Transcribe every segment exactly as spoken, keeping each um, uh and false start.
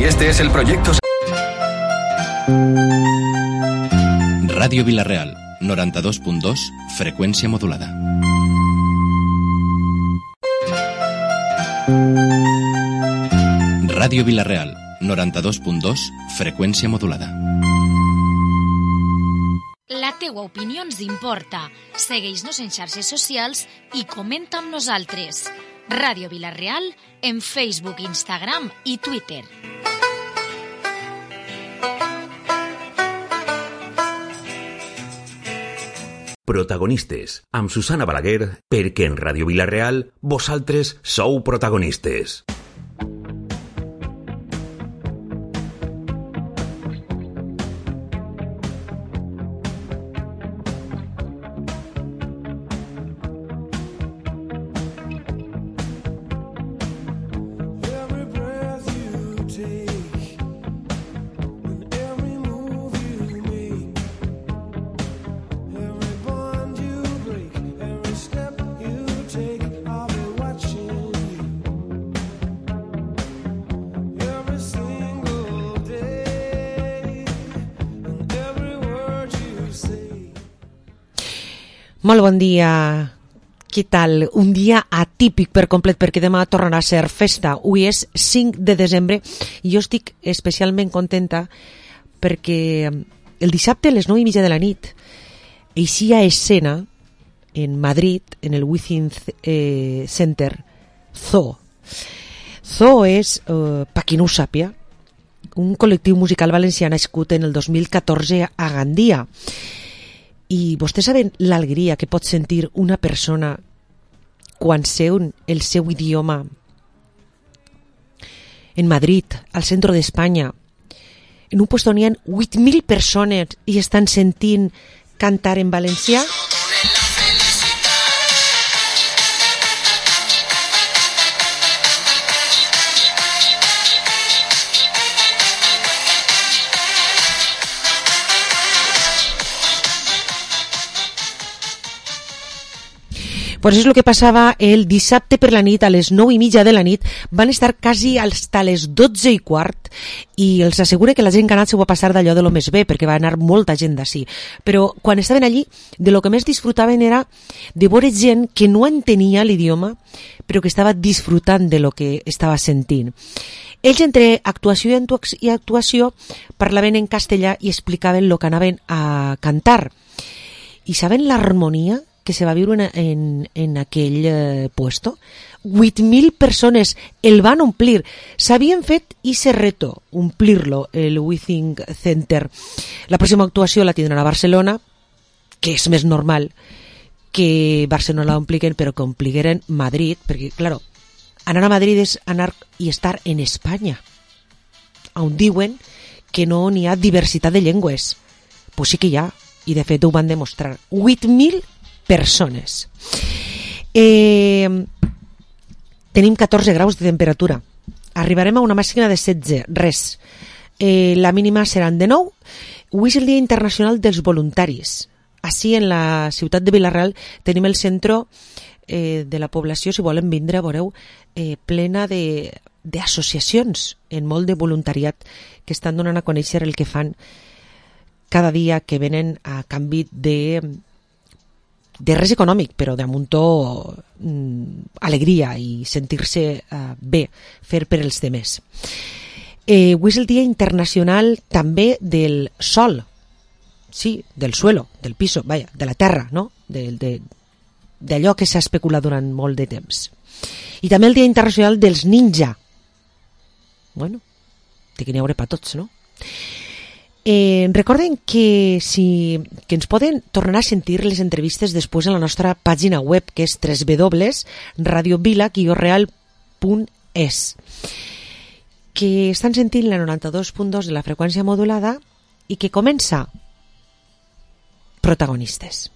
este es el proyecto... Ràdio Vila-real, noranta-dos punt dos, freqüència modulada. Ràdio Vila-real, noranta-dos punt dos, freqüència modulada. La teua opinió ens importa. Segueix-nos en xarxes socials i comenta amb nosaltres. Ràdio Vila-real en Facebook, Instagram i Twitter. Protagonistes, amb Susana Balaguer, perquè en Ràdio Vila-real vosaltres sou protagonistes. Molt bon dia, què tal? Un dia atípic per complet perquè demà tornarà a ser festa. Avui és cinc de desembre i jo estic especialment contenta perquè el dissabte a les nou i mitja de la nit eixia escena en Madrid, en el Within eh, Center, Zoo. Zoo és, eh, per qui no ho sàpia, un col·lectiu musical valencià nascut en el dos mil catorze a Gandia. I vostès saben l'alegria que pot sentir una persona quan seu el seu idioma en Madrid, al centre d'Espanya, en un lloc on hi ha vuit mil persones i estan sentint cantar en valencià? Pues és el que passava el dissabte per la nit, a les nou i mitja de la nit. Van estar quasi fins les dotze i quart i els asseguro que la gent que ha anat s'ho va passar d'allò de lo més bé, perquè va anar molta gent d'ací. Però quan estaven allí, de lo que més disfrutaven era de veure gent que no entenia l'idioma, però que estava disfrutant de lo que estava sentint. Ells, entre actuació i actuació, parlaven en castellà i explicaven el que anaven a cantar. I saben l'harmonia que se va viure en, en, en aquell eh, puesto? vuit mil persones el van omplir. S'havien fet i se reto omplir-lo, el Within Center. La pròxima actuació la tindran a Barcelona, que és més normal que Barcelona la ompliguin, però que ompligueren Madrid, perquè, claro, anar a Madrid és anar i estar en Espanya, on diuen que no n'hi ha diversitat de llengües. Pues sí que hi ha, i de fet ho van demostrar. vuit mil persones. Eh, tenim catorze graus de temperatura. Arribarem a una màxima de setze, res. Eh, la mínima seran de nou. Avui és el Dia Internacional dels Voluntaris. Així, en la ciutat de Vila-real, tenim el centre eh, de la població, si volen vindre, veureu, eh, plena de d'associacions, en molt de voluntariat, que estan donant a conèixer el que fan cada dia, que venen a canvi de de res econòmic, però de muntó mm, alegria i sentir-se uh, bé, fer per els demés. Eh, avui és el Dia Internacional també del sol, sí, del suelo, del piso, vaja, de la terra, no? De, de, d'allò que s'ha especulat durant molt de temps. I també el Dia Internacional dels ninja. Bueno, té que n'hi haurà per tots, no? Eh, recorden que, si, que ens poden tornar a sentir les entrevistes després a la nostra pàgina web, que és w w w punt radio vila guió real punt es, que estan sentint la noranta-dos punt dos de la freqüència modulada i que comença Protagonistes.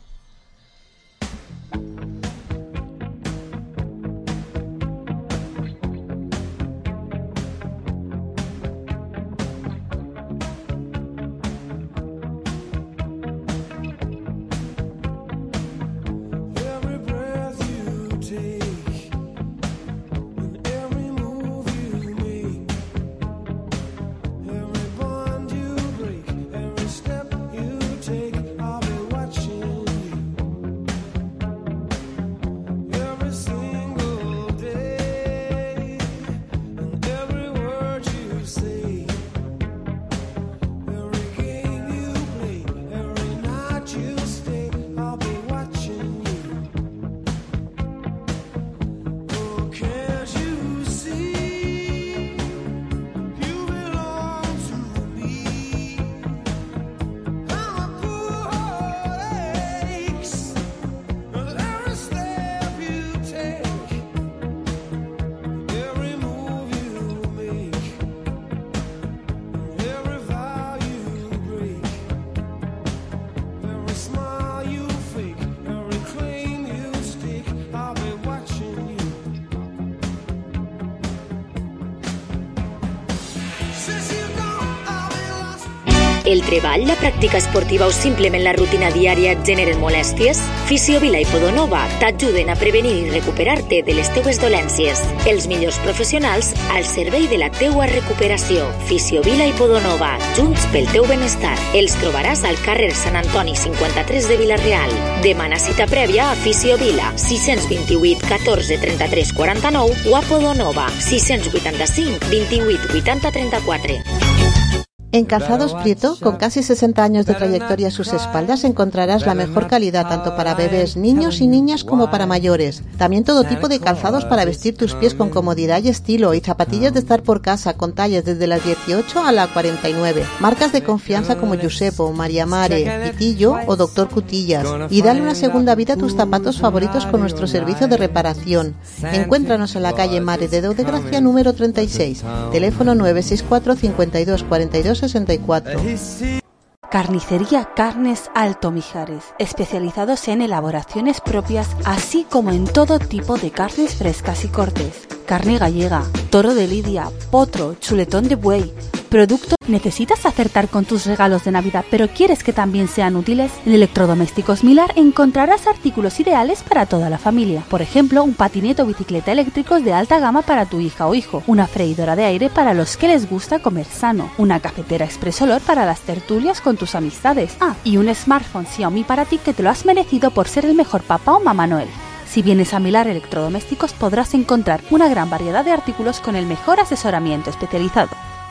El treball, la pràctica esportiva o simplement la rutina diària et generen molèsties? Fisiovila i Podonova t'ajuden a prevenir i recuperar-te de les teues dolències. Els millors professionals al servei de la teua recuperació. Fisiovila i Podonova, junts pel teu benestar. Els trobaràs al carrer Sant Antoni cinquanta-tres de Vila-real. Demana cita prèvia a Fisiovila, sis dos vuit, catorze, trenta-tres, quaranta-nou o a Podonova, sis vuitanta-cinc, vint-i-vuit, vuitanta, trenta-quatre. En Calzados Prieto, con casi sesenta años de trayectoria a sus espaldas, encontrarás la mejor calidad tanto para bebés, niños y niñas como para mayores. También todo tipo de calzados para vestir tus pies con comodidad y estilo, y zapatillas de estar por casa con tallas desde las dieciocho a la cuarenta y nueve. Marcas de confianza como Giusepo, María Mare, Pitillo o Doctor Cutillas. Y dale una segunda vida a tus zapatos favoritos con nuestro servicio de reparación. Encuéntranos en la calle Mare de Déu de Gracia número treinta y seis. Teléfono nueve seis cuatro, cincuenta y dos, cuarenta y dos, sesenta y cuatro. Carnicería Carnes Alto Mijares, especializados en elaboraciones propias, así como en todo tipo de carnes frescas y cortes. Carne gallega, toro de lidia, potro, chuletón de buey. Producto. ¿Necesitas acertar con tus regalos de Navidad, pero quieres que también sean útiles? En Electrodomésticos Milar encontrarás artículos ideales para toda la familia. Por ejemplo, un patinete o bicicleta eléctricos de alta gama para tu hija o hijo, una freidora de aire para los que les gusta comer sano, una cafetera Express Olor para las tertulias con tus amistades. Ah, y un smartphone Xiaomi para ti que te lo has merecido por ser el mejor papá o mamá Noel. Si vienes a Milar Electrodomésticos podrás encontrar una gran variedad de artículos con el mejor asesoramiento especializado.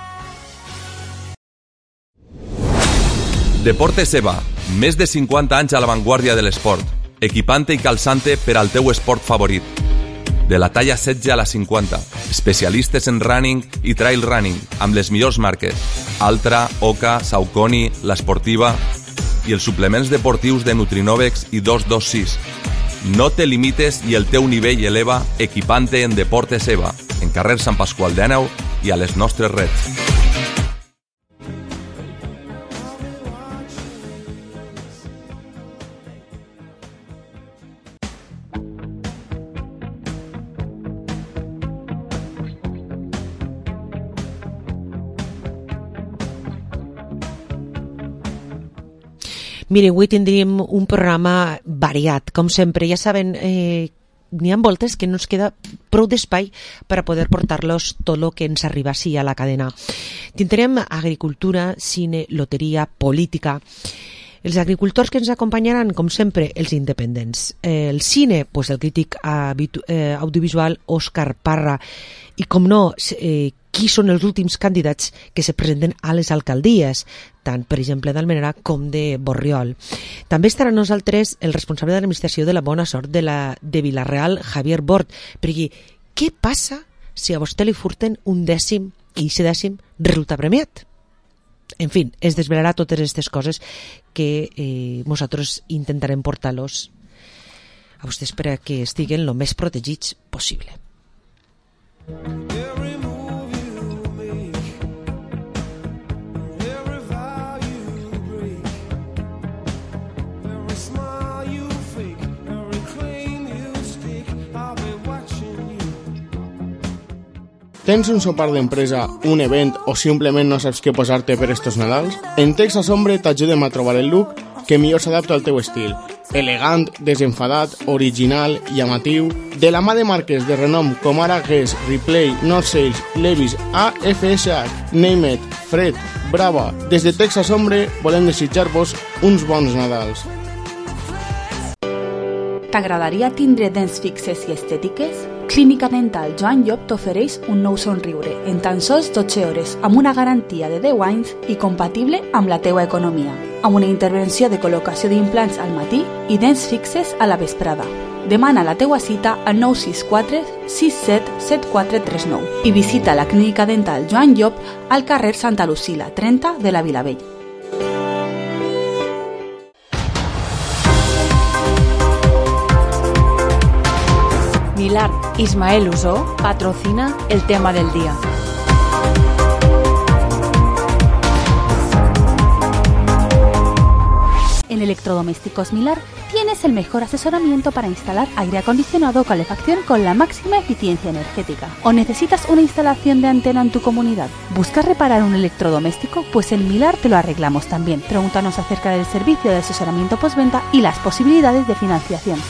Deportes EVA, més de cinquanta anys a l'avantguàrdia de l'esport, equipant-te i calçant-te per al teu esport favorit. De la talla setze a la cinquanta, especialistes en running i trail running, amb les millors marques, Altra, Oka, Saucony, l'Esportiva i els suplements deportius de Nutrinovex i dos dos sis. No te limites i el teu nivell eleva equipant-te en Deportes EVA, en carrer Sant Pasqual d'Àneu i a les nostres reds. Mire, avui tindríem un programa variat, com sempre. Ja saben, eh, n'hi ha voltes que no ens queda prou d'espai per a poder portar-los tot el que ens arriba així a la cadena. Tindrem agricultura, cine, loteria, política. Els agricultors que ens acompanyaran, com sempre, els independents. Eh, el cine, pues, el crític eh, audiovisual Òscar Parra. I, com no, eh, qui són els últims candidats que se presenten a les alcaldies, tant, per exemple, d'Almenara com de Borriol. També estarà amb nosaltres el responsable d'administració de la Bona Sort de, la, de Vila-real, Javier Bort, perquè què passa si a vostè li furten un dècim i aquest dècim resulta premiat? En fi, es desvelarà totes aquestes coses que eh, nosaltres intentarem portar-los a vostès per a que estiguen el més protegits possible. Tens un sopar d'empresa, un event o simplement no saps què posar-te per estos Nadals? En Texas Hombre t'ajudem a trobar el look que millor s'adapta al teu estil. Elegant, desenfadat, original, llamatiu, de la mà de marques de renom com ara Guess, Replay, North Sales, Levi's, A F S H, Name It, Fred, Brava. Des de Texas Hombre volem desitjar-vos uns bons Nadals. T'agradaria tindre dents fixes i estètiques? Clínica Dental Joan Llop t'ofereix un nou somriure en tan sols dotze hores amb una garantia de deu anys i compatible amb la teua economia, amb una intervenció de col·locació d'implants al matí i dents fixes a la vesprada. Demana la teua cita al nou sis quatre sis set set quatre tres nou i visita la Clínica Dental Joan Llop al carrer Santa Lucila trenta de la Vilavella. Milar Ismael Usó patrocina el tema del día. En el Electrodomésticos Milar tienes el mejor asesoramiento para instalar aire acondicionado o calefacción con la máxima eficiencia energética. ¿O necesitas una instalación de antena en tu comunidad? ¿Buscas reparar un electrodoméstico? Pues en Milar te lo arreglamos también. Pregúntanos acerca del servicio de asesoramiento postventa y las posibilidades de financiación.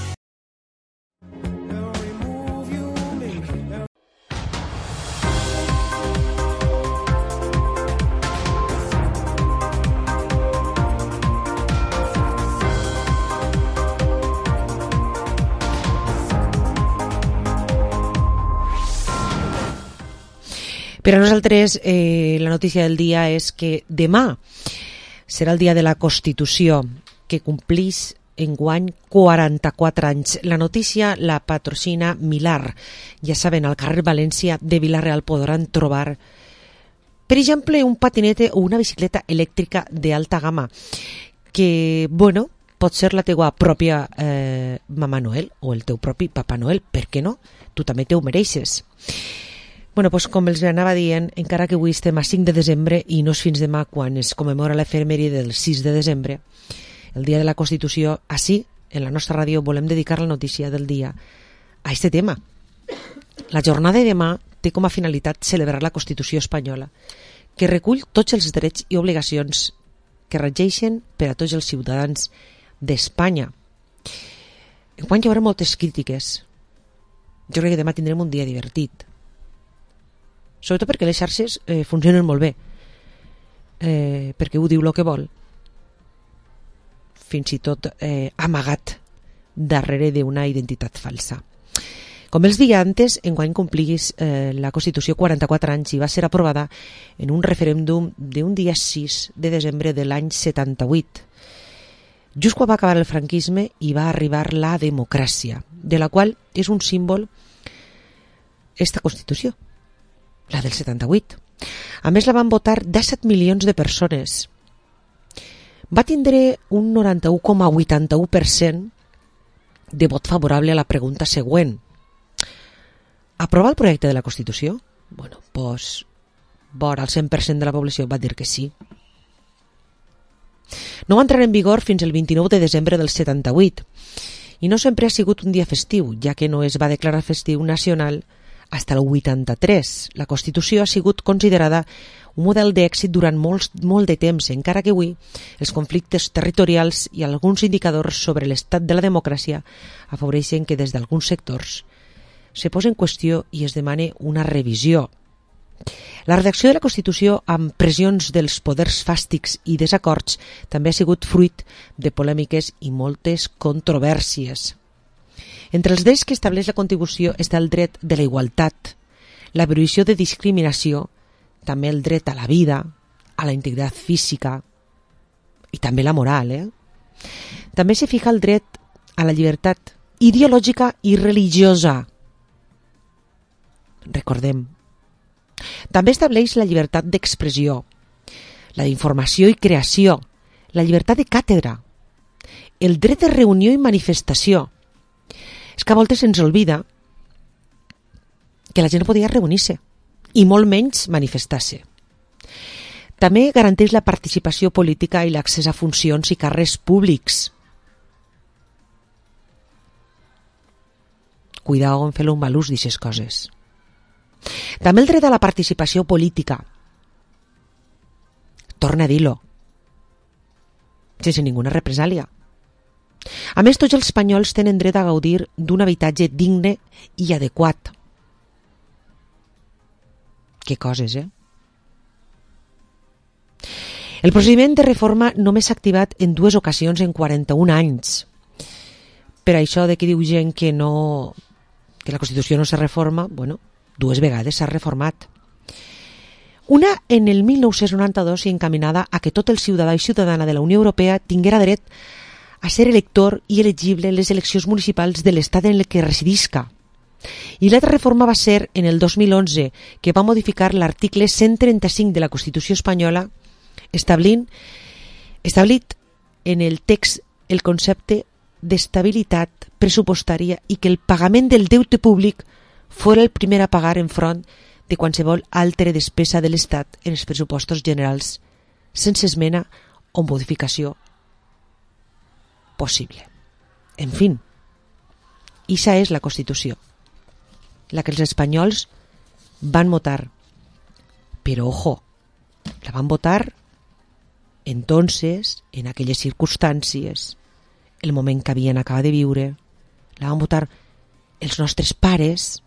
Per a nosaltres eh, la notícia del dia és que demà serà el dia de la Constitució, que complís enguany quaranta-quatre anys. La notícia la patrocina Milar. Ja saben, al carrer València de Vila-real podran trobar, per exemple, un patinete o una bicicleta elèctrica d'alta gamma, que, bueno, pot ser la teua pròpia eh, Mama Noel o el teu propi Papa Noel, per què no? Tu també te ho mereixes. Bueno, doncs com els anava dient, encara que avui estem a cinc de desembre i no és fins demà quan es commemora l'efemèride del sis de desembre, el dia de la Constitució, així, en la nostra ràdio, volem dedicar la notícia del dia a aquest tema. La jornada de demà té com a finalitat celebrar la Constitució espanyola, que recull tots els drets i obligacions que regeixen per a tots els ciutadans d'Espanya. Enguany hi haurà moltes crítiques. Jo crec que demà tindrem un dia divertit. Sobretot perquè les xarxes eh, funcionen molt bé, eh, perquè ho diu el que vol, fins i tot eh, amagat darrere d'una identitat falsa. Com els deia antes, enguany complís eh, la Constitució quaranta-quatre anys i va ser aprovada en un referèndum d'un dia sis de desembre de l'any setanta-vuit, just quan va acabar el franquisme i va arribar la democràcia, de la qual és un símbol esta Constitució, la del setanta-vuit. A més, la van votar disset milions de persones. Va tindre un noranta-u coma vuitanta-u per cent de vot favorable a la pregunta següent. Aprovar el projecte de la Constitució? Bueno, doncs, vora el cent per cent de la població va dir que sí. No va entrar en vigor fins el vint-i-nou de desembre del setanta-vuit i no sempre ha sigut un dia festiu, ja que no es va declarar festiu nacional fins al vuitanta-tres. La Constitució ha sigut considerada un model d'èxit durant molt, molt de temps, encara que avui els conflictes territorials i alguns indicadors sobre l'estat de la democràcia afavoreixen que des d'alguns sectors se posa en qüestió i es demane una revisió. La redacció de la Constitució, amb pressions dels poders fàstics i desacords, també ha sigut fruit de polèmiques i moltes controvèrsies. Entre els drets que estableix la Constitució està el dret de la igualtat, la prohibició de discriminació, també el dret a la vida, a la integritat física i també la moral. Eh? També se fija el dret a la llibertat ideològica i religiosa. Recordem. També estableix la llibertat d'expressió, la d'informació i creació, la llibertat de càtedra, el dret de reunió i manifestació. És que a voltes se'ns oblida que la gent no podia reunir-se i molt menys manifestar-se. També garanteix la participació política i l'accés a funcions i càrrecs públics. Cuidao en fer-lo un mal ús d'aixes coses. També el dret a la participació política. Torna a dir-lo. Sense ninguna represàlia. A més, tots els espanyols tenen dret a gaudir d'un habitatge digne i adequat. Que coses, eh? El procediment de reforma només s'ha activat en dues ocasions en quaranta-un anys. Per això de que diu gent que no, que la Constitució no se reforma, bueno, dues vegades s'ha reformat. Una en el mil nou-cents noranta-dos i encaminada a que tot el ciutadà i ciutadana de la Unió Europea tinguera dret a ser elector i elegible en les eleccions municipals de l'estat en el que residisca. I l'altra reforma va ser en el dos mil onze, que va modificar l'article cent trenta-cinc de la Constitució espanyola, establint, establit en el text el concepte d'estabilitat pressupostària i que el pagament del deute públic fora el primer a pagar enfront de qualsevol altra despesa de l'Estat en els pressupostos generals, sense esmena o modificació possible. En fin, ixa és la Constitució, la que els espanyols van votar. Però, ojo, la van votar entonces, en aquelles circumstàncies, el moment que havien acabat de viure, la van votar els nostres pares.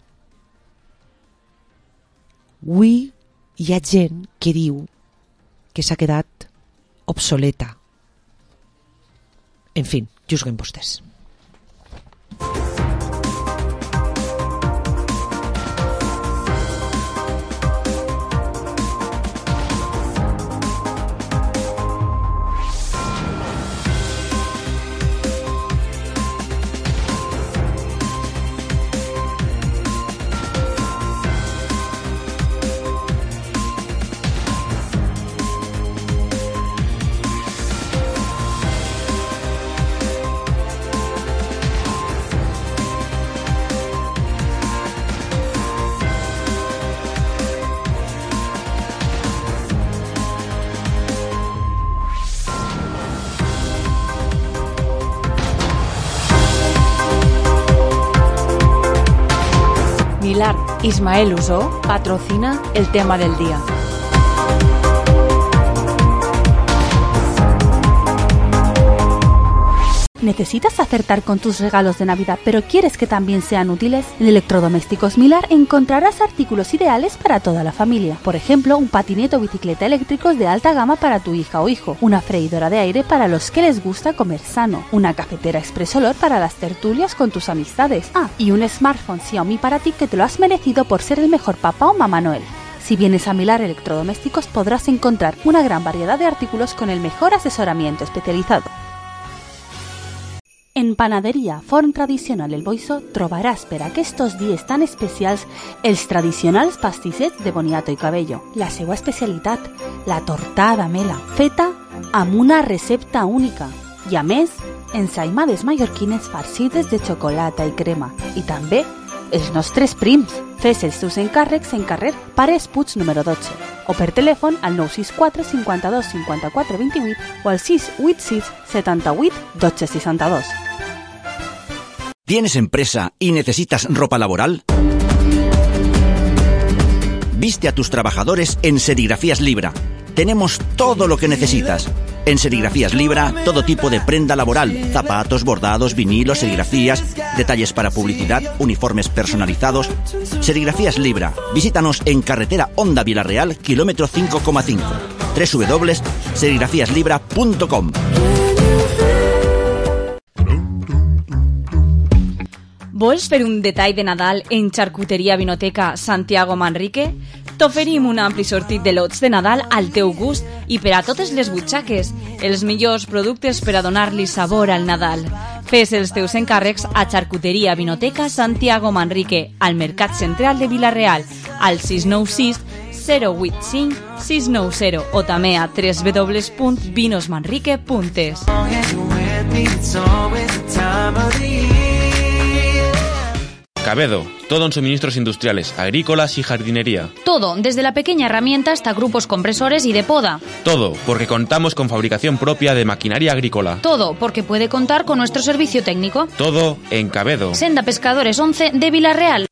Avui hi ha gent que diu que s'ha quedat obsoleta. En fi, juzguen vostès. Milar Ismael Usó patrocina el tema del día. ¿Necesitas acertar con tus regalos de Navidad, pero quieres que también sean útiles? En Electrodomésticos Milar encontrarás artículos ideales para toda la familia. Por ejemplo, un patinete o bicicleta eléctricos de alta gama para tu hija o hijo, una freidora de aire para los que les gusta comer sano, una cafetera Express Olor para las tertulias con tus amistades. Ah, y un smartphone Xiaomi para ti que te lo has merecido por ser el mejor papá o mamá Noel. Si vienes a Milar Electrodomésticos podrás encontrar una gran variedad de artículos con el mejor asesoramiento especializado. En Panaderia Forn Tradicional El Boixó trobaràs per aquests dies tan especials els tradicionals pastissets de boniato i cabello. La seva especialitat, la tortada mela, feta amb una recepta única. I a més, ensaïmades mallorquines farcides de xocolata i crema. I també els nostres prims. Fes els teus encàrrecs en carrer Pares Puig número dotze o per telèfon al nou sis quatre cinquanta-dos cinquanta-quatre vint-i-vuit o al sis vuit sis setanta-vuit dotze seixanta-dos. ¿Tienes empresa y necesitas ropa laboral? Viste a tus trabajadores en Serigrafías Libra. Tenemos todo lo que necesitas. En Serigrafías Libra, todo tipo de prenda laboral, zapatos, bordados, vinilos, serigrafías, detalles para publicidad, uniformes personalizados. Serigrafías Libra. Visítanos en carretera Honda Vilareal, kilómetro cinco coma cinco. doble u doble u doble u punto serigrafías libra punto com. Vols fer un detall de Nadal en Xarcuteria Vinoteca Santiago Manrique? T'oferim un ampli sortit de lots de Nadal al teu gust i per a totes les butxaques, els millors productes per a donar-li sabor al Nadal. Fes els teus encàrrecs a Xarcuteria Vinoteca Santiago Manrique, al Mercat Central de Vila-real, al sis nou sis zero vuit cinc sis nou zero o també a w w w punt vinos manrique punt es. Cabedo, todo en suministros industriales, agrícolas y jardinería. Todo, desde la pequeña herramienta hasta grupos compresores y de poda. Todo, porque contamos con fabricación propia de maquinaria agrícola. Todo, porque puede contar con nuestro servicio técnico. Todo en Cabedo. Senda Pescadores once de Vila-real.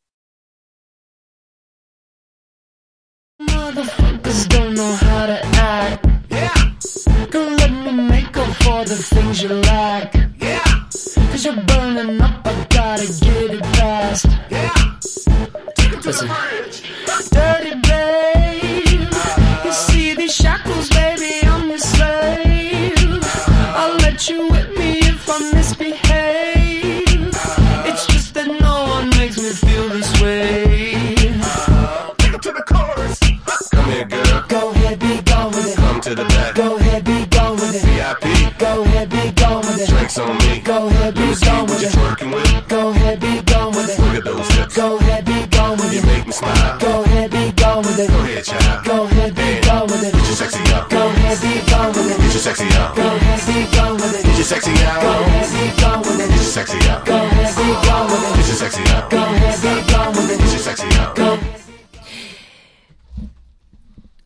Cause you're burning up, I gotta get it fast. Yeah. Listen. Dirty babe, you see these shackles, baby, I'm your slave. I'll let you whip me if I misbehave. It's just that no one makes me feel this way. Take it to the chorus. Come here, girl. Go ahead, be gone with it. Come to the back. Go ahead, be gone with it. V I P. Go ahead, be gone with it. Drinks on me. Go ahead, be gone with it. Go ahead, be gone with it. Look at those hips. Go ahead, be gone with it. You make me smile. Go ahead, be gone with it. Go ahead, child. Go ahead, be gone with it. Get your sexy up. Go ahead, be gone with it. Get your sexy up. Go ahead, be gone with it. Get your sexy up. Go ahead, be gone with it. Get your sexy up. Go ahead, be gone with it. Get your sexy up. Go ahead, be gone with it. Get your sexy up.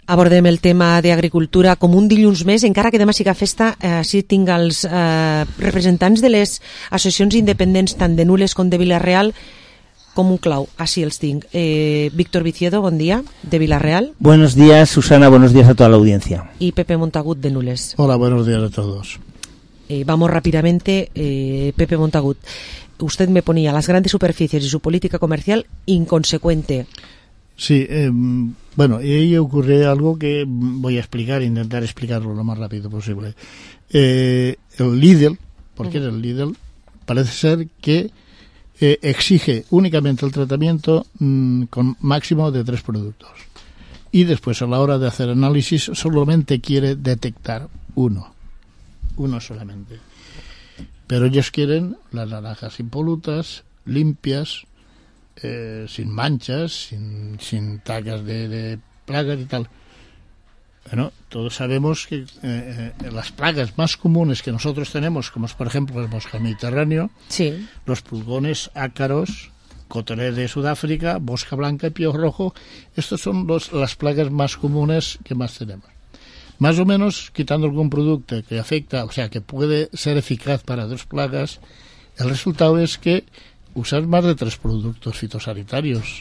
Abordem el tema d'agricultura com un dilluns més, encara que demà siga festa. Eh, sí tinc els eh, representants de les associacions independents, tant de Nules com de Vila-real, com un clau. Així els tinc. Eh, Víctor Viciedo, bon dia, de Vila-real. Buenos días, Susana, buenos días a toda la audiencia. Y Pepe Montagut, de Nules. Hola, buenos días a todos. Eh, vamos rápidamente. eh, Pepe Montagut, usted me ponía las grandes superficies y su política comercial inconsecuente. Sí, eh, bueno, y ahí ocurre algo que voy a explicar, intentar explicarlo lo más rápido posible. Eh, el Lidl, porque uh-huh. el Lidl parece ser que eh, exige únicamente el tratamiento mmm, con máximo de tres productos. Y después, a la hora de hacer análisis, solamente quiere detectar uno. Uno solamente. Pero ellos quieren las naranjas impolutas, limpias, Eh, sin manchas, sin, sin tagas de, de plagas y tal. Bueno, todos sabemos que eh, eh, las plagas más comunes que nosotros tenemos, como es por ejemplo el mosca mediterráneo, sí. los pulgones ácaros, cotoré de Sudáfrica, mosca blanca y piojo rojo, estos son los, las plagas más comunes que más tenemos. Más o menos, quitando algún producto que afecta, o sea, que puede ser eficaz para dos plagas, el resultado es que usar más de tres productos fitosanitarios.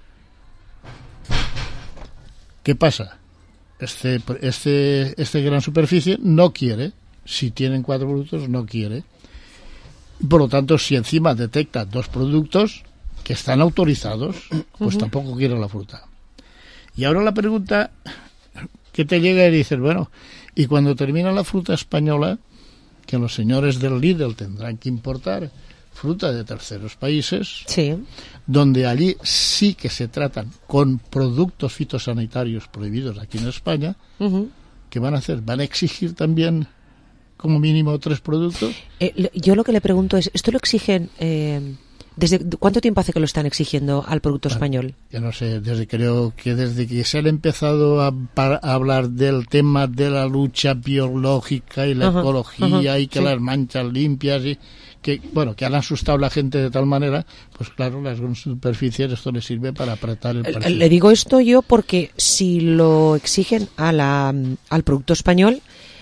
¿Qué pasa? Este, este, este gran superficie no quiere. Si tienen cuatro productos, no quiere. Por lo tanto, si encima detecta dos productos que están autorizados, pues uh-huh. tampoco quiere la fruta. Y ahora la pregunta que te llega y dices, bueno, y cuando termina la fruta española, que los señores del Lidl tendrán que importar fruta de terceros países, sí. donde allí sí que se tratan con productos fitosanitarios prohibidos aquí en España, uh-huh. ¿qué van a hacer? ¿Van a exigir también como mínimo tres productos? Eh, yo lo que le pregunto es, ¿esto lo exigen? Eh, ¿Desde cuánto tiempo hace que lo están exigiendo al producto bueno, español? Yo no sé, desde creo que desde que se han empezado a, a hablar del tema de la lucha biológica y la uh-huh. ecología uh-huh. y que sí. las manchas limpias y que bueno que han asustado a la gente de tal manera, pues claro, las superficies esto les sirve para apretar el precio. Le digo esto yo porque si lo exigen a la, al producto español,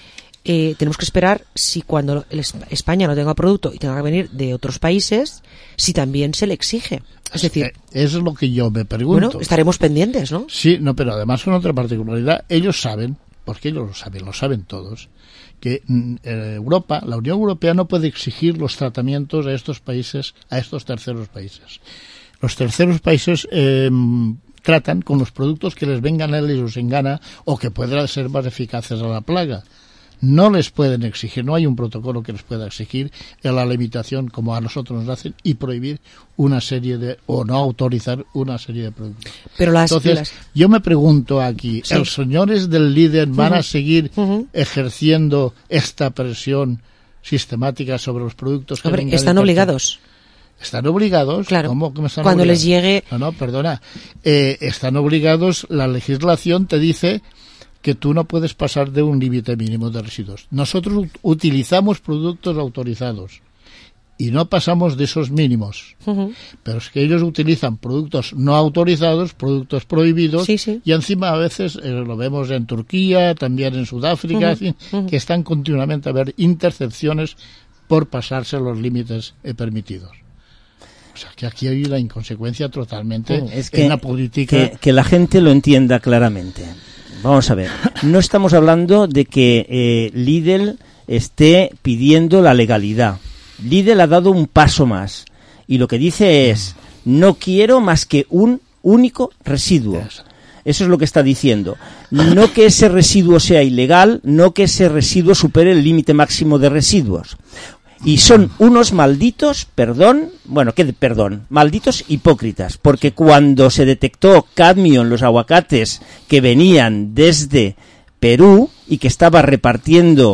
eh, tenemos que esperar si cuando el España no tenga producto y tenga que venir de otros países, si también se le exige. Es decir, eso es lo que yo me pregunto. Bueno, estaremos pendientes, ¿no? Sí, no, pero además con otra particularidad, ellos saben, porque ellos lo saben, lo saben todos, que eh, Europa, la Unión Europea no puede exigir los tratamientos a estos países, a estos terceros países. Los terceros países eh, tratan con los productos que les vengan a ellos en gana o que puedan ser más eficaces a la plaga. No les pueden exigir, no hay un protocolo que les pueda exigir en la limitación como a nosotros nos hacen y prohibir una serie de, o no autorizar una serie de productos. Pero las, Entonces, las... yo me pregunto aquí, sí. ¿los señores del líder van uh-huh. a seguir uh-huh. ejerciendo esta presión sistemática sobre los productos que Hombre, vengan están de obligados? Están obligados. Claro. ¿Cómo que me están Cuando obligados? les llegue... No, no, perdona. Eh, están obligados, la legislación te dice que tú no puedes pasar de un límite mínimo de residuos. Nosotros utilizamos productos autorizados y no pasamos de esos mínimos. Uh-huh. Pero es que ellos utilizan productos no autorizados, productos prohibidos, sí, sí. y encima a veces eh, lo vemos en Turquía, también en Sudáfrica, uh-huh. en fin, uh-huh. que están continuamente a haber intercepciones por pasarse los límites eh, permitidos. O sea, que aquí hay una inconsecuencia totalmente es que, en la política. Que, que la gente lo entienda claramente. Vamos a ver, no estamos hablando de que eh, Lidl esté pidiendo la legalidad. Lidl ha dado un paso más y lo que dice es, no quiero más que un único residuo. Eso es lo que está diciendo. No que ese residuo sea ilegal, no que ese residuo supere el límite máximo de residuos. Y son unos malditos, perdón, bueno, ¿qué perdón? Malditos hipócritas, porque cuando se detectó cadmio en los aguacates que venían desde Perú y que estaba repartiendo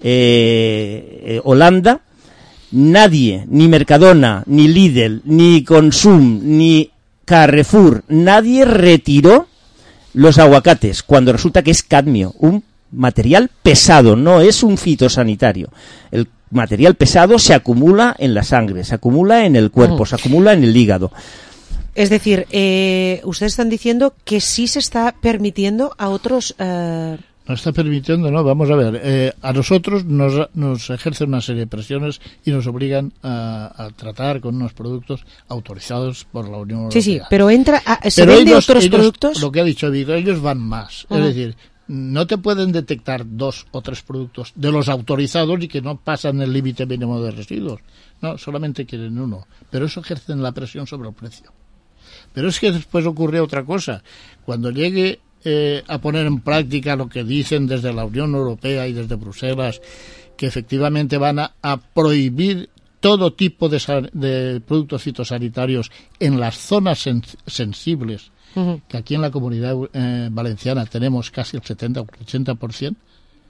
eh, eh, Holanda, nadie, ni Mercadona, ni Lidl, ni Consum, ni Carrefour, nadie retiró los aguacates, cuando resulta que es cadmio, un material pesado, no es un fitosanitario. El material pesado se acumula en la sangre, se acumula en el cuerpo, mm. se acumula en el hígado. Es decir, eh, ustedes están diciendo que sí se está permitiendo a otros... Eh... No está permitiendo, no, vamos a ver, eh, a nosotros nos, nos ejercen una serie de presiones y nos obligan a, a tratar con unos productos autorizados por la Unión Europea. Sí, sí, pero entra, a, ¿se pero vende ellos, otros ellos, productos? Lo que ha dicho Víctor, ellos van más, Uh-huh. es decir, no te pueden detectar dos o tres productos de los autorizados y que no pasan el límite mínimo de residuos, no, solamente quieren uno, pero eso ejercen la presión sobre el precio. Pero es que después ocurre otra cosa, cuando llegue Eh, a poner en práctica lo que dicen desde la Unión Europea y desde Bruselas, que efectivamente van a, a prohibir todo tipo de, de productos fitosanitarios en las zonas sen sensibles, uh-huh. que aquí en la Comunidad eh, Valenciana tenemos casi el setenta o ochenta por ciento.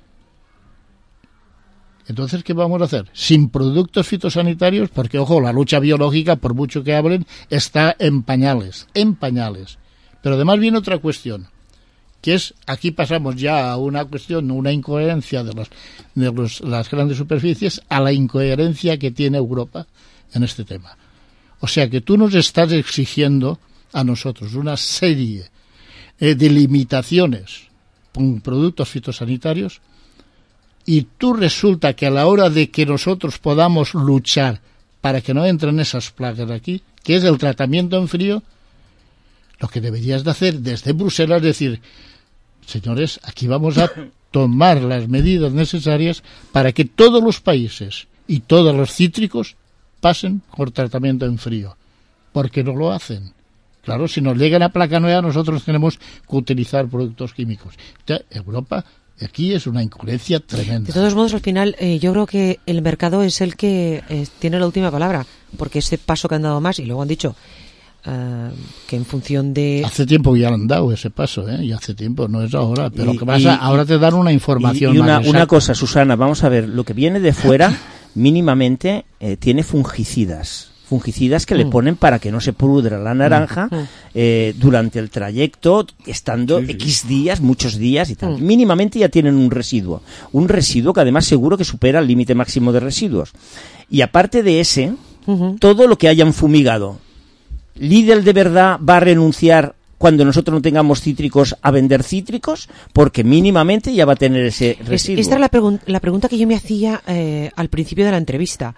Entonces, ¿qué vamos a hacer? Sin productos fitosanitarios, porque, ojo, la lucha biológica, por mucho que hablen, está en pañales, en pañales. Pero además viene otra cuestión, que es, aquí pasamos ya a una cuestión, una incoherencia de, los, de los, las grandes superficies, a la incoherencia que tiene Europa en este tema. O sea que tú nos estás exigiendo a nosotros una serie eh, de limitaciones con productos fitosanitarios y tú resulta que a la hora de que nosotros podamos luchar para que no entren esas plagas aquí, que es el tratamiento en frío, lo que deberías de hacer desde Bruselas es decir, señores, aquí vamos a tomar las medidas necesarias para que todos los países y todos los cítricos pasen por tratamiento en frío, porque no lo hacen. Claro, si nos llega la placa nueva, nosotros tenemos que utilizar productos químicos. Ya, Europa, aquí es una incoherencia tremenda. De todos modos, al final, eh, yo creo que el mercado es el que eh, tiene la última palabra, porque ese paso que han dado más, y luego han dicho Uh, que en función de... Hace tiempo ya han dado ese paso, ¿eh? Y hace tiempo, no es ahora, pero y, que pasa, y, ahora te dan una información y, y una, más una cosa, Susana, vamos a ver, lo que viene de fuera mínimamente eh, tiene fungicidas, fungicidas que mm. le ponen para que no se pudra la naranja mm. eh, durante el trayecto, estando sí, sí. X días, muchos días y tal. Mm. Mínimamente ya tienen un residuo, un residuo que además seguro que supera el límite máximo de residuos. Y aparte de ese, uh-huh. todo lo que hayan fumigado, ¿Lidl de verdad va a renunciar cuando nosotros no tengamos cítricos a vender cítricos? Porque mínimamente ya va a tener ese residuo. Esta era la, pregun- la pregunta que yo me hacía eh, al principio de la entrevista.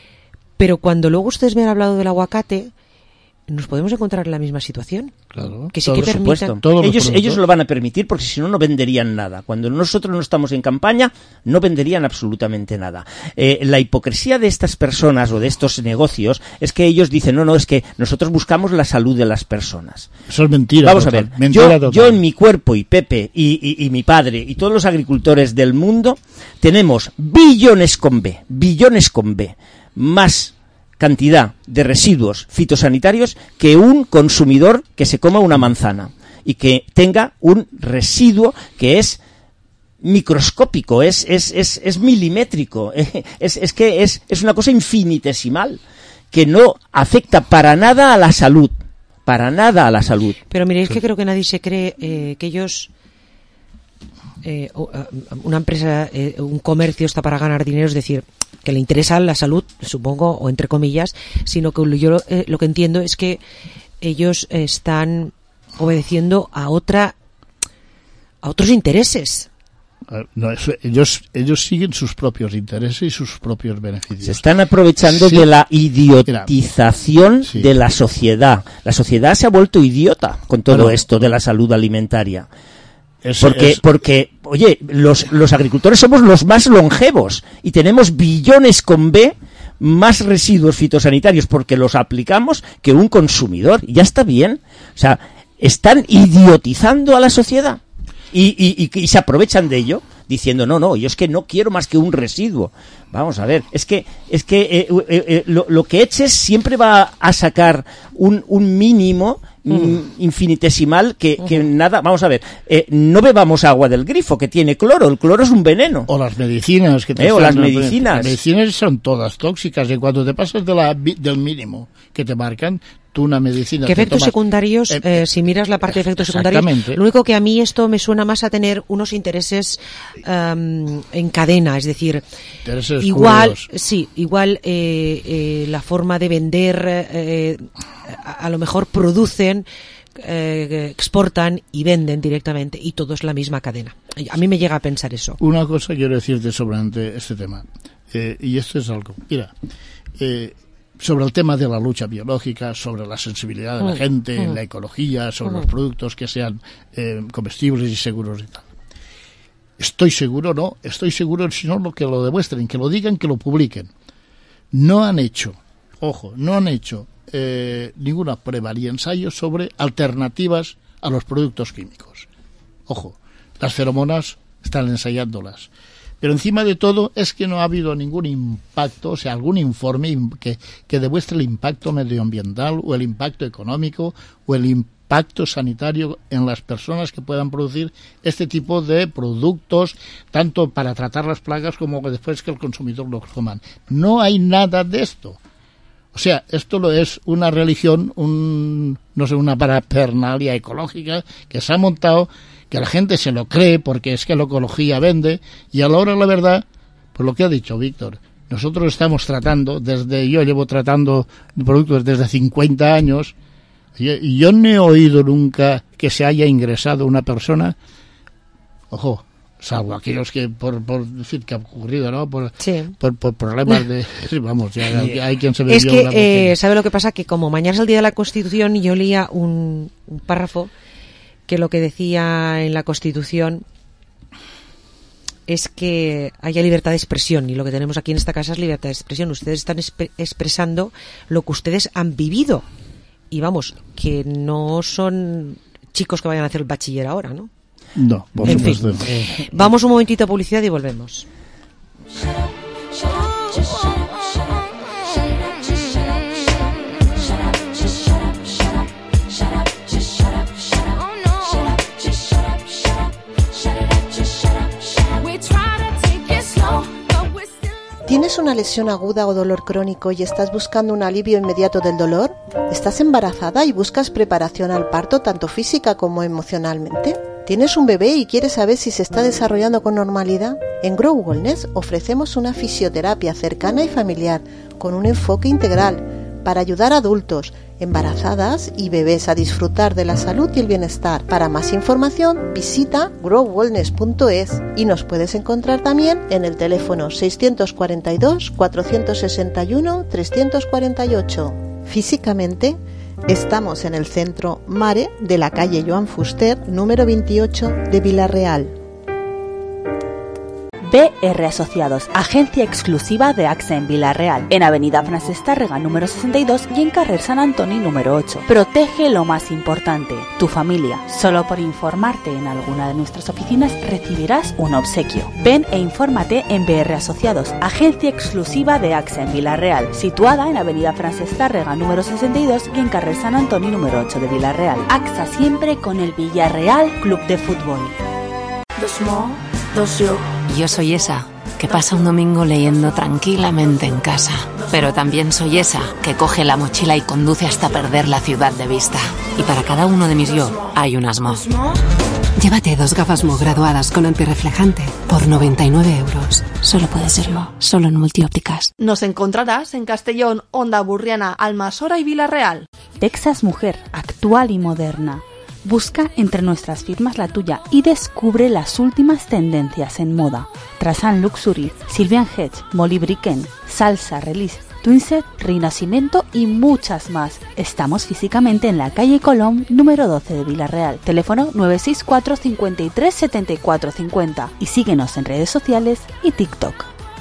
Pero cuando luego ustedes me han hablado del aguacate, ¿nos podemos encontrar en la misma situación? Claro, que sí que permitan... ellos, ellos lo van a permitir porque si no, no venderían nada. Cuando nosotros no estamos en campaña, no venderían absolutamente nada. Eh, la hipocresía de estas personas o de estos negocios es que ellos dicen, no, no, es que nosotros buscamos la salud de las personas. Eso es mentira. Vamos total, a ver, mentira yo, yo en mi cuerpo y Pepe y, y, y mi padre y todos los agricultores del mundo tenemos billones con B, billones con B, más cantidad de residuos fitosanitarios que un consumidor que se coma una manzana y que tenga un residuo que es microscópico, es es es, es milimétrico, es es que es es una cosa infinitesimal que no afecta para nada a la salud, para nada a la salud. Pero miréis que creo que nadie se cree eh, que ellos eh, una empresa, eh, un comercio está para ganar dinero, es decir, que le interesa la salud, supongo, o entre comillas, sino que yo eh, lo que entiendo es que ellos están obedeciendo a otra a otros intereses. No, eso, ellos ellos siguen sus propios intereses y sus propios beneficios. Se están aprovechando sí. de la idiotización sí. de la sociedad. La sociedad se ha vuelto idiota con todo bueno, esto de la salud alimentaria. Es, porque, es... porque, oye, los, los agricultores somos los más longevos y tenemos billones con B más residuos fitosanitarios porque los aplicamos que un consumidor. Y ya está bien. O sea, están idiotizando a la sociedad y, y, y, y se aprovechan de ello diciendo, no, no, yo es que no quiero más que un residuo. Vamos a ver, es que es que eh, eh, eh, lo, lo que eches siempre va a sacar un, un mínimo mm. infinitesimal que, que uh-huh. nada, vamos a ver, eh, no bebamos agua del grifo que tiene cloro, el cloro es un veneno. O las medicinas que te eh, o las medicinas. Las medicinas son todas tóxicas y cuando te pasas de la, del mínimo que te marcan, tú una medicina... Que efectos tomas, secundarios, eh, eh, si miras la parte de efectos secundarios, lo único que a mí esto me suena más a tener unos intereses um, en cadena, es decir, intereses igual, culeros. sí, igual eh, eh, la forma de vender, eh, a, a lo mejor producen, eh, exportan y venden directamente, y todo es la misma cadena. A mí me llega a pensar eso. Una cosa quiero decirte sobre este tema, eh, y esto es algo, mira, eh, sobre el tema de la lucha biológica, sobre la sensibilidad de la Mm, gente, mm. la ecología, sobre Mm. los productos que sean eh, comestibles y seguros y tal. Estoy seguro, no, estoy seguro, si no, lo que lo demuestren, que lo digan, que lo publiquen. No han hecho, ojo, no han hecho eh, ninguna prueba ni ensayo sobre alternativas a los productos químicos. Ojo, las feromonas están ensayándolas. Pero encima de todo es que no ha habido ningún impacto, o sea, algún informe que, que demuestre el impacto medioambiental o el impacto económico o el impacto sanitario en las personas que puedan producir este tipo de productos, tanto para tratar las plagas como después que el consumidor los coman. No hay nada de esto. O sea, esto lo es una religión, un, no sé, una parafernalia ecológica que se ha montado, que la gente se lo cree porque es que la ecología vende, y a la hora de la verdad, pues lo que ha dicho Víctor, nosotros estamos tratando, desde yo llevo tratando productos desde cincuenta años, y, y yo no he oído nunca que se haya ingresado una persona, ojo, salvo aquellos que por, por decir que ha ocurrido, ¿no? Por, sí. por, por problemas de... Vamos, ya hay, hay quien se ve... Es que, eh, ¿sabe lo que pasa? Que como mañana es el Día de la Constitución, yo leía un, un párrafo que lo que decía en la Constitución es que haya libertad de expresión, y lo que tenemos aquí en esta casa es libertad de expresión. Ustedes están exp- expresando lo que ustedes han vivido, y vamos, que no son chicos que vayan a hacer el bachiller ahora, ¿no? No, por en fin. supuesto. Vamos un momentito a publicidad y volvemos. ¿Tienes una lesión aguda o dolor crónico y estás buscando un alivio inmediato del dolor? ¿Estás embarazada y buscas preparación al parto tanto física como emocionalmente? ¿Tienes un bebé y quieres saber si se está desarrollando con normalidad? En Grow Wellness ofrecemos una fisioterapia cercana y familiar con un enfoque integral para ayudar a adultos, embarazadas y bebés a disfrutar de la salud y el bienestar. Para más información visita grow wellness punto es y nos puedes encontrar también en el teléfono seiscientos cuarenta y dos, cuatrocientos sesenta y uno, trescientos cuarenta y ocho. Físicamente estamos en el centro Mare de la calle Joan Fuster, número veintiocho de Vila-real. B R Asociados, agencia exclusiva de AXA en Vila-real, en Avenida Francesc Tàrrega número sesenta y dos y en Carrer Sant Antoni número ocho. Protege lo más importante, tu familia. Solo por informarte en alguna de nuestras oficinas recibirás un obsequio. Ven e infórmate en B R Asociados, agencia exclusiva de AXA en Vila-real, situada en Avenida Francesc Tàrrega número sesenta y dos y en Carrer Sant Antoni número ocho de Vila-real. AXA siempre con el Villarreal Club de Fútbol. Yo soy esa que pasa un domingo leyendo tranquilamente en casa, pero también soy esa que coge la mochila y conduce hasta perder la ciudad de vista. Y para cada uno de mis yo hay un asmo. Llévate dos gafas Mo graduadas con antirreflejante por noventa y nueve euros. Solo puede serlo, solo en Multiópticas. Nos encontrarás en Castellón, Onda Burriana, Almasora y Vila-real. Texas Mujer, actual y moderna. Busca entre nuestras firmas la tuya y descubre las últimas tendencias en moda. Trasan Luxury, Sylvian Hedge, Molly Bricken, Salsa, Release, Twinset, Rinacimiento y muchas más. Estamos físicamente en la calle Colón, número doce de Vila-real. Teléfono nueve seis cuatro, cinco tres, siete cuatro cinco cero y síguenos en redes sociales y TikTok.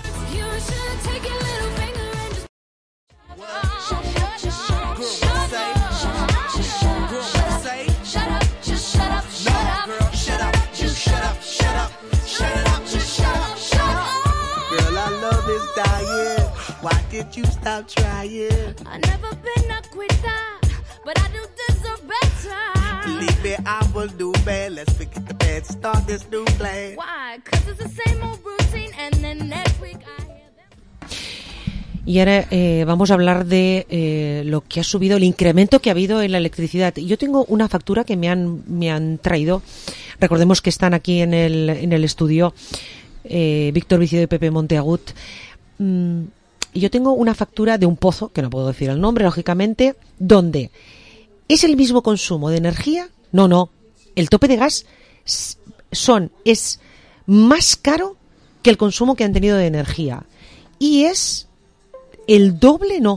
You stop trying. I never been a quitter, but I do deserve better. Believe me, I will do bad. Let's forget the bad, start this new plan. Why? Cause it's the same old routine, and then next week I hear them. Y ahora eh, vamos a hablar de eh, lo que ha subido, el incremento que ha habido en la electricidad. Yo tengo una factura que me han me han traído. Recordemos que están aquí en el en el estudio eh, Víctor Vicido y Pepe Monteagut. Mm, y yo tengo una factura de un pozo, que no puedo decir el nombre, lógicamente, donde es el mismo consumo de energía. No, no. El tope de gas son es más caro que el consumo que han tenido de energía. Y es el doble, no.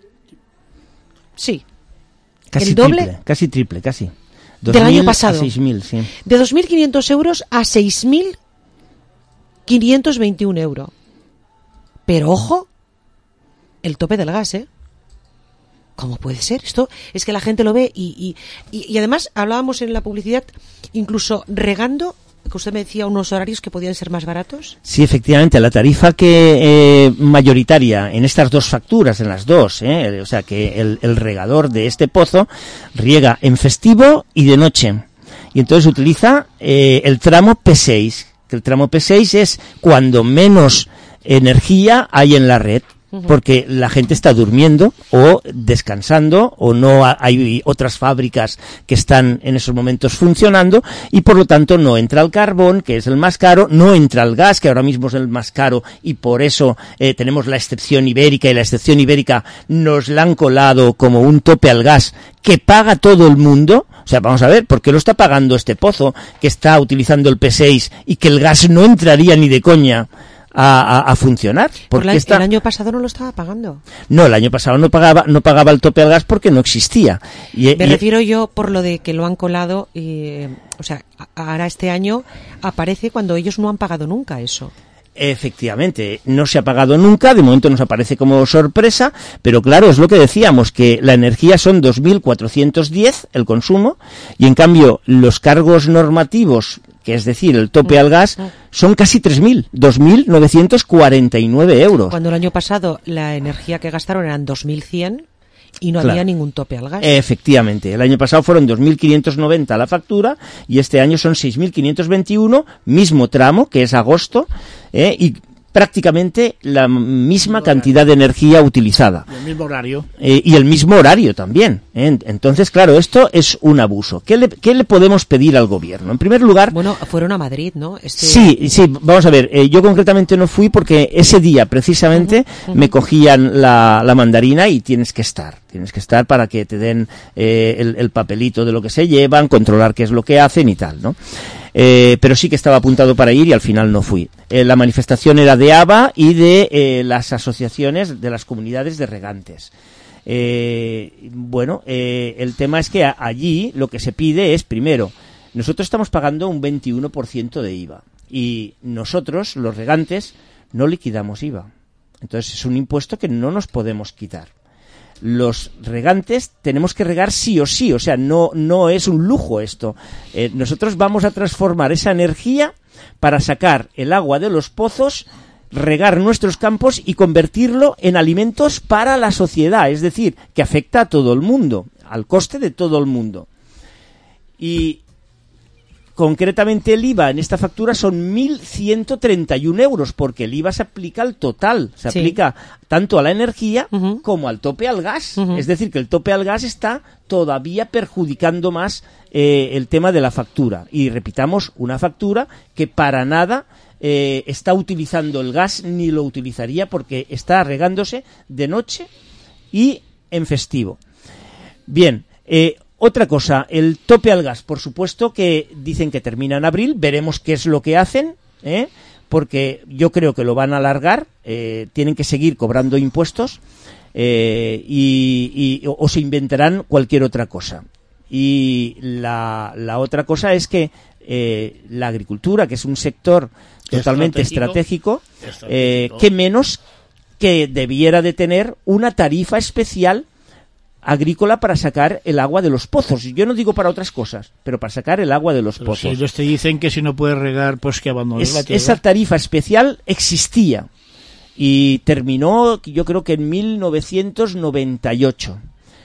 Sí. Casi el doble triple, casi triple, casi. Del año pasado. A seis mil, sí. De dos mil quinientos euros a seis mil quinientos veintiún euros. Pero ojo, el tope del gas, ¿eh? ¿Cómo puede ser? Esto es que la gente lo ve y, y, y, y además hablábamos en la publicidad, incluso regando, que usted me decía unos horarios que podían ser más baratos. Sí, efectivamente, la tarifa que eh, mayoritaria en estas dos facturas, en las dos, eh, o sea que el, el regador de este pozo riega en festivo y de noche. Y entonces utiliza eh, el tramo P seis, que el tramo P seis es cuando menos energía hay en la red, porque la gente está durmiendo o descansando o no hay otras fábricas que están en esos momentos funcionando y por lo tanto no entra el carbón, que es el más caro, no entra el gas, que ahora mismo es el más caro y por eso eh, tenemos la excepción ibérica y la excepción ibérica nos la han colado como un tope al gas que paga todo el mundo. O sea, vamos a ver, ¿por qué lo está pagando este pozo que está utilizando el P seis y que el gas no entraría ni de coña A, a, a funcionar? Porque la, está... el año pasado no lo estaba pagando. No, el año pasado no pagaba no pagaba el tope al gas porque no existía. Y, Me y... refiero yo por lo de que lo han colado, y, o sea, ahora este año aparece cuando ellos no han pagado nunca eso. Efectivamente, no se ha pagado nunca, de momento nos aparece como sorpresa, pero claro, es lo que decíamos, que la energía son dos mil cuatrocientos diez el consumo, y en cambio los cargos normativos, que es decir, el tope al gas, son casi tres mil, dos mil novecientos cuarenta y nueve euros. Cuando el año pasado la energía que gastaron eran dos mil cien y no claro. había ningún tope al gas. Efectivamente, el año pasado fueron dos mil quinientos noventa la factura y este año son seis mil quinientos veintiuno, mismo tramo, que es agosto, eh, y prácticamente la misma cantidad de energía utilizada. Y el mismo horario. Eh, y el mismo horario también. ¿eh? Entonces, claro, esto es un abuso. ¿Qué le, qué le podemos pedir al gobierno? En primer lugar... Bueno, fueron a Madrid, ¿no? Este... Sí, sí, vamos a ver. Eh, yo concretamente no fui porque ese día, precisamente, uh-huh, uh-huh. me cogían la, la mandarina y tienes que estar. Tienes que estar para que te den eh, el, el papelito de lo que se llevan, controlar qué es lo que hacen y tal, ¿no? Eh, pero sí que estaba apuntado para ir y al final no fui. Eh, la manifestación era de A B A y de eh, las asociaciones de las comunidades de regantes. Eh, bueno, eh, el tema es que a, allí lo que se pide es, primero, nosotros estamos pagando un veintiuno por ciento de I V A y nosotros, los regantes, no liquidamos I V A. Entonces es un impuesto que no nos podemos quitar. Los regantes tenemos que regar sí o sí, o sea, no no es un lujo esto. Eh, nosotros vamos a transformar esa energía para sacar el agua de los pozos, regar nuestros campos y convertirlo en alimentos para la sociedad, es decir, que afecta a todo el mundo, al coste de todo el mundo. Y concretamente el I V A en esta factura son mil ciento treinta y un euros, porque el I V A se aplica al total, se sí. aplica tanto a la energía uh-huh. como al tope al gas. Uh-huh. Es decir, que el tope al gas está todavía perjudicando más eh, el tema de la factura. Y repitamos, una factura que para nada eh, está utilizando el gas ni lo utilizaría porque está regándose de noche y en festivo. Bien, eh, otra cosa, el tope al gas, por supuesto que dicen que termina en abril, veremos qué es lo que hacen, ¿eh? porque yo creo que lo van a alargar, eh, tienen que seguir cobrando impuestos eh, y, y, o se inventarán cualquier otra cosa. Y la, la otra cosa es que eh, la agricultura, que es un sector totalmente estratégico, estratégico, eh, que menos que debiera de tener una tarifa especial agrícola para sacar el agua de los pozos. Yo no digo para otras cosas, pero para sacar el agua de los pero pozos. Si ellos te dicen que si no puedes regar, pues que abandones es, la tierra. Esa tarifa especial existía y terminó, yo creo que en mil novecientos noventa y ocho.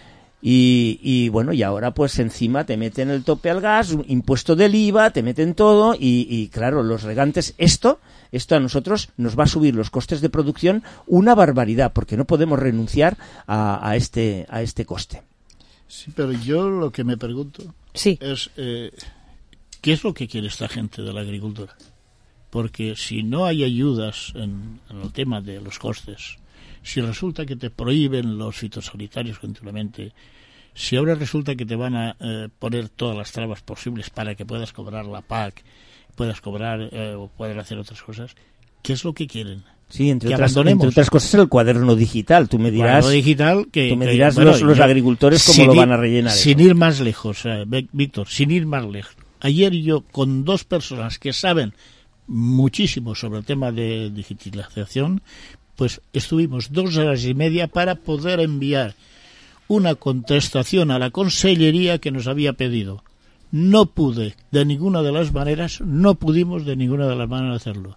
Y, y bueno, y ahora pues encima te meten el tope al gas, un impuesto del I V A, te meten todo y, y claro, los regantes, esto, esto a nosotros nos va a subir los costes de producción una barbaridad, porque no podemos renunciar a, a este, a este coste. Sí, pero yo lo que me pregunto sí. es eh, ¿qué es lo que quiere esta gente de la agricultura? Porque si no hay ayudas en, en el tema de los costes, si resulta que te prohíben los fitosanitarios continuamente, si ahora resulta que te van a eh, poner todas las trabas posibles para que puedas cobrar la P A C, puedas cobrar eh, o puedas hacer otras cosas, ¿qué es lo que quieren? Sí, entre otras, entre otras cosas el cuaderno digital. Tú me dirás, cuaderno digital que, tú me que, dirás bueno, los, los yo, agricultores cómo lo van a rellenar. Sin eso. ir más lejos, eh, Víctor, sin ir más lejos. Ayer yo, con dos personas que saben muchísimo sobre el tema de digitalización, pues estuvimos dos horas y media para poder enviar una contestación a la consellería que nos había pedido. No pude, de ninguna de las maneras, no pudimos de ninguna de las maneras hacerlo.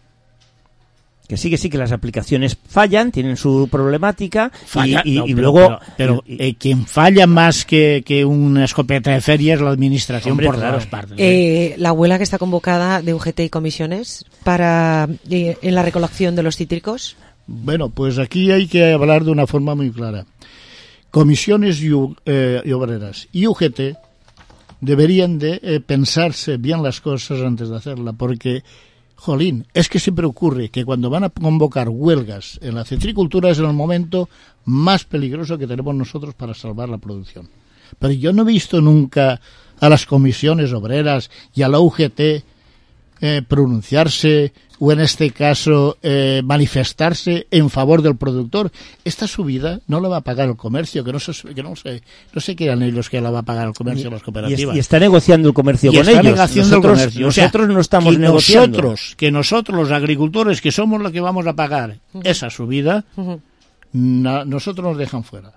Que sí, que sí, que las aplicaciones fallan, tienen su problemática Falla, y, y, no, y pero, luego... Pero, pero y, eh, quien falla más que, que una escopeta de feria es la administración, hombre, por claro. todas partes. ¿eh? Eh, la huelga que está convocada de U G T y comisiones para eh, en la recolección de los cítricos. Bueno, pues aquí hay que hablar de una forma muy clara. Comisiones y, eh, y obreras y U G T deberían de eh, pensarse bien las cosas antes de hacerla, porque... Jolín, es que siempre ocurre que cuando van a convocar huelgas en la citricultura es en el momento más peligroso que tenemos nosotros para salvar la producción. Pero yo no he visto nunca a las comisiones obreras y a la U G T eh, pronunciarse o en este caso eh, manifestarse en favor del productor. Esta subida no la va a pagar el comercio, que no sé, que no sé, no sé qué eran ellos que la va a pagar el comercio, y, las cooperativas. Y, y está negociando el comercio y con está ellos. Negociando nosotros, el comercio. nosotros o sea, no estamos que negociando. Nosotros, que nosotros los agricultores, que somos los que vamos a pagar uh-huh. esa subida, uh-huh. na, nosotros nos dejan fuera.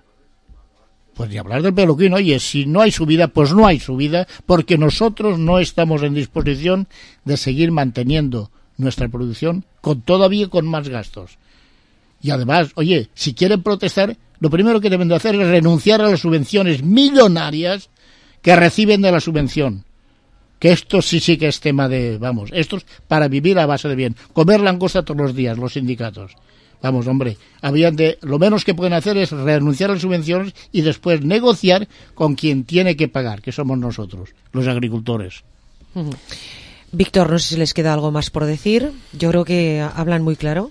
Pues ni hablar del peluquín, oye, si no hay subida, pues no hay subida, porque nosotros no estamos en disposición de seguir manteniendo nuestra producción con todavía con más gastos. Y además, oye, si quieren protestar, lo primero que deben de hacer es renunciar a las subvenciones millonarias que reciben de la subvención. Que esto sí sí que es tema de, vamos, esto es para vivir a base de bien. Comer langosta todos los días, los sindicatos. Vamos, hombre, habían de, lo menos que pueden hacer es renunciar a las subvenciones y después negociar con quien tiene que pagar, que somos nosotros, los agricultores. Uh-huh. Víctor, no sé si les queda algo más por decir. Yo creo que hablan muy claro.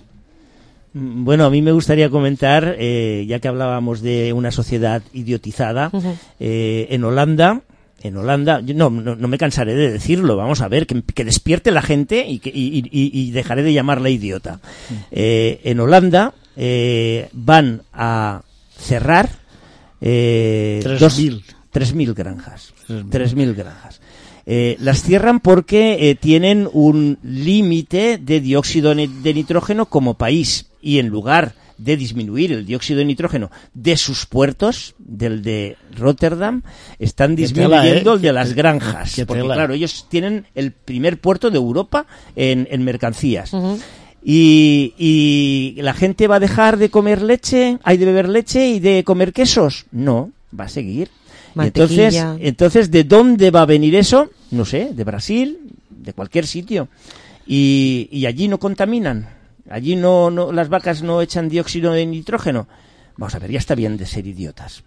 Bueno, a mí me gustaría comentar, eh, ya que hablábamos de una sociedad idiotizada, uh-huh. eh, en Holanda, en Holanda, no, no, no me cansaré de decirlo, vamos a ver, que, que despierte la gente y, que, y, y, y dejaré de llamarla idiota. Uh-huh. Eh, en Holanda eh, van a cerrar eh, tres mil granjas. tres mil granjas. Eh, las cierran porque eh, tienen un límite de dióxido de nitrógeno como país y en lugar de disminuir el dióxido de nitrógeno de sus puertos, del de Rotterdam, están disminuyendo tela, ¿eh? el de las granjas. Porque tela. Claro, ellos tienen el primer puerto de Europa en, en mercancías. Uh-huh. Y, y la gente va a dejar de comer leche, hay de beber leche y de comer quesos. No, va a seguir. Entonces, entonces, ¿de dónde va a venir eso? No sé, de Brasil, de cualquier sitio. Y, y allí no contaminan, allí no, no, las vacas no echan dióxido de nitrógeno. Vamos a ver, ya está bien de ser idiotas.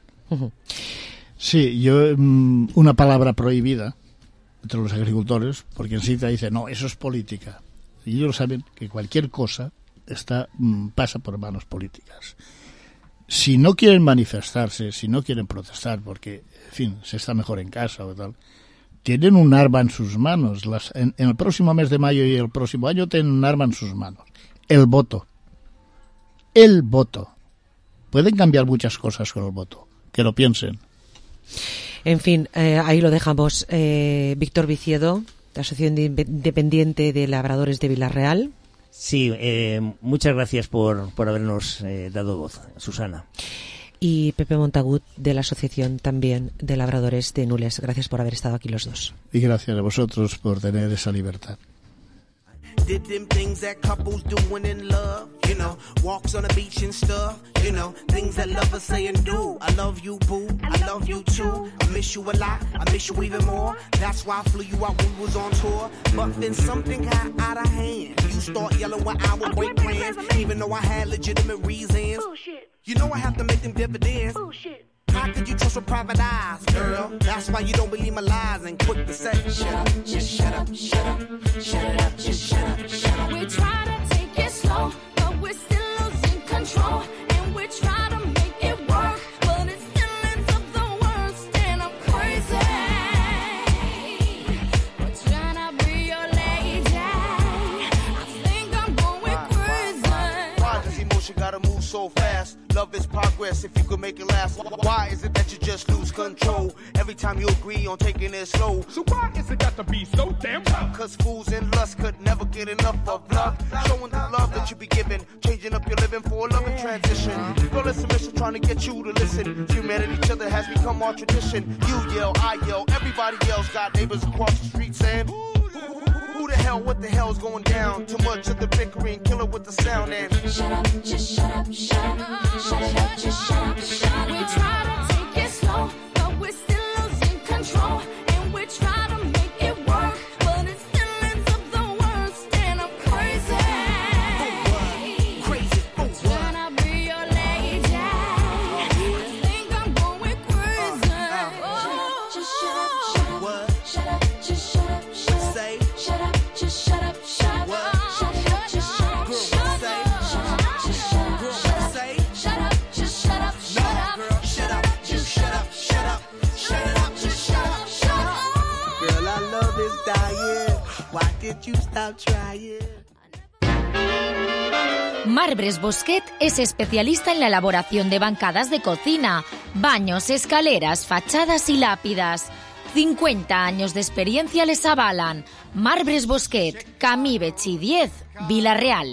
Sí, yo, una palabra prohibida entre los agricultores, porque en cita dice, no, eso es política. Y ellos saben que cualquier cosa está pasa por manos políticas. Si no quieren manifestarse, si no quieren protestar, porque, en fin, se está mejor en casa o tal, tienen un arma en sus manos. Las, en, en el próximo mes de mayo y el próximo año tienen un arma en sus manos. El voto. El voto. Pueden cambiar muchas cosas con el voto. Que lo piensen. En fin, eh, ahí lo dejamos. Eh, Víctor Viciedo, de Asociación Independiente de Labradores de Vila-real. Sí, eh, muchas gracias por, por habernos eh, dado voz, Susana. Y Pepe Montagut, de la Asociación también de Labradores de Nules. Gracias por haber estado aquí los dos. Y gracias a vosotros por tener esa libertad. did them things that couples do when in love. You know, walks on the beach and stuff. You know, things that lovers say and do. I love you, boo. I love you too. I miss you a lot. I miss you even more. That's why I flew you out when we was on tour. But then something got out of hand. You start yelling when I would break plans, even though I had legitimate reasons. Bullshit. You know I have to make them dividends. Bullshit. How could you trust with private eyes, girl? That's why you don't believe my lies and quick to say, shut up, just shut up, shut up, shut it up, just shut up, shut up. We try to take it slow, but we're still losing control. And we try to make it work, but it still ends up the worst. And I'm crazy. We're trying to be your lady. I think I'm going crazy. Why does emotion gotta move so fast? Love is progress if you could make it last. Why is it that you just lose control every time you agree on taking it slow? So why is it got to be so damn tough? Cause fools in lust could never get enough of love. Showing the love that you be giving, changing up your living for a loving transition. Girl, it's a mission trying to get you to listen. Humanity, each other has become our tradition. You yell, I yell, everybody else got neighbors across the street saying, who the hell, what the hell's going down? Too much of the bickering, kill it with the sound and shut up, just shut up, shut up, shut it up, just shut up, shut up. We try to take it slow, but we're still losing control. And we try to make it work, but it still ends up the worst. And I'm crazy. Crazy. I'm trying to be your lady. I think I'm going crazy. Oh, just shut up, shut up, what? Shut up, just shut up, shut up. Say, shut up, just shut up, shut up. What? Shut up, just shut up, shut up. Say, shut up, just shut up, shut up. Say, shut up, just shut up, shut up. Girl, shut up, just shut up, shut up. Shut it up, just shut up, shut up. girl, I love is dying. Why did you stop trying? Marbres Bosquet es especialista en la elaboración de bancadas de cocina, baños, escaleras, fachadas y lápidas. cincuenta años de experiencia les avalan. Marbres Bosquet, Camí Betxí diez, Vila-real.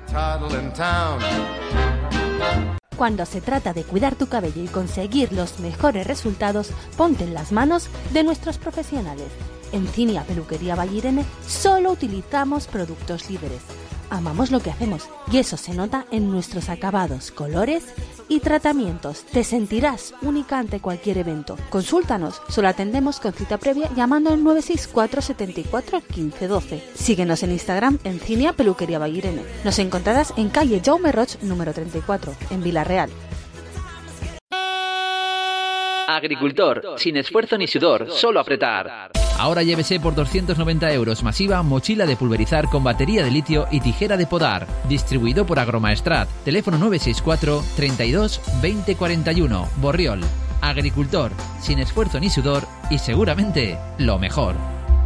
Cuando se trata de cuidar tu cabello y conseguir los mejores resultados, ponte en las manos de nuestros profesionales. En Cinia Peluquería Vallirene solo utilizamos productos libres. Amamos lo que hacemos y eso se nota en nuestros acabados, colores y tratamientos. Te sentirás única ante cualquier evento. Consúltanos, solo atendemos con cita previa llamando al nueve seis cuatro, setenta y cuatro, quince doce. Síguenos en Instagram en Cinia Peluquería Vallirene. Nos encontrarás en calle Jaume Roig número treinta y cuatro, en Vila-real. Agricultor, sin esfuerzo ni sudor, solo apretar. Ahora llévese por doscientos noventa euros masiva mochila de pulverizar con batería de litio y tijera de podar. Distribuido por Agromaestrat. Teléfono nueve seis cuatro, treinta y dos, veinte cuarenta y uno. Borriol. Agricultor, sin esfuerzo ni sudor y seguramente lo mejor.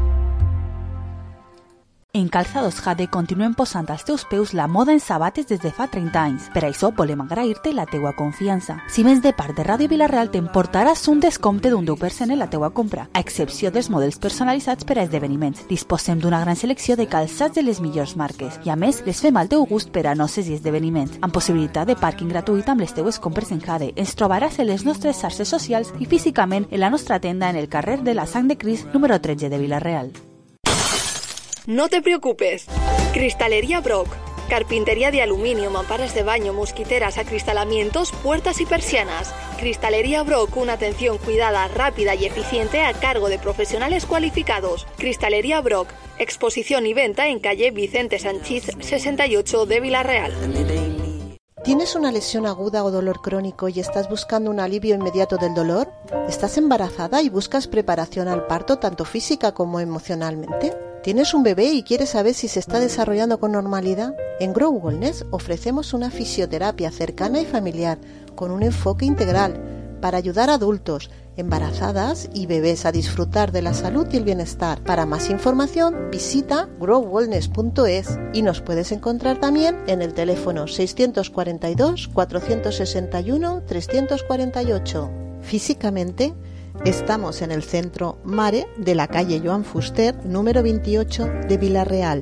En Calçados Jade continuem posant als teus peus la moda en sabates des de fa trenta anys. Per això volem agrair-te la teua confiança. Si vens de part de Ràdio Vila-real, t'emportaràs un descompte d'un deu per cent en la teua compra, a excepció dels models personalitzats per a esdeveniments. Disposem d'una gran selecció de calçats de les millors marques i, a més, les fem al teu gust per a noces i esdeveniments, amb possibilitat de pàrquing gratuït amb les teues compres en Jade. Ens trobaràs en les nostres xarxes socials i físicament en la nostra tenda en el carrer de la Sang de Crist número tretze de Vila-real. No te preocupes. Cristalería Brock. Carpintería de aluminio, mamparas de baño, mosquiteras, acristalamientos, puertas y persianas. Cristalería Brock, una atención cuidada, rápida y eficiente a cargo de profesionales cualificados. Cristalería Brock. Exposición y venta en calle Vicente Sanchís sesenta y ocho de Vila-real. ¿Tienes una lesión aguda o dolor crónico y estás buscando un alivio inmediato del dolor? ¿Estás embarazada y buscas preparación al parto tanto física como emocionalmente? ¿Tienes un bebé y quieres saber si se está desarrollando con normalidad? En Grow Wellness ofrecemos una fisioterapia cercana y familiar con un enfoque integral para ayudar a adultos, embarazadas y bebés a disfrutar de la salud y el bienestar. Para más información visita grow wellness punto es y nos puedes encontrar también en el teléfono seiscientos cuarenta y dos, cuatrocientos sesenta y uno, trescientos cuarenta y ocho. Físicamente, estamos en el centro Mare de la calle Joan Fuster, número veintiocho de Vila-real.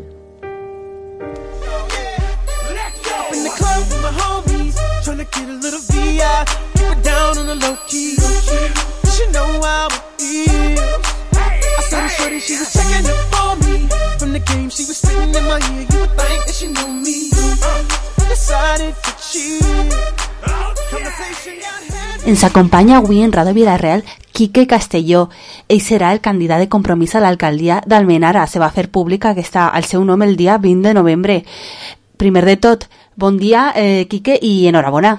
She know how it feels. I saw the shorty, she was checking it for me from the game, she was sitting in my ear. You would think that she knew me. Decided to cheat. Conversation got heavy. Ens acompanya avui en Radio Villarreal Quique Castelló. Ell serà el candidat de Compromís a l'alcaldia d'Almenara. Se va fer pública aquesta, el seu nom el dia vint de novembre. Primer de tot, bon dia, eh, Quique, i enhorabona.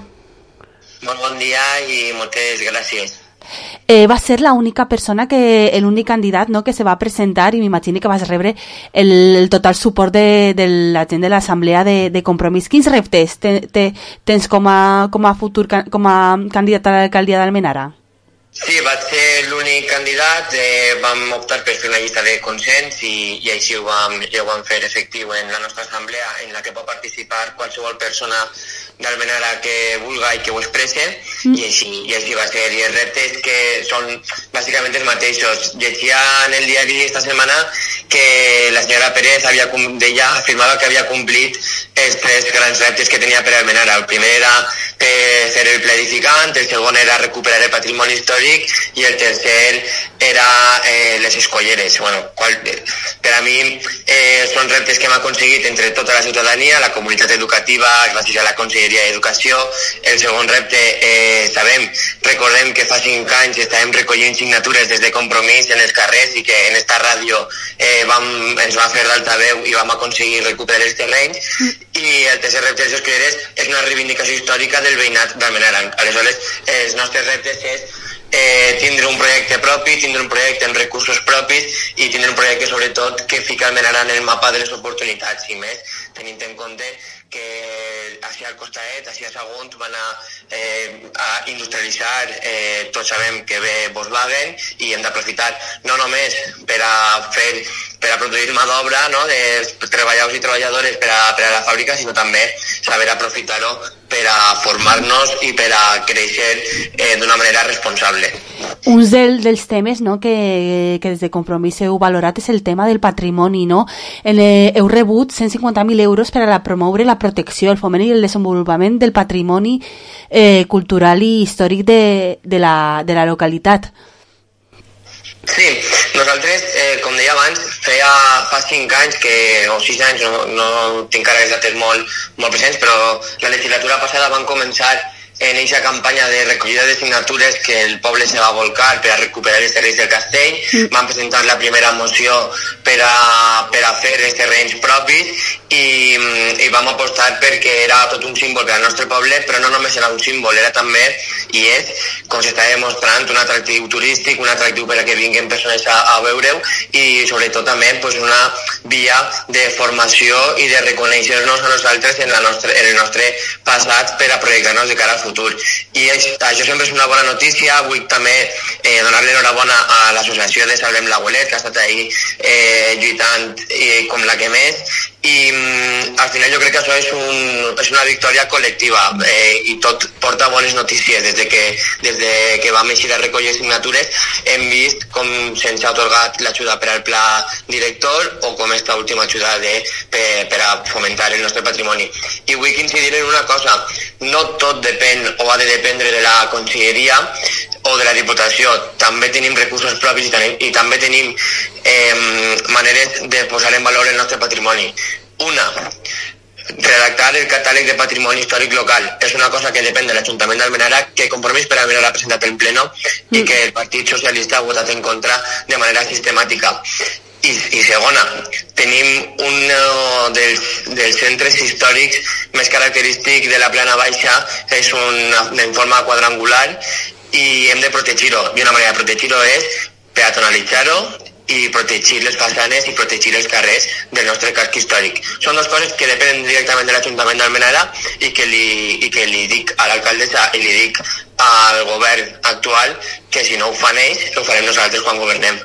Molt bon dia i moltes gràcies. Eh, va ser l'única persona, que l'únic candidat, no, que se va presentar, i m'imagino que vas rebre el, el total suport de, de la gent de l'Assemblea de, de Compromís. Quins reptes te, te, tens com a, com a futur com a candidat a l'alcaldia d'Almenara? Sí, vaig ser l'únic candidat, eh, vam optar per fer una llista de consens i, i així ho vam, ja ho vam fer efectiu en la nostra assemblea, en la que pot participar qualsevol persona d'Almenara que vulga i que ho expresse, mm. i, així, i així va ser. I els reptes que són bàsicament els mateixos. Llegia en el diari esta setmana que la senyora Pérez havia, deia, afirmava que havia complit els tres grans reptes que tenia per Almenara. El primer era per fer el ple edificant, el segon era recuperar el patrimoni històric i el tercer era eh, les escolleres. Bueno, qual, per a mi eh, són reptes que hem aconseguit entre tota la ciutadania, la comunitat educativa, gràcies a la Conselleria d'Educació. El segon repte, eh, sabem, recordem que fa cinc anys estàvem recollint signatures des de Compromís en els carrers i que en esta ràdio eh, vam, ens va fer d'altaveu i vam aconseguir recuperar els terrenys. I el tercer repte dels escolleres és una reivindicació històrica del veïnat d'Almenara. Aleshores, els nostres reptes és Eh, tindre un projecte propi, tindre un projecte amb recursos propis i tindre un projecte sobretot que fica Almenara en el mapa de les oportunitats, i més tenint en compte que així al Costaet, així a Sagunt van a, eh, a industrialitzar, eh, tots sabem que ve Volkswagen i hem d'aprofitar no només per a fer per a produir mà d'obra, no, de treballadors i treballadores per a, per a la fàbrica, sinó també saber aprofitar-ho per a formar-nos i per a créixer eh, d'una manera responsable. Un del, dels temes, no, que, que des de Compromís heu valorat és el tema del patrimoni, no? El, eh, heu rebut cent cinquanta mil euros per a la promoure la protecció, el foment i el desenvolupament del patrimoni eh, cultural i històric de, de, la, de la localitat. Sí, nosaltres, eh, com deia abans, feia fa cinc anys, que, o sis anys, no, no tinc ara les dates molt, molt presents, però la legislatura passada van començar en aquesta campanya de recollida de signatures que el poble se va volcar per a recuperar els terrenys del castell. Mm. Van presentar la primera moció per a, per a fer els terrenys propis i, i vam apostar perquè era tot un símbol per al nostre poble, però no només era un símbol, era també, i és, com s'està demostrant, un atractiu turístic, un atractiu per a que vinguin persones a, a veure-ho i sobretot també pues, una via de formació i de reconèixer-nos a nosaltres en, la nostra, en el nostre passat per a projectar-nos de cara al futur. I això sempre és una bona notícia. Vull també eh, donar-li enhorabona a l'associació de Salvem l'Abuelet, que ha estat ahí eh, lluitant eh, com la que més, i mm, al final jo crec que això és, un, és una victòria col·lectiva eh, i tot porta bones notícies. Des de que, des de que vam eixir a recollir signatures hem vist com se'ns ha atorgat l'ajuda per al pla director o com esta última ajuda de, per, per a fomentar el nostre patrimoni. I vull incidir en una cosa, no tot depèn o ha de dependre de la Conselleria o de la Diputació. També tenim recursos propis i, tenim, i també tenim eh, maneres de posar en valor el nostre patrimoni. Una, redactar el catàleg de patrimoni històric local. És una cosa que depèn de l'Ajuntament d'Almenara, que Compromís per Almenara ha presentat en pleno i que el Partit Socialista ha votat en contra de manera sistemàtica. I, i segona, tenim un uh, dels, dels centres històrics més característic de la plana baixa, és un, en forma quadrangular i hem de protegir-ho. I una manera de protegir-ho és peatonalitzar-ho i protegir les façanes i protegir els carrers del nostre casc històric. Són dues coses que depenen directament de l'Ajuntament d'Almenara i que li, i que li dic a l'alcaldessa i li dic al govern actual que si no ho fan ells, ho farem nosaltres quan governem.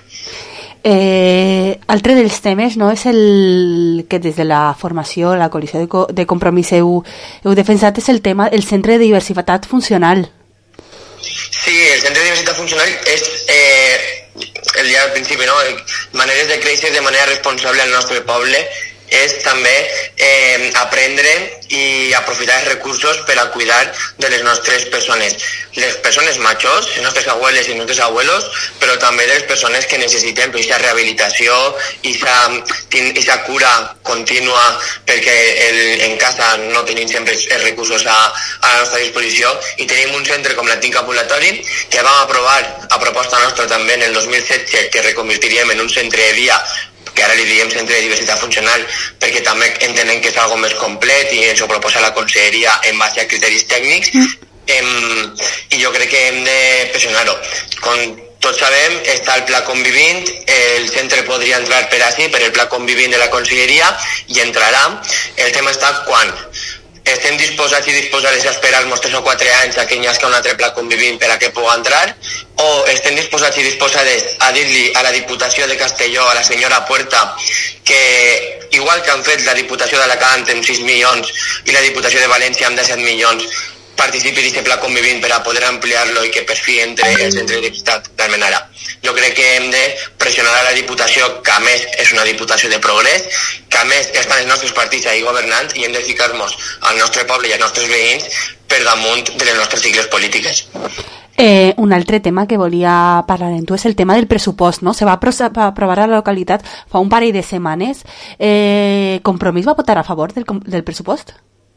Eh, altre dels temes, no, és el que des de la formació, la coalició de, co de Compromís heu, heu defensat, és el tema el centre de diversitat funcional. Sí, el centre de diversitat funcional és eh, el dia al principi, no? Maneres de créixer de manera responsable al nostre poble és també eh, aprendre i aprofitar els recursos per a cuidar de les nostres persones, les persones majors, les nostres abueles i els nostres abuelos, però també de les persones que necessiten aquesta rehabilitació i aquesta cura contínua, perquè el, en casa no tenim sempre els recursos a, a la nostra disposició, i tenim un centre com l'antic ambulatori que vam aprovar a proposta nostra també en el dos mil setze, que reconvertiríem en un centre de dia, que ara li diem centre de diversitat funcional, perquè també entenem que és algo més complet i ens ho proposa la conselleria en base a criteris tècnics. Mm. Em, i jo crec que hem de pressionar-ho. Com tots sabem, està el Pla Convivint, el centre podria entrar per així, per el Pla Convivint de la conselleria, i entrarà. El tema està quan estem disposats i disposades a esperar-nos tres o quatre anys a que hi hagi un altre Pla Convivint per a que pugui entrar, o estem disposats i disposades a dir-li a la Diputació de Castelló, a la senyora Puerta, que igual que han fet la Diputació d'Alacant amb sis milions i la Diputació de València amb disset milions, participi d'aquest Pla Convivint per a poder ampliar-lo i que per fi entre el centre de diversitat d'Almenara. Jo crec que hem de pressionar a la Diputació, que a més és una Diputació de progrés, que a més estan els nostres partits ahí governant, i hem de ficar-nos al nostre poble i als nostres veïns per damunt de les nostres sigles polítiques. Eh, un altre tema que volia parlar amb tu és el tema del pressupost, no? Se va aprovar a la localitat fa un parell de setmanes. Eh, Compromís va votar a favor del, del pressupost?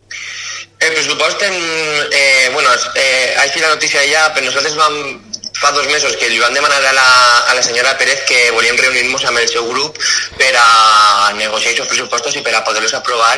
El pressupost, eh, bueno, eh, així la notícia ja, però nosaltres vam, fa dos mesos que li van demanar a la, a la senyora Pérez que volíem reunir-nos amb el seu grup per a negociar aquests pressupostos i per a poder-los aprovar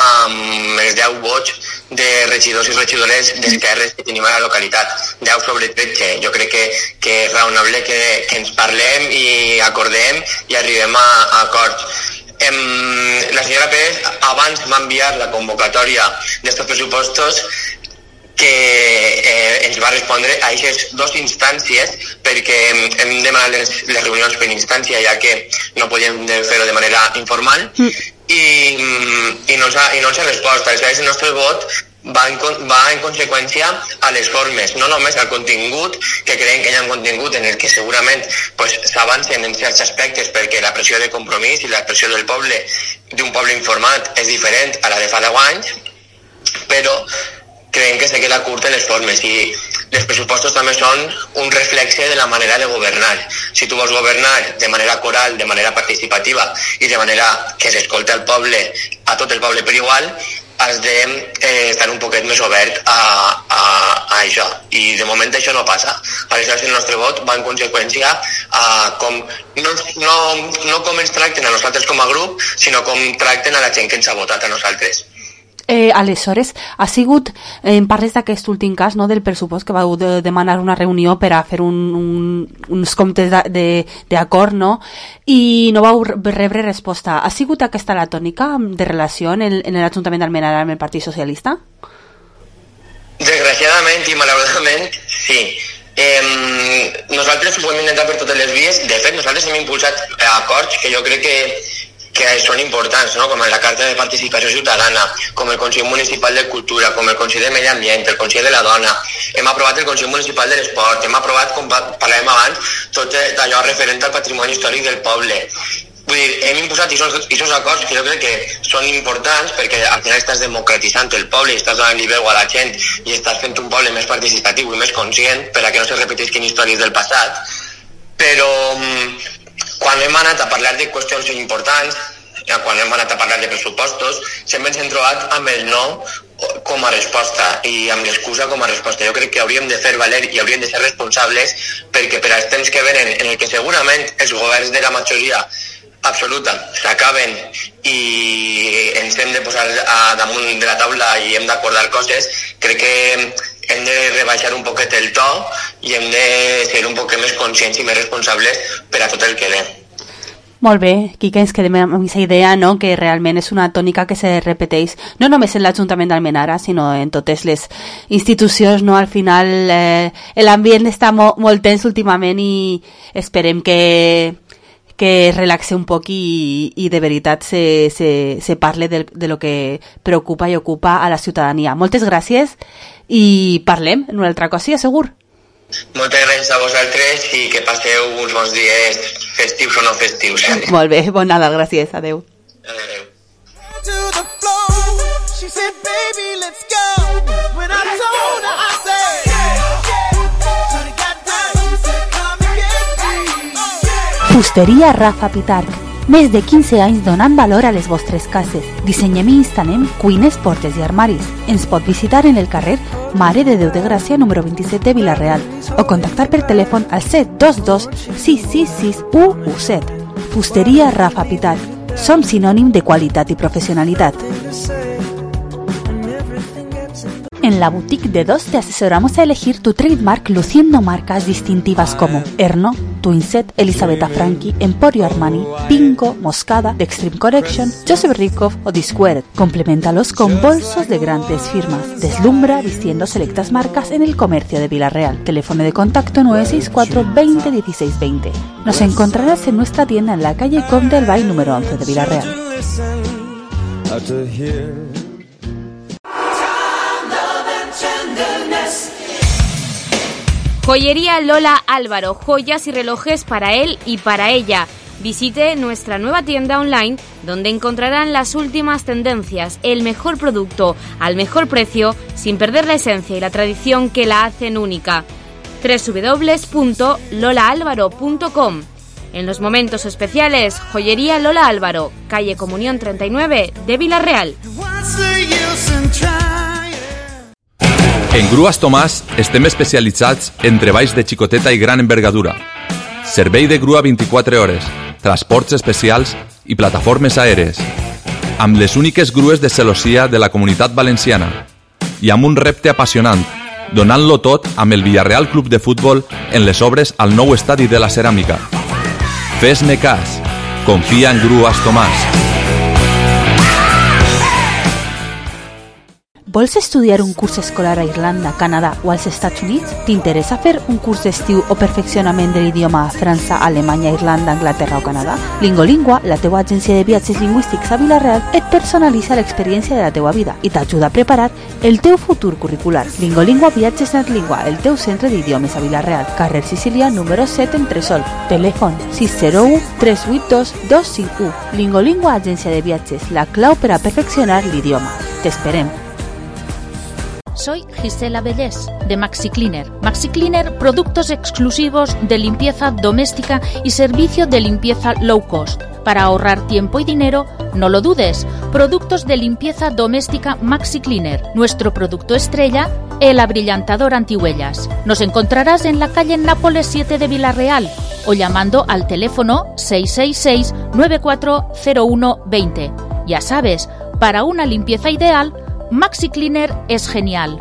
amb els deu vots de regidors i regidores d'esquerres que tenim a la localitat, deu sobre tretze. Jo crec que, que és raonable que, que ens parlem i acordem i arribem a, a acords. Em, la senyora Pérez abans va enviar la convocatòria d'estos pressupostos que eh, ens va respondre a aquestes dues instàncies, perquè hem demanat les, les reunions per instància, ja que no podíem fer-ho de manera informal, mm. i, i, no ha, i no ens ha respost. Aleshores, el nostre vot va en, va en conseqüència a les formes, no només al contingut, que creiem que hi ha un contingut en el que segurament pues, s'avancen en certs aspectes, perquè la pressió de Compromís i la pressió del poble, d'un poble informat, és diferent a la de fa deu anys, però creiem que se queda curt en les formes, i els pressupostos també són un reflexe de la manera de governar. Si tu vols governar de manera coral, de manera participativa i de manera que s'escolta el poble, a tot el poble per igual, has de eh, estar un poquet més obert a, a, a això, i de moment això no passa. Aleshores el nostre vot va en conseqüència a com, no, no, no com ens tracten a nosaltres com a grup, sinó com tracten a la gent que ens ha votat a nosaltres. Eh, aleshores, ha sigut, eh, en parles d'aquest últim cas, no, del pressupost, que vau de demanar una reunió per a fer un, un, uns comptes d'acord, no? I no vau rebre resposta. Ha sigut aquesta la tònica de relació en el, en l'Ajuntament d'Almenara amb el Partit Socialista? Desgraciadament i malauradament, sí. Eh, nosaltres ho hem intentat per totes les vies. De fet, nosaltres hem impulsat acords que jo crec que que són importants, no? Com la Carta de Participació Ciutadana, com el Consell Municipal de Cultura, com el Consell de Medi Ambient, el Consell de la Dona. Hem aprovat el Consell Municipal de l'Esport, hem aprovat, com parlàvem abans, tot allò referent al patrimoni històric del poble. Vull dir, hem imposat aquests acords que jo crec que són importants, perquè al final estàs democratitzant el poble i estàs donant-li veu a la gent i estàs fent un poble més participatiu i més conscient per a que no se repetisquen històries del passat. Però quan hem anat a parlar de qüestions importants, quan hem anat a parlar de pressupostos, sempre ens hem trobat amb el no com a resposta i amb l'excusa com a resposta. Jo crec que hauríem de fer valer i hauríem de ser responsables, perquè per als temps que venen, en el que segurament els governs de la majoria absoluta s'acaben i ens hem de posar a damunt de la taula i hem d'acordar coses, crec que hem de rebaixar un poquet el to i hem de ser un poquet més conscients i més responsables per a tot el que ve. Molt bé, Quique, ens quedem amb aquesta idea, no?, que realment és una tònica que se repeteix no només en l'Ajuntament d'Almenara, sinó en totes les institucions, no? Al final eh, l'ambient està mo molt tens últimament i esperem que que es relaxe un poc i, i de veritat se, se, se parle de, de lo que preocupa i ocupa a la ciutadania. Moltes gràcies i parlem en una altra cosa, segur. Moltes gràcies a vosaltres i que passeu uns bons dies festius o no festius. Molt bé, bon Nadal, gràcies, adeu. Adeu. to the floor. She said, baby, let's go. When I told her, I said, yeah, yeah. So they got down, said, come and get me. Fusteria Rafa Pitarch. Més de quinze anys donant valor a les vostres cases. Dissenyem i instal·lem cuines, portes i armaris. Ens pot visitar en el carrer Mare de Déu de Gràcia número vint-i-set de Vila-real o contactar per telèfon al set dos dos sis sis sis u u set. Fusteria Rafa Pitarch. Som sinònim de qualitat i professionalitat. En la boutique de dos te asesoramos a elegir tu trademark luciendo marcas distintivas como Erno, Twinset, Elisabetta Franchi, Emporio Armani, Pinko, Moscada, The Extreme Collection, Joseph Ribkoff o The Squared. Compleméntalos con bolsos de grandes firmas. Deslumbra vistiendo selectas marcas en el comercio de Vila-real. Teléfono de contacto nueve seis cuatro veinte dieciséis veinte. Nos encontrarás en nuestra tienda en la calle Comte del Valle número once de Vila-real. Joyería Lola Álvaro, joyas y relojes para él y para ella. Visite nuestra nueva tienda online donde encontrarán las últimas tendencias, el mejor producto al mejor precio sin perder la esencia y la tradición que la hacen única. doble u doble u doble u punto lola álvaro punto com. En los momentos especiales, Joyería Lola Álvaro, calle Comunión treinta y nueve de Vila-real. En Grues Tomàs estem especialitzats en treballs de xicoteta i gran envergadura. Servei de grua vint-i-quatre hores, transports especials i plataformes aèries. Amb les úniques grues de celossia de la Comunitat Valenciana. I amb un repte apassionant, donant-lo tot amb el Villarreal Club de Futbol en les obres al nou estadi de la Ceràmica. Fes-me cas, confia en Grues Tomàs. Vols estudiar un curs escolar a Irlanda, Canadà o als Estats Units? T'interessa fer un curs d'estiu o perfeccionament de l'idioma a França, Alemanya, Irlanda, Anglaterra o Canadà? Lingolingua, la teua agència de viatges lingüístics a Vila-real, et personalitza l'experiència de la teua vida i t'ajuda a preparar el teu futur curricular. Lingolingua Viatges Netlingua, el teu centre d'idiomes a Vila-real, carrer Sicília número set en Tresol. Telèfon sis zero u tres vuit dos dos cinc u. Lingolingua Agència de Viatges, la clau per a perfeccionar l'idioma. T'esperem. Soy Gisela Bellés, de Maxi Cleaner. Maxi Cleaner, productos exclusivos de limpieza doméstica y servicio de limpieza low cost. Para ahorrar tiempo y dinero, no lo dudes. Productos de limpieza doméstica Maxi Cleaner. Nuestro producto estrella, el abrillantador antihuellas. Nos encontrarás en la calle Nápoles siete de Vila-real o llamando al teléfono seis seis seis nueve cuatro cero uno veinte. Ya sabes, para una limpieza ideal, Maxi Cleaner es genial.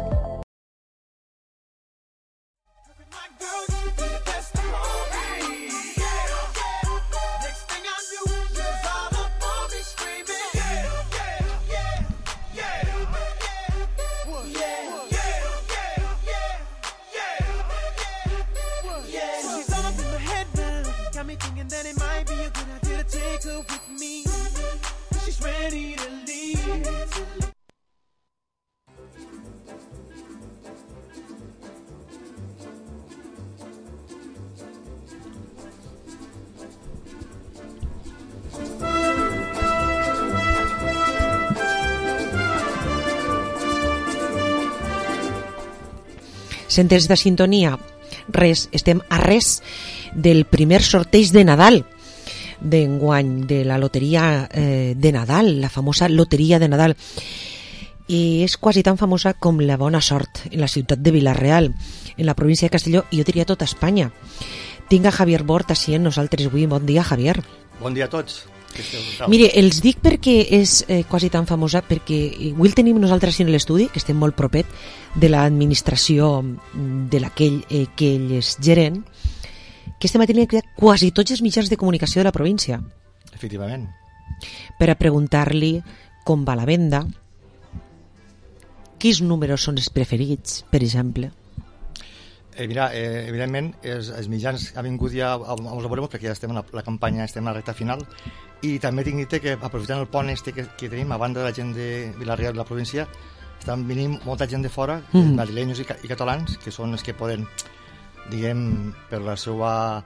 Centres de sintonia, res, estem a res del primer sorteig de Nadal d'enguany, de la loteria eh, de Nadal, la famosa loteria de Nadal, i és quasi tan famosa com la bona sort en la ciutat de Vila-real, en la província de Castelló, i jo diria tota Espanya. Tinc a Javier Bort així en nosaltres avui. Bon dia, Javier. Bon dia a tots. Mire, els dic perquè és eh, quasi tan famosa, perquè avui el tenim nosaltres en l'estudi, que estem molt propet de l'administració de l'aquell eh, que ell és gerent, que este matí ha creat quasi tots els mitjans de comunicació de la província. Efectivament. Per a preguntar-li com va la venda, quins números són els preferits, per exemple. Eh, mira, eh, evidentment, els, els mitjans han vingut ja a, a, a veurem, perquè ja estem en la, la campanya, estem en la recta final, i també tinc dit que, aprofitant el pont este que, que tenim, a banda de la gent de Vila-real de la província, estan venint molta gent de fora, mm. madrilenyos i, i catalans, que són els que poden, diguem, per la seva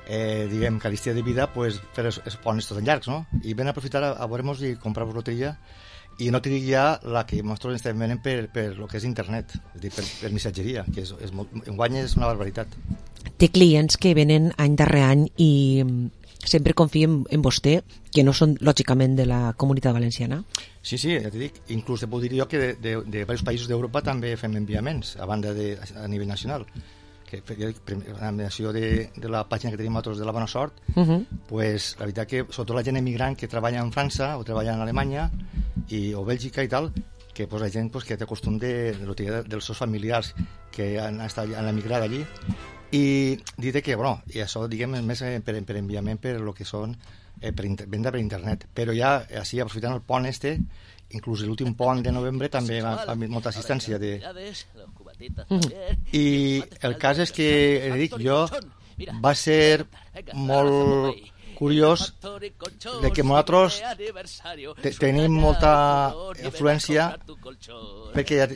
eh, diguem, caristia de vida, pues, fer els, els ponts tots llargs, no? I ven a aprofitar a, a veure-nos i comprar-vos loteria, i no te dic ja la que nosaltres estem venent per, per lo que és internet, és a dir, per, per missatgeria, que és, és molt, en guany és una barbaritat. Té clients que venen any darrere any i sempre confien en vostè, que no són lògicament de la Comunitat Valenciana. Sí, sí, ja t'he dit, inclús te puc dir jo que de, de, de diversos països d'Europa també fem enviaments, a banda de, a nivell nacional, que la mediació de, de la pàgina que tenim nosaltres de la Bona Sort, uh -huh. pues, la veritat que sobretot la gent emigrant que treballa en França o treballa en Alemanya i, o Bèlgica i tal, que pues, la gent pues, que té costum de, de loteria dels seus familiars que han, estat, han emigrat allí, i dir que, bueno, i això diguem és més per, per enviament per lo que són eh, per inter, venda per internet, però ja així aprofitant el pont este, inclús l'últim pont de novembre també va haver molta assistència de... I el cas és que, eh, dic, jo va ser molt curiós de que nosaltres te, tenim molta influència perquè ja...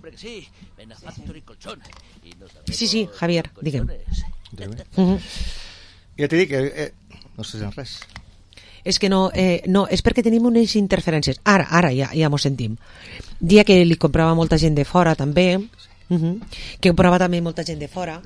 Sí, sí, Javier, digue'm. Uh-huh. Ja t'he dit que eh, no sé si res. És que no, eh, no, és perquè tenim unes interferències. Ara, ara ja, ja m'ho sentim. Dia que li comprava molta gent de fora també, uh-huh. que comprava també molta gent de fora.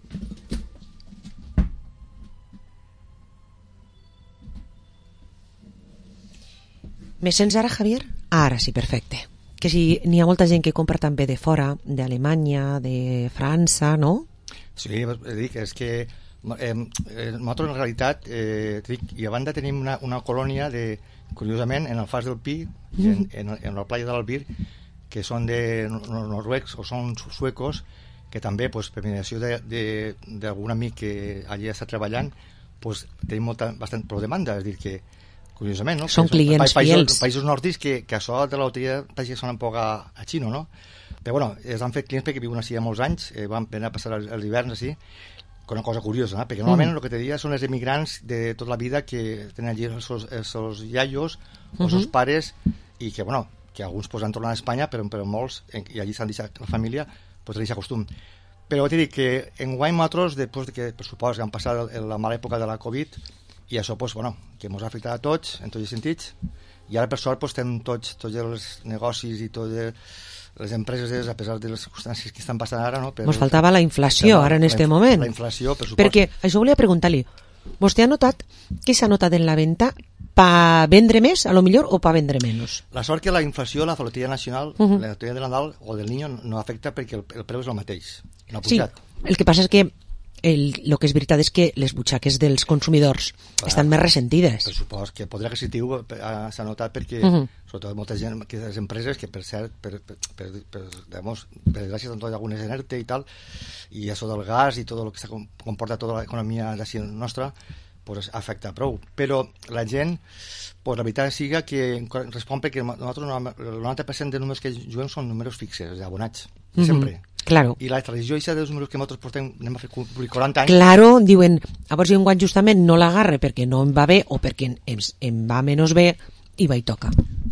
Me sents ara, Javier? Ara sí, perfecte. Que si n'hi ha molta gent que compra també de fora, d'Alemanya, de França, no? Sí, dic, és que eh, nosaltres en realitat eh, dic, i a banda tenim una, una colònia de, curiosament, en el Fas del Pi mm. en, en, en la playa de l'Albir, que són de noruecs o són suecos, que també pues, per mediació d'algun amic que allí està treballant, pues, tenim molta, bastant prou demanda, és a dir que curiosament, no? Són clients pa, països, fiels. Països nòrdics que, que això de la loteria que són un poc a, a xino, no? Però bueno, es han fet clients perquè viuen així ha molts anys, eh, van venir a passar els hiverns així, con una cosa curiosa, no? Perquè normalment mm. el que te diria són els emigrants de tota la vida que tenen allí els seus, els seus iaios, els seus uh -huh. pares, i que, bueno, que alguns pues, han tornat a Espanya, però, però molts, i allí s'han deixat la família, pues, tenen aquest costum. Però t'he dit que en guany nosaltres, després de que, per suposo, que han passat la mala època de la Covid, i això, pues, bueno, que ens ha afectat a tots, en tots els sentits, i ara, per sort, pues, tenim tots, tots els negocis i totes les empreses, a pesar de les circumstàncies que estan passant ara, no? Però ens faltava la inflació, ara en este moment. La inflació, per suposo. Perquè, això volia preguntar-li, vostè ha notat què s'ha notat en la venda per vendre més, a lo millor, o per vendre menys? La sort que la inflació, la loteria nacional, uh -huh. la loteria de Nadal o del Niño no afecta perquè el, el preu és el mateix. No ha pujat. Sí, el que passa és que el, el que és veritat és que les butxaques dels consumidors ah, estan més ressentides. Per supost que podrà que adquisitiu s'ha notat perquè, uh -huh. sobretot molta gent, que les empreses que per cert, per, per, per, per, digamos, per gràcies a tot algunes en ERTE i tal, i això del gas i tot el que comporta tota l'economia d'ací nostra, pues afecta prou. Però la gent, pues la veritat siga que respon perquè nosaltres el noranta per cent de números que juguem són números fixes, abonats, sempre. Uh -huh. Claro. I la tradició és dels números que nosaltres portem, anem a fer quaranta anys. Claro, diuen, a veure si un guany justament no l'agarre perquè no em va bé o perquè em, em va menys bé i va i toca.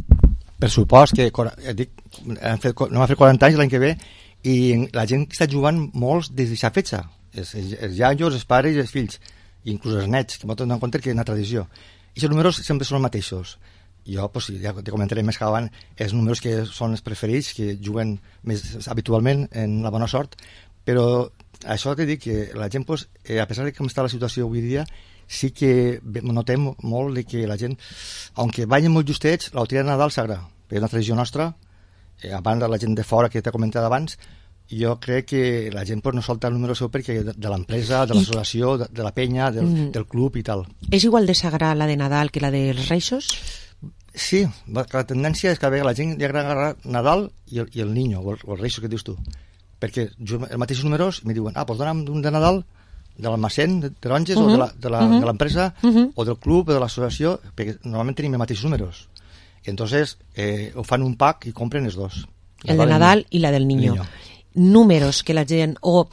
Per supost que dic, hem fet, no va fer quaranta anys l'any que ve i la gent està jugant molts des d'aquesta fetge, els, els iaios, els pares i els fills, inclús els nets, que nosaltres no en compte que és una tradició. I aquests números sempre són els mateixos. Jo, pues, ja te comentaré més que davant, els números que són els preferits, que juguen més habitualment en la Bona Sort, però això t'he dit que la gent, pues, eh, a pesar de com està la situació avui dia, sí que notem molt de que la gent, aunque vagin molt justets, la loteria de Nadal s'agrada, perquè és una tradició nostra, eh, a banda de la gent de fora que t'he comentat abans, jo crec que la gent pues, no solta el número seu perquè de, de l'empresa, de l'associació, de, de la penya, del, mm. del club i tal. És igual de sagrada la de Nadal que la dels Reixos? Sí, la tendència és que a la gent li agrada Nadal i el, i el Niño, o el, o el Reixos que dius tu, perquè els mateixos números me diuen, ah, doncs dona'm un de Nadal de l'almacén de taronges uh -huh. o de l'empresa uh -huh. o del club o de l'associació, perquè normalment tenim els mateixos números. I entonces eh, ho fan un pack i compren els dos. El de Nadal i la del Niño. Niño. Números que la gent... o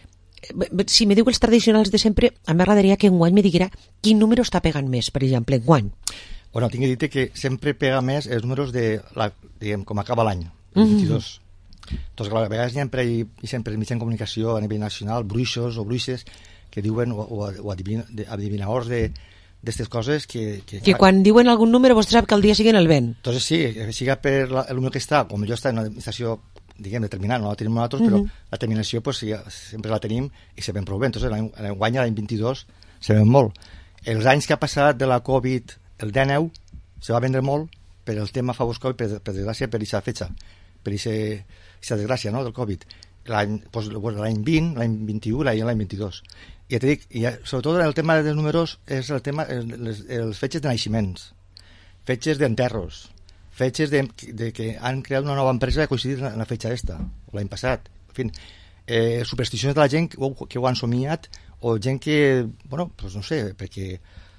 si me diu els tradicionals de sempre, a mi m'agradaria que enguany me diguera quin número està pegant més, per exemple, enguany. Bueno, tinc que dir que sempre pega més els números de, la, diguem, com acaba l'any, el vint-i-dos. Mm -hmm. Doncs, clar, a vegades hi ha sempre, i sempre mitjans de comunicació a nivell nacional, bruixos o bruixes, que diuen, o, o, o adivin, adivinadors de d'aquestes coses que... Que, que quan diuen algun número vostè sap que el dia sigui en el vent. Entonces sí, siga per la, el número que està, com jo està en una administració, diguem, determinada, no la tenim nosaltres, uh -huh. però la terminació pues, sí, sempre la tenim i sabem prou bé. Entonces l'any l'any vint-i-dos sabem molt. Els anys que ha passat de la Covid, el dinou, se va vendre molt per el tema Fabusco i per, per desgràcia per aquesta fetge, per aquesta desgràcia, no?, del Covid. L'any pues, vint, l'any vint-i-u, l'any vint-i-dos. I ja t'he dit, i sobretot el tema dels números és el tema, les, els fetges de naixements, fetges d'enterros, fetges de, de que han creat una nova empresa que ha coincidit en la fetge esta, l'any passat. En fi, eh, supersticions de la gent que ho, que ho han somiat, o gent que, bueno, pues no sé, perquè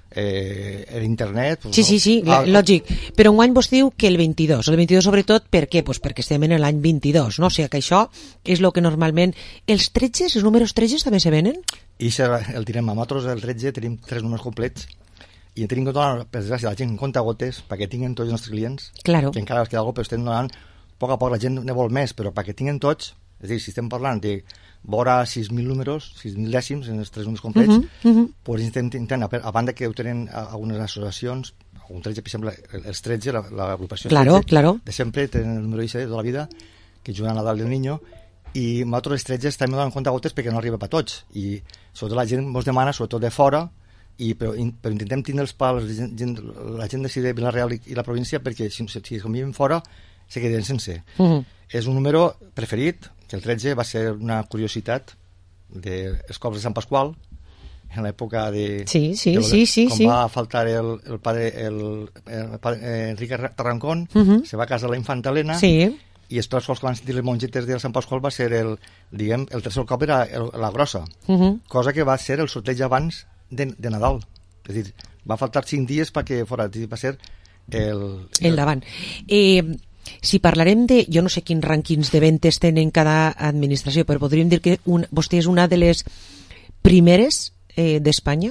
eh, en internet... Pues, sí, sí, sí, ah, lògic. Però enguany vos diu que el vint-i-dos, el vint-i-dos sobretot, per què? Pues perquè estem en l'any vint-i-dos, no? O sigui que això és el que normalment... Els tretges, els números tretges també se venen? I el tirem a nosaltres, el tretze, tenim tres números complets i tenim que donar, per desgràcia, la gent en compte gotes perquè tinguin tots els nostres clients, claro. Que encara es queda alguna cosa, però estem donant a poc a poc, la gent ne vol més, però perquè tinguin tots, és a dir, si estem parlant de vora sis mil números, sis mil dècims en els tres números complets, uh -huh, uh -huh. pues intentem, a, a banda que ho tenen algunes associacions, un tretze, per exemple, els tretze, l'agrupació claro, tretze, claro. de sempre tenen el número I C de tota la vida, que juguen a Nadal del Niño, i nosaltres els tretze també donem compte a gotes perquè no arriba per tots, i sobretot la gent ens demana, sobretot de fora, i, però, però intentem tindre els pals la gent, la gent de Vila-real i, i la província perquè si, si convivim fora se queden sense. Uh -huh. És un número preferit, que el tretze va ser una curiositat dels cops de Sant Pasqual en l'època de... Sí, sí, de, sí, sí. Com sí. va faltar el, el padre, el, el padre eh, Enrique Tarrancón, uh -huh. se va casar la infanta Helena, sí. i els tres cops que van sentir les mongetes del Sant Pasqual va ser el, diguem, el tercer cop era el, la grossa, uh -huh. cosa que va ser el sorteig abans de, de Nadal. És dir, va faltar cinc dies perquè fora, va ser el... El, el davant. Eh, si parlarem de, jo no sé quins rànquings de ventes tenen cada administració, però podríem dir que un, vostè és una de les primeres eh, d'Espanya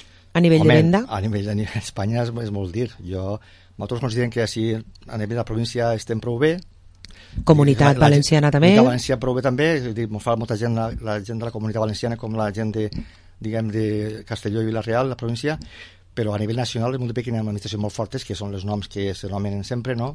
a nivell Home, de venda? A nivell d'Espanya és, és molt dir. Jo, nosaltres considerem que així a nivell de la província estem prou bé. Comunitat la, la valenciana la, també. La València prou bé també, és dir, ens fa molta gent, la, la gent de la comunitat valenciana com la gent de, diguem, de Castelló i Vila-real, la província, però a nivell nacional és molt bé que hi ha administracions molt fortes, que són els noms que se nomenen sempre, no?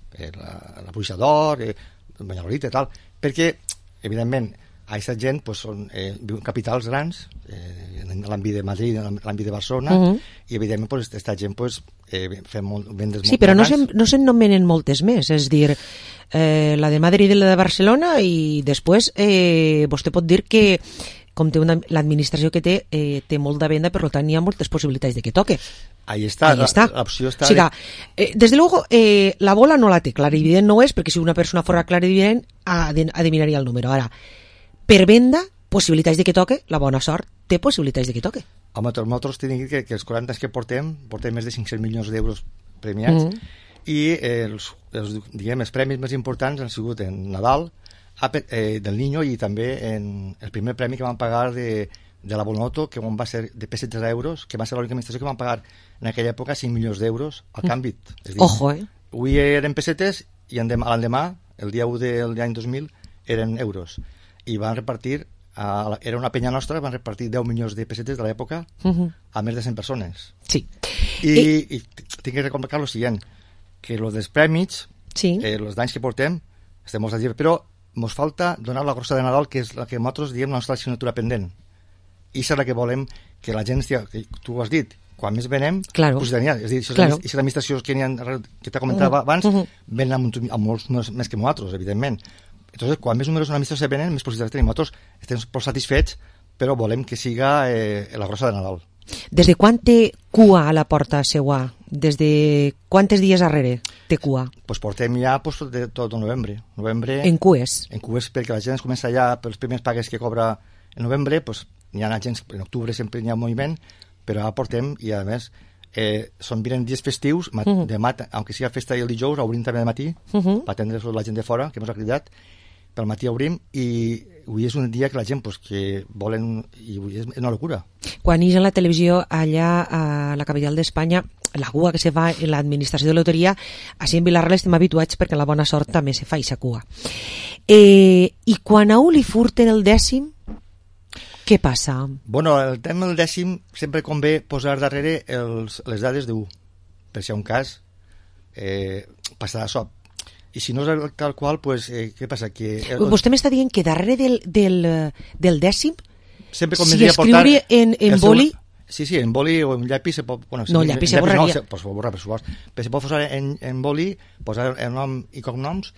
La, la Bruixa d'Or, eh, el Valladolid i tal, perquè, evidentment, a aquesta gent pues, són eh, capitals grans, eh, en l'àmbit de Madrid, en l'àmbit de Barcelona, uh -huh. i evidentment pues, aquesta gent pues, eh, fem molt, vendes sí, molt però no grans. se'n no se nomenen moltes més, és dir, eh, la de Madrid i la de Barcelona, i després eh, vostè pot dir que com té l'administració que té, eh, té molt de venda, per tant hi ha moltes possibilitats de que toque. Ahí està, Ahí està. l'opció està... O sigui, eh, des de luego, eh, la bola no la té, clarivident no és, perquè si una persona fora clarivident adivinaria el número. Ara, per venda, possibilitats de que toque, la bona sort té possibilitats de que toque. Home, nosaltres tenim que, que els quaranta anys que portem, portem més de cinc-cents milions d'euros premiats, mm -hmm. i eh, els, els, diguem, els premis més importants han sigut en Nadal, eh, del Niño, i també en el primer premi que van pagar de, de la Bonoto, que va ser de pessetes a euros, que va ser l'única administració que van pagar en aquella època cinc milions d'euros al canvi. És dir, Ojo, eh? Avui eren pessetes i l'endemà, el dia u de l'any dos mil, eren euros. I van repartir, a la, era una penya nostra, van repartir deu milions de pessetes de l'època uh -huh. a més de cent persones. Sí. I, I, i tinc que recomendar el següent, que els dels prèmits, sí. eh, els d'anys que portem, estem molts a dir, però ens falta donar la grossa de Nadal, que és la que nosaltres diem la nostra assignatura pendent. I és la que volem que la gent, que tu ho has dit, quan més venem, claro. pues, és a dir, si claro. les administracions que, que t'he comentat uh -huh. abans, uh -huh. venen amb, amb molts més que nosaltres, evidentment. Entonces, quan més números en l'administració se venen, més possibilitats tenim. Nosaltres estem prou satisfets, però volem que siga eh, la grossa de Nadal. Des de quan té cua a la porta seua? Des de quantes dies darrere té cua? Pues portem ja pues, de tot el novembre. novembre. En cues? En cues, perquè la gent es comença ja, per les primeres pagues que cobra en novembre, pues, hi ha gent, en octubre sempre hi ha moviment, però ara portem, i a més, eh, són viren dies festius, mat, uh -huh. demà, aunque siga festa el dijous, obrim també de matí, uh -huh. per atendre la gent de fora, que ens ha cridat, pel matí obrim, i avui és un dia que la gent pues, que volen, i avui és una locura. Quan hi ha la televisió allà a la capital d'Espanya, la cua que se fa en l'administració de loteria, així en Vilarreal estem habituats perquè la bona sort també se fa aquesta cua. Eh, I quan a un li furten el dècim, Què passa? Bueno, el tema del dècim sempre convé posar darrere els, les dades d'un, per si hi ha un cas, eh, passar a sop. I si no és el tal qual, pues, eh, què passa? Que el, Vostè m'està dient que darrere del, del, del dècim, sempre si escriure en, en boli... Sí, sí, en boli o en llapis se pot... Bueno, no, en llapis se borraria. No, se, pues, borrar, per supost. Però se pot posar en, en boli, posar el nom i cognoms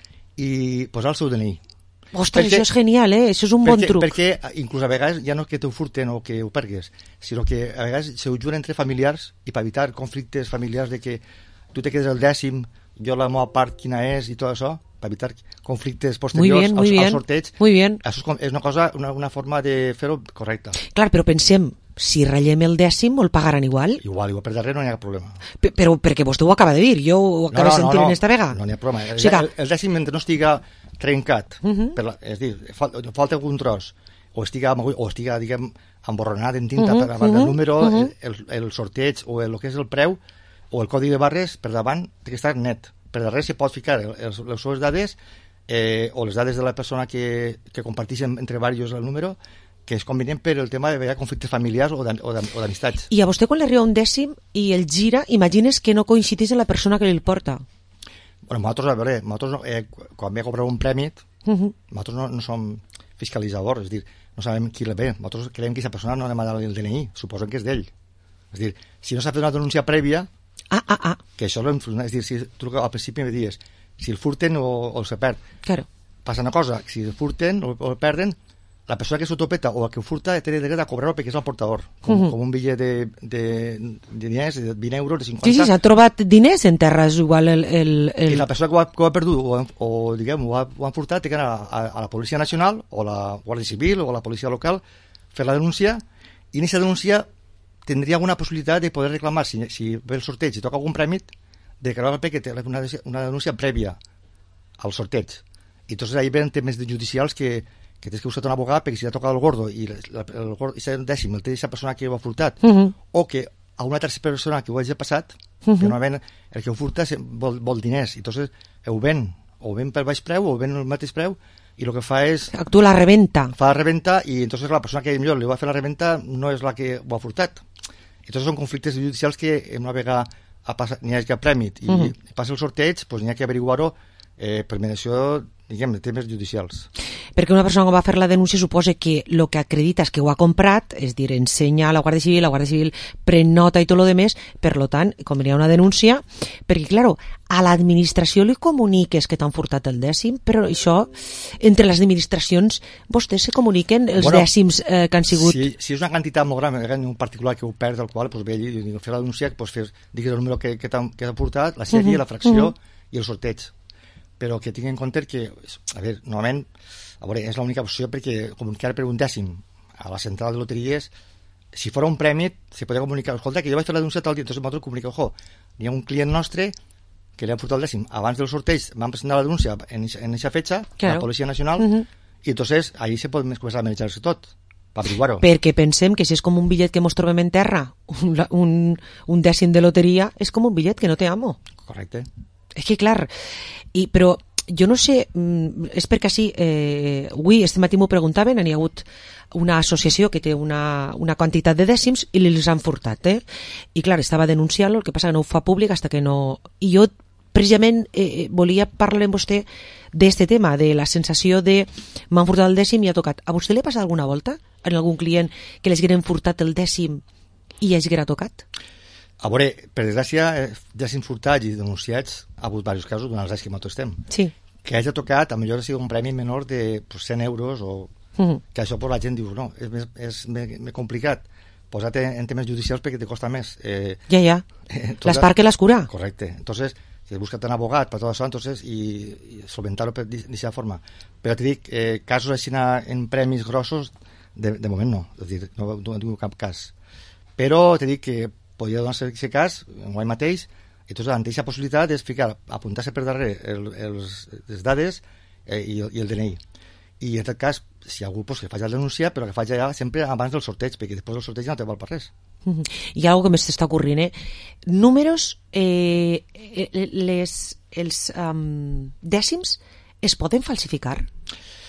i posar el seu D N I. Ostres, perquè, això és genial, eh? Això és un perquè, bon truc. Perquè inclús a vegades ja no que t'ho furten o que ho pergues, sinó que a vegades se ho juren entre familiars i per evitar conflictes familiars de que tu te quedes el dècim, jo la meva part quina és i tot això, per evitar conflictes posteriors muy bien, muy al, bien, al sorteig. Muy bien. Això és una cosa, una, una forma de fer-ho correcta. Clar, però pensem, si ratllem el dècim, el pagaran igual? Igual, igual per darrere no hi ha cap problema. P però perquè vostè ho acaba de dir, jo ho acabo no, no, sentint no, no, esta vegada. No n'hi ha problema. El, o sigui, el, el dècim, mentre no estiga trencat, uh -huh. per la, és dir, falta, falta algun tros, o estiga, o estiga diguem, emborronat en tinta uh -huh, per davant uh -huh, del número, uh -huh. el, el sorteig o el, el que és el preu, o el codi de barres, per davant té que estar net. Per darrere se pot ficar el, el, les seves dades, eh, o les dades de la persona que, que comparteixen entre diversos el número, que és convenient per el tema de veure conflictes familiars o d'amistats. I a vostè quan li arriba un dècim i el gira, imagines que no coincidís en la persona que li el porta? Bueno, nosaltres, a veure, nosaltres, eh, quan ve a comprar un premi, uh -huh. nosaltres no, no som fiscalitzadors, és dir, no sabem qui el ve. Nosaltres creiem que aquesta persona no anem a dar el D N I, suposem que és d'ell. És dir, si no s'ha fet una denúncia prèvia, ah, ah, ah. que això és, és dir, si tu al principi me dius, si el furten o, o se perd. Claro. Passa una cosa, si el furten o, o el perden, la persona que s'autopeta o el que ho furta té dret a cobrar-ho perquè és el portador, com, uh -huh. com un bitllet de, de, de diners, de vint euros, de cinquanta. Sí, sí, s'ha trobat diners en terres, igual el... el, el... I la persona que ho ha, que ho ha perdut o, o diguem, ho, ha, ho han furtat té que anar a, a la Policia Nacional o la Guàrdia Civil o la Policia Local, fer la denúncia, i en aquesta denúncia tindria alguna possibilitat de poder reclamar, si, si ve el sorteig i toca algun prèmit, de que el que té una, una denúncia prèvia al sorteig. I entonces ahí ven temes judicials que que tens que buscar un abogat perquè si ja toca el gordo i el, el, el dècim el té aquesta persona que ho ha furtat, uh -huh. o que a una tercera persona que ho hagi passat, uh -huh. que normalment el que ho furta vol, vol diners, i entonces ho ven, o ven per baix preu o ven el mateix preu, i el que fa és... Actua la reventa. Fa la reventa, i entonces la persona que millor li va fer la reventa no és la que ho ha furtat. Entonces són conflictes judicials que una vegada n'hi ha cap prèmit i uh -huh. passa el sorteig, pues n'hi ha que averiguar-ho eh, per mediació, diguem, de temes judicials. Perquè una persona que va fer la denúncia suposa que el que acredita és que ho ha comprat, és dir, ensenya a la Guàrdia Civil, la Guàrdia Civil pren nota i tot el demés, per lo tant, convenia una denúncia, perquè, claro, a l'administració li comuniques que t'han furtat el dècim, però això, entre les administracions, vostès se comuniquen els bueno, dècims eh, que han sigut... Si, si és una quantitat molt gran, en un particular que ho perd, el qual, pues, ve allí, i fer la denúncia, pues, fer, digues el número que, que t'ha furtat, la sèrie, uh -huh, la fracció uh -huh. i el sorteig. Però que tinguin en compte que, a veure, normalment, a veure, és l'única opció perquè comunicar per un dècim a la central de loteries, si fos un premi, se podria comunicar, escolta, que jo vaig fer la denúncia tal dia, entonces nosaltres comuniquem, ojo, hi ha un client nostre que li han furtat el dècim, abans del sorteig van presentar la denúncia en aquesta fetxa, claro. La Policia Nacional, uh -huh. i entonces ahí se pot començar a manejar-se tot, per averiguar-ho. Perquè pensem que si és com un bitllet que mos trobem en terra, un, un, un dècim de loteria, és com un bitllet que no té amo. Correcte. És que, clar, i, però jo no sé, és perquè així, eh, avui, este matí m'ho preguntaven, n'hi ha hagut una associació que té una, una quantitat de dècims i li els han furtat, eh? I clar, estava denunciant-lo, el que passa que no ho fa públic hasta que no... I jo, precisament, eh, volia parlar amb vostè d'este tema, de la sensació de m'han furtat el dècim i ha tocat. A vostè li ha passat alguna volta en algun client que les hagueren furtat el dècim i haguera tocat? A veure, per desgràcia, dècims furtats i denunciats ha hagut diversos casos durant els anys que nosaltres estem. Sí. Que hagi tocat, a millor ha sigut un premi menor de pues, cent euros, o uh -huh. que això pues, la gent diu, no, és més, és més, més complicat posar en, en temes judicials perquè te costa més. Eh, ja, ja. Eh, L'espart que l'escura. Correcte. Entonces, si has buscat un abogat per tot això, entonces, i, i solventar-ho d'aquesta forma. Però te dic, eh, casos així en premis grossos, de, de moment no. És dir, no, no he tingut cap cas. Però te dic que podria donar-se aquest cas, en guany mateix, i entonces ante aquesta possibilitat és ficar, apuntar-se per darrere el, els, les dades eh, i, i el D N I. I en aquest cas, si hi ha algú pues, que faci la denúncia, però que faci ja sempre abans del sorteig, perquè després del sorteig no te val per res. Uh-huh. Hi ha alguna que m'està ocorrint, eh? Números, eh, les, els um, dècims es poden falsificar?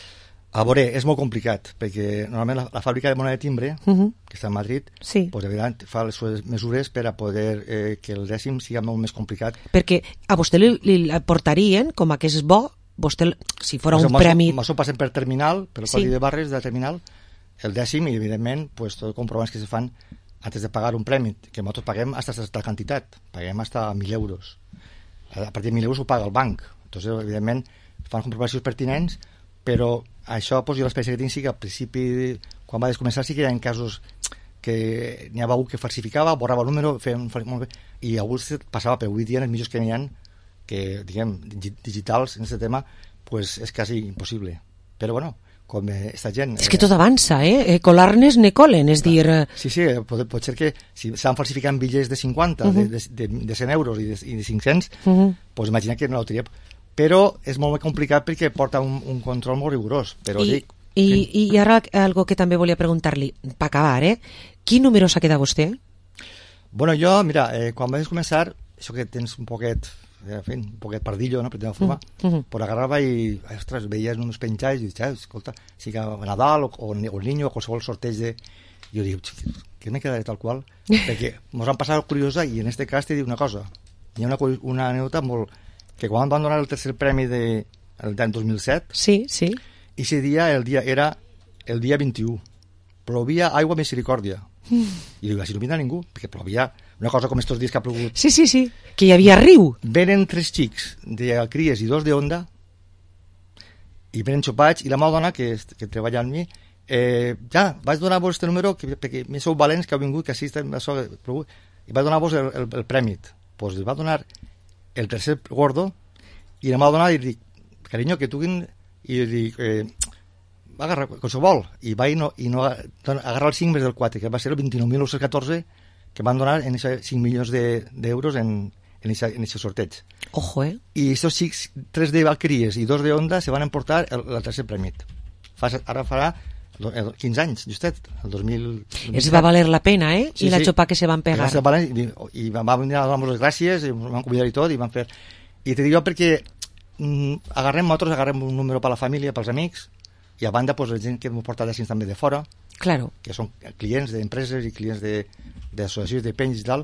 A veure, és molt complicat, perquè normalment la, la fàbrica de moneda de timbre, Uh -huh. que està a Madrid, Sí. pues, evident, fa les seves mesures per a poder eh, que el dècim sigui molt més complicat. Perquè a vostè li, li aportarien, com a que és bo, vostè, si fos un Mos- premi... Mos ho passen per terminal, per el Sí. codi de barres de la terminal, el dècim, i evidentment, pues, tots els comprovants que se fan antes de pagar un premi, que nosaltres paguem hasta esta quantitat, paguem hasta mil euros. A partir de mil euros ho paga el banc. Entonces, evidentment, fan comprovacions pertinents, però això, pues, jo l'experiència que tinc sí que al principi, quan va començar, sí que hi ha casos que n'hi havia algú que falsificava, borrava el número, feia un, molt bé, i algú se passava, però avui dia els millors que n'hi ha, que, diguem, digi- digitals en aquest tema, pues és quasi impossible. Però, bueno, com eh, esta gent... És que tot avança, eh? eh colar-nes ne colen, és dir... eh, Sí, sí, pot, pot ser que si s'han falsificat bitllets de cinquanta, Uh -huh. de, de, de, de cent euros i de, i de cinc-cents, Uh -huh. pues imagina que no la loteria. Però és molt més complicat perquè porta un, un control molt rigorós. Però I, dic, i, I ara algo que també volia preguntar-li, per acabar, eh? Quin número s'ha quedat vostè? bueno, jo, mira, eh, quan vaig començar, això que tens un poquet, en fi, un poquet pardillo, no?, per dir-ho forma, Uh -huh. pues agarrava i, ostres, veies uns penjats i dius, ah, escolta, si que Nadal o, o, o el Niño o qualsevol sorteig de... I jo dic, que me quedaré tal qual? Perquè mos han passat curiosa i en este cas te dic una cosa. Hi ha una, cu- una anècdota molt... que quan van donar el tercer premi de, el d'any dos mil set, sí, sí. i ese dia, el dia era el dia vint-i-u. Plovia aigua misericòrdia. Mm. I dic, si no vindrà ningú, perquè plovia una cosa com estos dies que ha plogut. Sí, sí, sí, que hi havia riu. Venen tres xics de cries i dos de Onda i venen xopats i la meva dona que, que treballa amb mi eh, ja, vaig donar-vos este número que, perquè més sou valents que heu vingut que assisten a això, i vaig donar-vos el, el, el premi. Pues li va donar el tercer gordo i la meva dona li dic, carinyo, que tu quin... i li dic, eh, va agarrar qualsevol i va i no, i no agarrar el cinc més del quatre, que va ser el vint-i-nou mil nou-cents catorze que van donar en ese cinc milions d'euros de, en en aquest sorteig. Ojo, eh? I aquests xics, tres de Valkyries i dos de Onda, se van emportar el, el tercer premi. Fa, ara farà quinze anys, justet, el dos mil... Es va valer la pena, eh? Sí, I la sí. xopa que se van pegar. I, van, i, i van venir a donar-nos les gràcies, i ens van convidar i tot, i van fer... I te dic jo perquè mm, agarrem nosaltres, agarrem un número per la família, pels amics, i a banda, pues, la gent que m'ho porta d'assins també de fora, claro, que són clients d'empreses i clients d'associacions de, de penys i tal,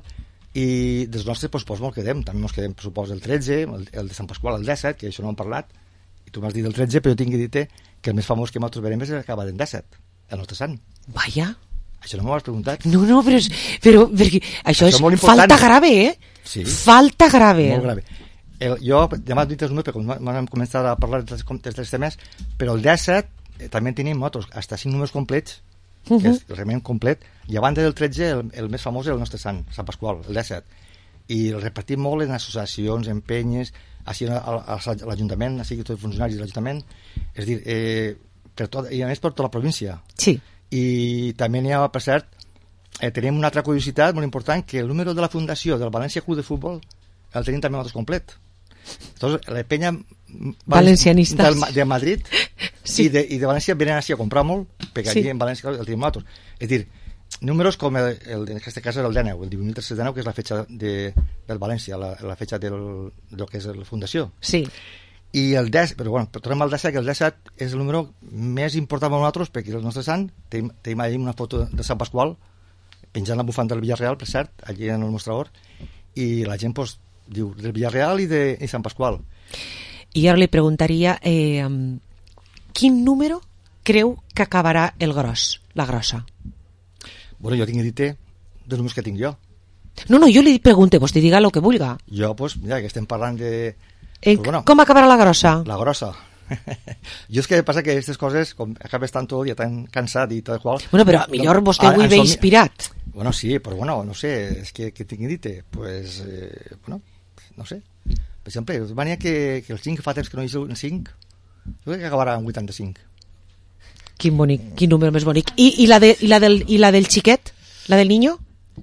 i dels nostres pues, pues, molt quedem, també ens quedem, suposo, el tretze, el, el de Sant Pasqual, el disset, que això no hem parlat, i tu m'has dit el tretze, però jo tinc que dir-te que el més famós que nosaltres verem és el que acaba d'en disset, el nostre sant. Vaya. Això no m'ho has preguntat. No, no, però, és, però perquè això, Això és és molt important. falta grave, eh? Sí. Falta grave. Molt grave. El, jo, ja m'has dit els números, perquè vam començar a parlar dels, dels temes, però el disset eh, també tenim nosaltres, hasta cinc números complets, Uh que -huh. és realment complet, i a banda del tretze el, el més famós és el nostre sant, Sant Pasqual, el disset, i el repartim molt en associacions, en penyes, així a, a, a l'Ajuntament, així que tots els funcionaris de l'Ajuntament, és a dir, eh, per tot, i a més per tota la província. Sí. I també n'hi ha, per cert, eh, tenim una altra curiositat molt important, que el número de la fundació del València Club de Futbol el tenim també nosaltres complet. Entonces, la penya valencianistes del, de Madrid sí. i, de, i de València venen així a comprar molt, perquè sí. allí en València el tenim nosaltres. És dir, números com el, el, en aquest cas és el dinou, el divuit mil tres-cents dinou, que és la fetge de, del València, la, la fetge del, del que és la fundació. Sí. I el disset, però bueno, però tornem al disset, que el disset és el número més important per nosaltres, perquè el nostre sant, tenim, tenim allà una foto de Sant Pasqual, penjant la bufanda del Villarreal, per cert, allí en el mostrador, i la gent pues, diu del Villarreal i de i Sant Pasqual. I ara li preguntaria eh, quin número creu que acabarà el gros, la grossa? Bueno, jo tinc que dir-te dels números que tinc jo. No, no, jo li pregunte, vostè diga el que vulga. Jo, pues, mira, que estem parlant de... Eh, pues, bueno, com acabarà la grossa? La grossa. Jo és que passa que aquestes coses, com acabes tan tot, ja tan cansat i tal qual... Bueno, però millor vostè avui ve inspirat. Bueno, sí, però bueno, no sé, és que, que tinc que dir-te, pues, eh, bueno, no sé. Per exemple, mania que, que el cinc fa temps que no hi el cinc, jo crec que acabarà en vuitanta-cinc. Quin bonic, quin número més bonic. I, i, la, de, i, la, del, i la del xiquet? La del niño?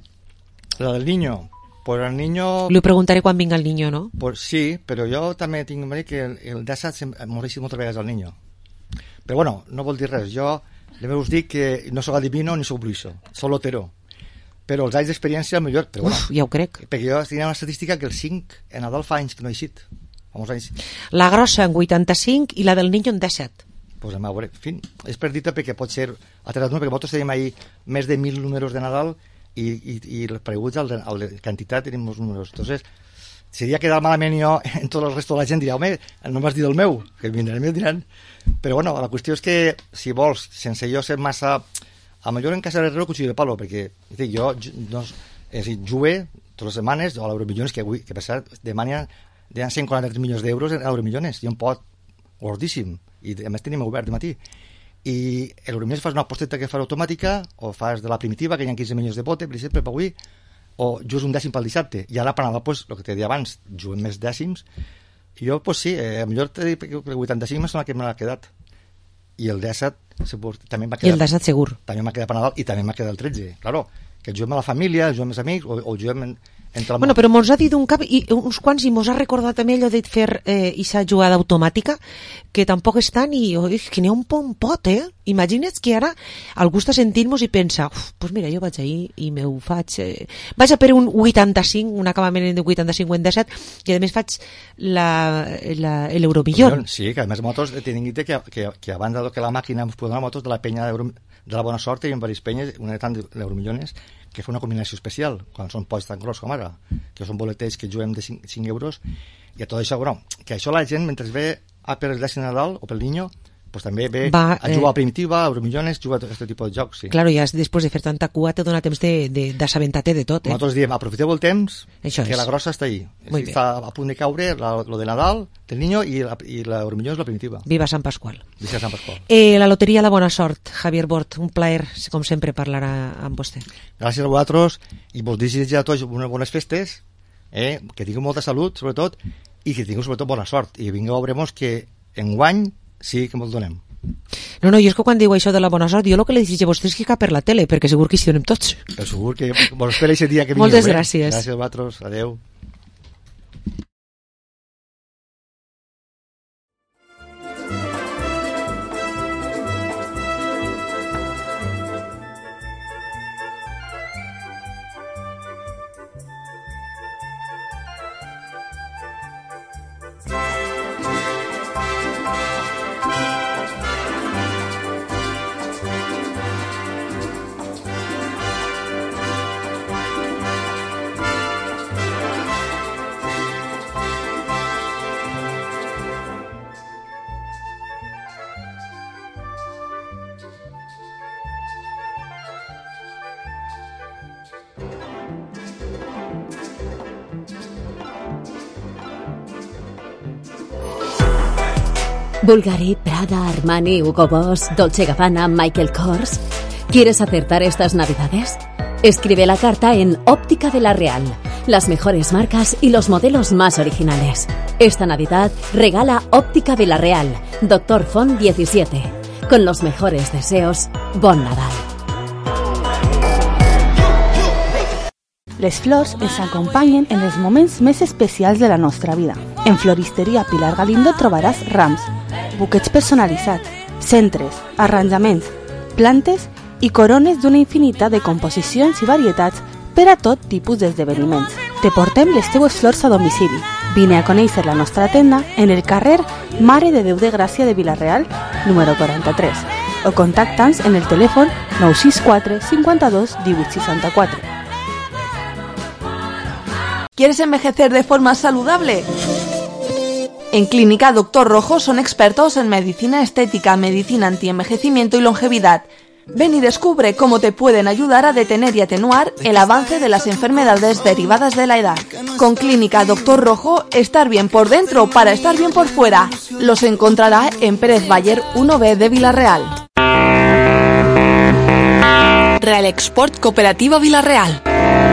La del niño? Pues el niño... Li preguntaré quan vinga el niño, no? Pues sí, però jo també tinc que el, el disset moreixi moltes vegades el niño. Però bueno, no vol dir res. Jo també us dic que no soc adivino ni soc bruixo, soc lotero. Però els anys d'experiència el millor. Però bueno, uf, ja ho crec. Perquè jo tenia una estadística que el cinc en Nadal fa anys que no ha eixit. Fa molts anys. La grossa en vuitanta-cinc i la del niño en disset. pues anem a veure. En fi, és per dir-te perquè pot ser altres números, perquè nosaltres tenim ahir més de mil números de Nadal i, i, i preguts a la quantitat tenim molts números. Entonces, si havia quedat malament jo, en tot el resto de la gent diria, home, no m'has dit el meu, que vindran el meu diran. Però bueno, la qüestió és que, si vols, sense jo ser massa... A millor en casa de Herrero cuchillo de palo, perquè dic, jo no, és dir, jugué totes les setmanes a l'Euromillones, que avui, que per cert, demana hi ha cent quaranta-tres milions d'euros en Euromillones, i un pot gordíssim, i a més tenim obert de matí. I l'Euromillones fas una aposteta que fas automàtica, o fas de la primitiva, que hi ha quinze milions de bote, per exemple, per avui, o jugues un dècim pel dissabte, i ara per Nadal, pues, el que t'he dit abans, juguem més dècims, i jo, pues sí, eh, millor t'he dit que el vuitanta-cinc és la que m'ha quedat, i el disset també m'ha quedat, i el disset segur també m'ha quedat per Nadal i també m'ha quedat el tretze, claro, que juguem a la família, juguem amb els amics o, o juguem en, entre la... Bueno, però mos ha dit un cap i uns quants i mos ha recordat també allò de fer eh, aquesta jugada automàtica que tampoc és tant i oh, és que n'hi ha un bon pot, eh? Imagina't que ara algú està sentint-nos i pensa uf, pues mira, jo vaig ahir i m'ho faig eh... vaig a per un vuitanta-cinc un acabament de vuitanta-cinc o vuitanta-set i a més faig l'Euromillón. Sí, que a més nosaltres tenim que, que, que abans que la màquina ens podem nosaltres de la penya de la bona sort i en diverses penyes, una de tant d'Euromillones que fa una combinació especial, quan són pots tan gros com ara, que són boletets que juguem de cinc euros, i a tot això, bueno, que això la gent, mentre ve a per el dècim Nadal o pel Niño, pues també ve Va, a jugar eh... a Primitiva, a Euromillones, juga a tot aquest tipus de jocs, sí. Claro, ja després de fer tanta cua te dona temps d'assabentar-te de, de, de tot, eh? Nosaltres diem, aprofiteu el temps, això que és. La grossa està ahí. Sí, està a punt de caure la, lo de Nadal, del Niño, i l'Euromillón és la Primitiva. Viva Sant Pasqual. Viva Sant Pasqual. Eh, la loteria La Bona Sort, Javier Bort, un plaer, com sempre, parlar amb vostè. Gràcies a vosaltres, i vos desitjo a tots unes bones festes, eh? Que tingueu molta salut, sobretot, i que tingueu sobretot bona sort, i vingueu a veure que enguany sí que molt donem. No, no, jo és que quan diu això de la bona sort, jo el que li desitjo a vostès és que cap per la tele, perquè segur que hi donem tots. Però segur que vos espera aquest dia que vingueu. Moltes gràcies. Eh? Gràcies a vosaltres, adeu. Bulgari, Prada, Armani, Hugo Boss, Dolce Gabbana, Michael Kors. ¿Quieres acertar estas navidades? Escribe la carta en Óptica Vila Real. Las mejores marcas y los modelos más originales. Esta Navidad regala Óptica Vila Real, Doctor Font diecisiete. Con los mejores deseos, bon Nadal. Les flors ens acompanyen en els moments més especials de la nostra vida. En Floristeria Pilar Galindo trobaràs rams, buquets personalitzats, centres, arranjaments, plantes i corones d'una infinitat de composicions i varietats per a tot tipus d'esdeveniments. Te portem les teues flors a domicili. Vine a conèixer la nostra tenda en el carrer Mare de Déu de Gràcia de Vila-real, número quaranta-tres, o contacta'ns en el telèfon nou sis quatre cinquanta-dos divuit seixanta-quatre. ¿Quieres envejecer de forma saludable? En Clínica Doctor Rojo son expertos en medicina estética, medicina antienvejecimiento y longevidad. Ven y descubre cómo te pueden ayudar a detener y atenuar el avance de las enfermedades derivadas de la edad. Con Clínica Doctor Rojo, estar bien por dentro para estar bien por fuera. Los encontrará en Pérez Bayer uno B de Vila-real. Real Export Cooperativa Vila-real.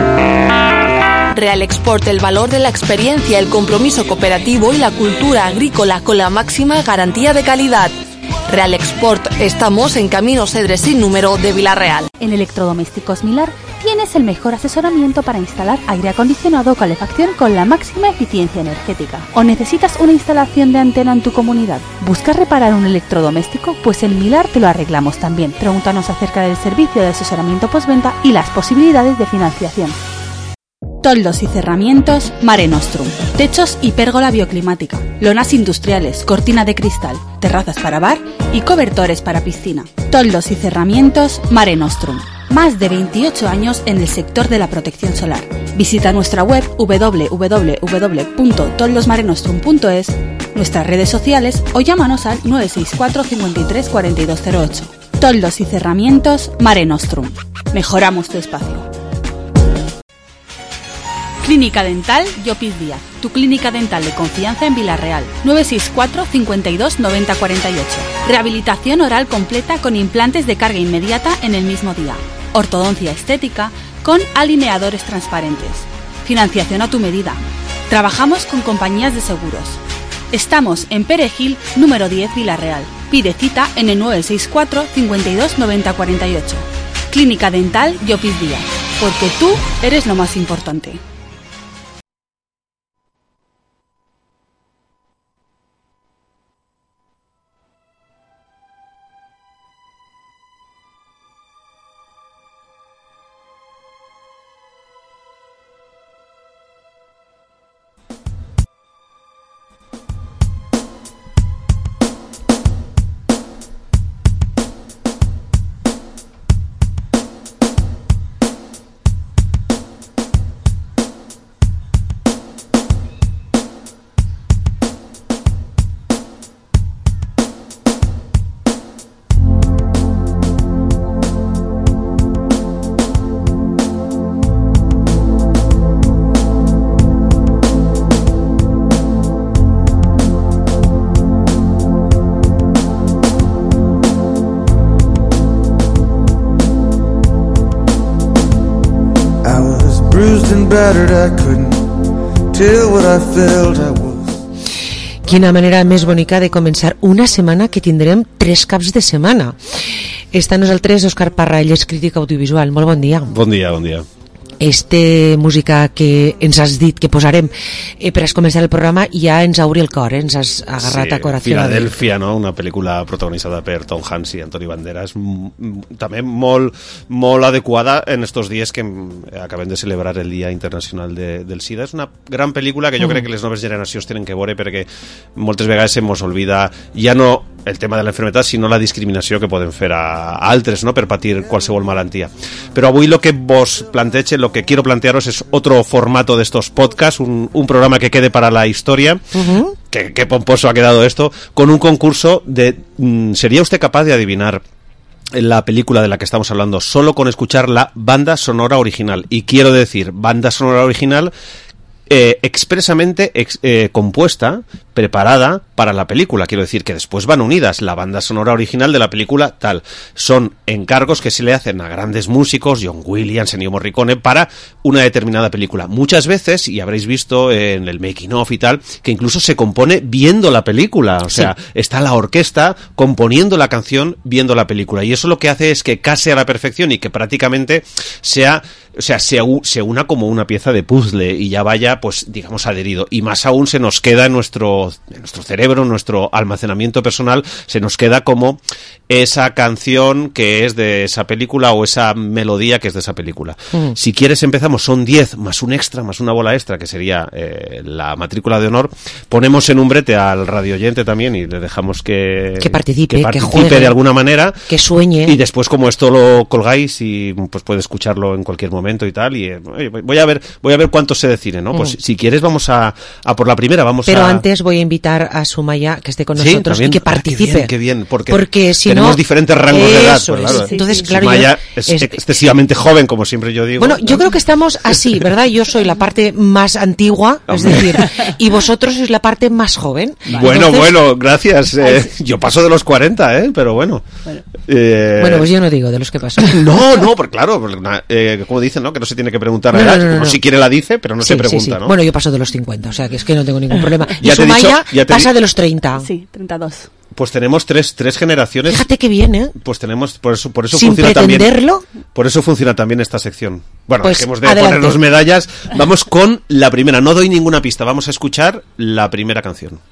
Real Export, el valor de la experiencia, el compromiso cooperativo y la cultura agrícola con la máxima garantía de calidad. Real Export, estamos en Camino Cedres sin número de Vila-real. En Electrodomésticos Milar tienes el mejor asesoramiento para instalar aire acondicionado o calefacción con la máxima eficiencia energética. ¿O necesitas una instalación de antena en tu comunidad? ¿Buscas reparar un electrodoméstico? Pues en Milar te lo arreglamos también. Pregúntanos acerca del servicio de asesoramiento postventa y las posibilidades de financiación. Toldos y cerramientos Mare Nostrum. Techos y pérgola bioclimática. Lonas industriales, cortina de cristal, terrazas para bar y cobertores para piscina. Toldos y cerramientos Mare Nostrum. Más de veintiocho años en el sector de la protección solar. Visita nuestra web doble u doble u doble u punto toldosmarenostrum punto es, nuestras redes sociales o llámanos al nueve seis cuatro, cincuenta y tres, cuarenta y dos cero ocho. Toldos y cerramientos Mare Nostrum. Mejoramos tu espacio. Clínica Dental Llopis Díaz, tu clínica dental de confianza en Vila-real. nueve seis cuatro, cincuenta y dos, noventa, cuarenta y ocho. Rehabilitación oral completa con implantes de carga inmediata en el mismo día. Ortodoncia estética con alineadores transparentes. Financiación a tu medida. Trabajamos con compañías de seguros. Estamos en Perejil, número diez, Vila-real. Pide cita en el nueve seis cuatro, cincuenta y dos, noventa, cuarenta y ocho. Clínica Dental Llopis Díaz, porque tú eres lo más importante. Quina manera més bonica de començar una setmana que tindrem tres caps de setmana. Està amb nosaltres Òscar Parra, ell és crític audiovisual. Molt bon dia. Bon dia, bon dia. Este música que ens has dit que posarem eh, per a començar el programa ja ens ha obrit el cor, eh? Ens has agarrat sí, a corazón. Filadèlfia, no? Una pel·lícula protagonitzada per Tom Hanks i Antonio Banderas, també molt, molt adequada en estos dies que acabem de celebrar el Dia Internacional de, del SIDA. És una gran pel·lícula que jo mm. crec que les noves generacions tenen que veure, perquè moltes vegades se mos oblida ja no el tema de la enfermedad, sinó la discriminació que poden fer a, a altres, no?, per patir qualsevol malaltia. Però avui lo que vos planteje, lo que quiero plantearos es otro formato de estos podcasts, un, un programa que quede para la historia. Uh-huh. Qué, qué pomposo ha quedado esto, con un concurso de... Mm, ¿sería usted capaz de adivinar la película de la que estamos hablando solo con escuchar la banda sonora original? Y quiero decir, banda sonora original eh, expresamente ex, eh, compuesta, preparada para la película. Quiero decir que después van unidas la banda sonora original de la película tal. Son encargos que se le hacen a grandes músicos, John Williams, Ennio Morricone, para una determinada película. Muchas veces, y habréis visto en el making of y tal, que incluso se compone viendo la película. O sea, sí. Está la orquesta componiendo la canción viendo la película. Y eso lo que hace es que case a la perfección y que prácticamente sea... O sea, se, se una como una pieza de puzzle y ya vaya, pues, digamos, adherido. Y más aún se nos queda en nuestro, en nuestro cerebro, en nuestro almacenamiento personal, se nos queda como esa canción que es de esa película o esa melodía que es de esa película. Mm. Si quieres empezamos, son diez más un extra, más una bola extra, que sería eh, la matrícula de honor. Ponemos en un brete al radioyente también y le dejamos que, que participe, que, participe que juegue, de alguna manera. Que sueñe. Y después, como esto lo colgáis y pues puede escucharlo en cualquier momento y tal, y eh, voy a ver voy a ver cuántos se deciden, ¿no? Mm. Pues si quieres vamos a, a por la primera, vamos Pero a... antes voy a invitar a Sumaya que esté con nosotros ¿Sí? y que participe. Ah, qué bien, qué bien, porque, porque si tenemos no, diferentes rangos de edad. Eso, pues, claro. sí, Entonces, sí, claro, Sumaya yo, es, es excesivamente joven, como siempre yo digo. Bueno, yo creo que estamos así, ¿verdad? Yo soy la parte más antigua, es decir, y vosotros sois la parte más joven. Bueno, Entonces, bueno, gracias. Eh, yo paso de los cuarenta, ¿eh? Pero bueno. Bueno. Eh... bueno, pues yo no digo de los que paso. No, no, porque claro, eh, como dicen, ¿no? Que no se tiene que preguntar no, a edad. No, no, no, Uno no. si quiere la dice, pero no sí, se pregunta, sí, sí. ¿no? Bueno, yo paso de los cincuenta, o sea, que es que no tengo ningún problema. Y ya Sumaya dicho, pasa de los treinta. Sí, treinta y dos. Pues tenemos tres, tres generaciones. Fíjate que bien, ¿eh? Pues tenemos, por eso, por eso Sin funciona pretenderlo. también. Por eso funciona también esta sección. Bueno, pues dejemos de adelante. ponernos medallas. Vamos con la primera. No doy ninguna pista. Vamos a escuchar la primera canción.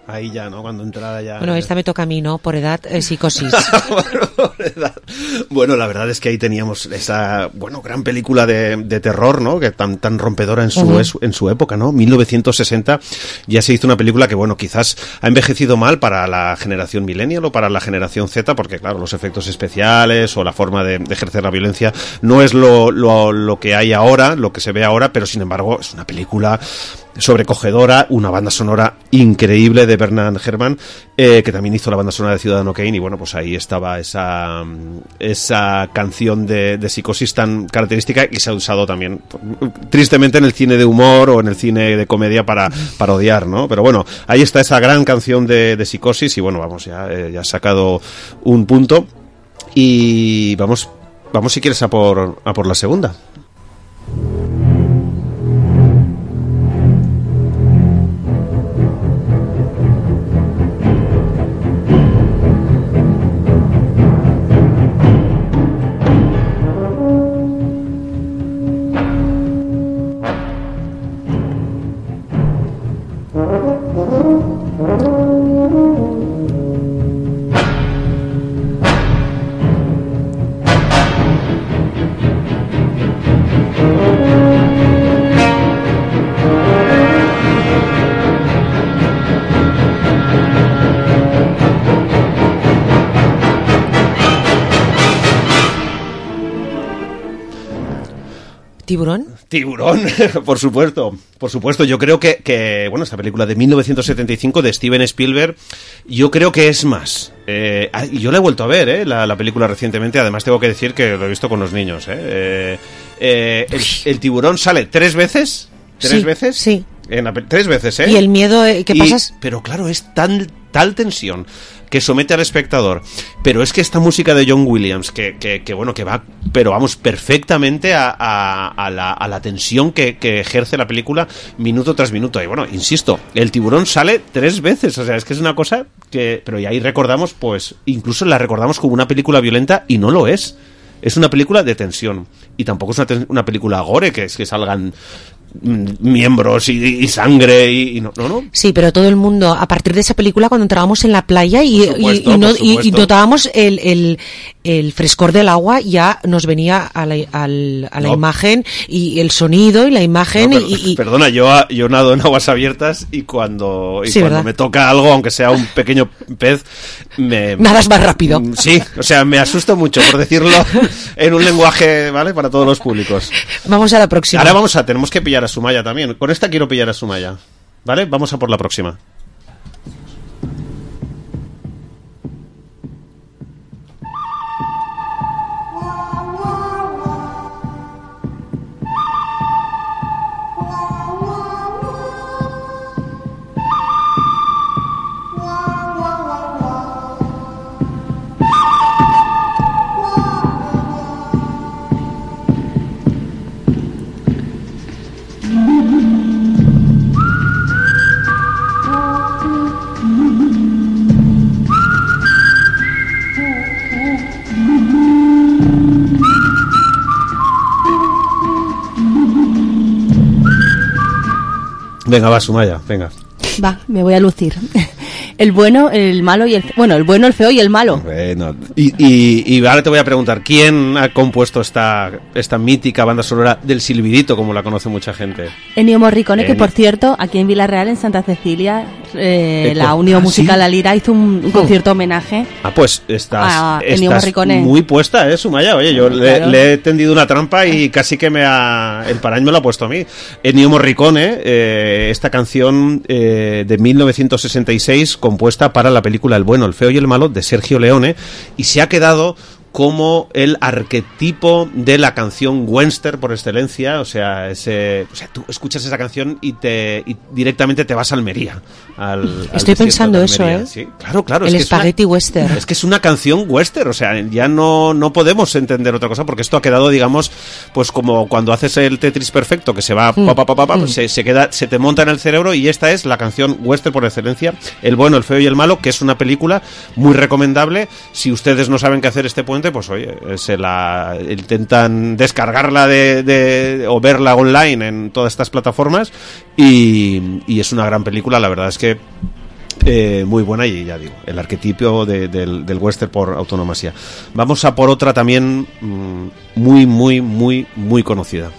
Ahí ya, ¿no? Cuando entrada ya... Bueno, esta me toca a mí, ¿no? Por edad, eh, Psicosis. bueno, por edad. Bueno, la verdad es que ahí teníamos esa, bueno, gran película de, de terror, ¿no? Que tan, tan rompedora en su, uh-huh. es, en su época, ¿no? mil novecientos sesenta ya se hizo una película que, bueno, quizás ha envejecido mal para la generación millennial o para la generación Z, porque, claro, los efectos especiales o la forma de, de ejercer la violencia no es lo, lo, lo que hay ahora, lo que se ve ahora, pero, sin embargo, es una película sobrecogedora, una banda sonora increíble de Bernard Herrmann, eh, que también hizo la banda sonora de Ciudadano Kane, y bueno, pues ahí estaba esa esa canción de, de Psicosis tan característica, y se ha usado también tristemente en el cine de humor o en el cine de comedia para parodiar, ¿no? Pero bueno, ahí está esa gran canción de, de Psicosis, y bueno, vamos, ya, eh, ya ha sacado un punto, y vamos, vamos si quieres a por, a por la segunda. ¿Tiburón? Tiburón, por supuesto, por supuesto. Yo creo que, que, bueno, esta película de mil novecientos setenta y cinco de Steven Spielberg, yo creo que es más. Eh, y yo la he vuelto a ver, eh, la, la película recientemente. Además tengo que decir que lo he visto con los niños. Eh. Eh, eh, el, el tiburón sale tres veces, tres sí, veces, sí. En la, tres veces, ¿eh? Y el miedo, ¿qué pasa? Pero claro, es tan tal tensión que somete al espectador, pero es que esta música de John Williams, que, que, que bueno, que va, pero vamos, perfectamente a, a, a, la, a la tensión que, que ejerce la película minuto tras minuto. Y bueno, insisto, el tiburón sale tres veces, o sea, es que es una cosa que, pero y ahí recordamos, pues, incluso la recordamos como una película violenta, y no lo es. Es una película de tensión, y tampoco es una, ten, una película gore, que es que salgan miembros y, y sangre y, y no, no, no. Sí, pero todo el mundo, a partir de esa película, cuando entrábamos en la playa y, supuesto, y, y, no, y, y notábamos el, el, el frescor del agua, ya nos venía a la, al, a la no. imagen, y el sonido y la imagen. No, per, y, y... Perdona, yo, yo nado en aguas abiertas, y cuando, y sí, cuando me toca algo, aunque sea un pequeño pez, me... nadas más rápido. Sí, o sea, me asusto mucho, por decirlo en un lenguaje, ¿vale?, para todos los públicos. Vamos a la próxima. Ahora vamos a, tenemos que pillar a Sumaya también. Con esta quiero pillar a Sumaya, ¿vale? Vamos a por la próxima. Venga, va, Sumaya, venga. Va, me voy a lucir. El bueno, el malo y el... Bueno, el bueno, el feo y el malo. Bueno, y, y, y ahora te voy a preguntar, ¿quién ha compuesto esta, esta mítica banda sonora del Silbidito, como la conoce mucha gente? Ennio Morricone, Ennio. Que por cierto, aquí en Villarreal, en Santa Cecilia, eh, la Unión ah, Musical ¿sí? La Lira hizo un, un concierto homenaje. Ah, pues estás, a estás Morricone. Muy puesta, ¿eh, Sumaya? Oye, yo claro. le, le he tendido una trampa y casi que me ha, el paraño me lo ha puesto a mí. Ennio Morricone, eh, esta canción eh, de mil novecientos sesenta y seis, compuesta para la película El bueno, el feo y el malo, de Sergio Leone, y se ha quedado como el arquetipo de la canción western por excelencia. O sea, ese, o sea, tú escuchas esa canción y te y directamente te vas a Almería. Al, Estoy al pensando eso, ¿eh? Sí, claro, claro. El es espagueti una, western. Es que es una canción western, o sea, ya no, no podemos entender otra cosa, porque esto ha quedado, digamos, pues como cuando haces el Tetris perfecto, que se va, mm. pa, pa, pa, pa, pa, mm. se, se queda, se te monta en el cerebro, y esta es la canción western por excelencia, El bueno, el feo y el malo, que es una película muy recomendable. Si ustedes no saben qué hacer este puente, pues oye, se la intentan descargarla de, de o verla online en todas estas plataformas, y, y es una gran película. La verdad es que eh, muy buena y ya digo, el arquetipo de, del, del western por autonomasia. Vamos a por otra también mmm, muy, muy, muy, muy conocida.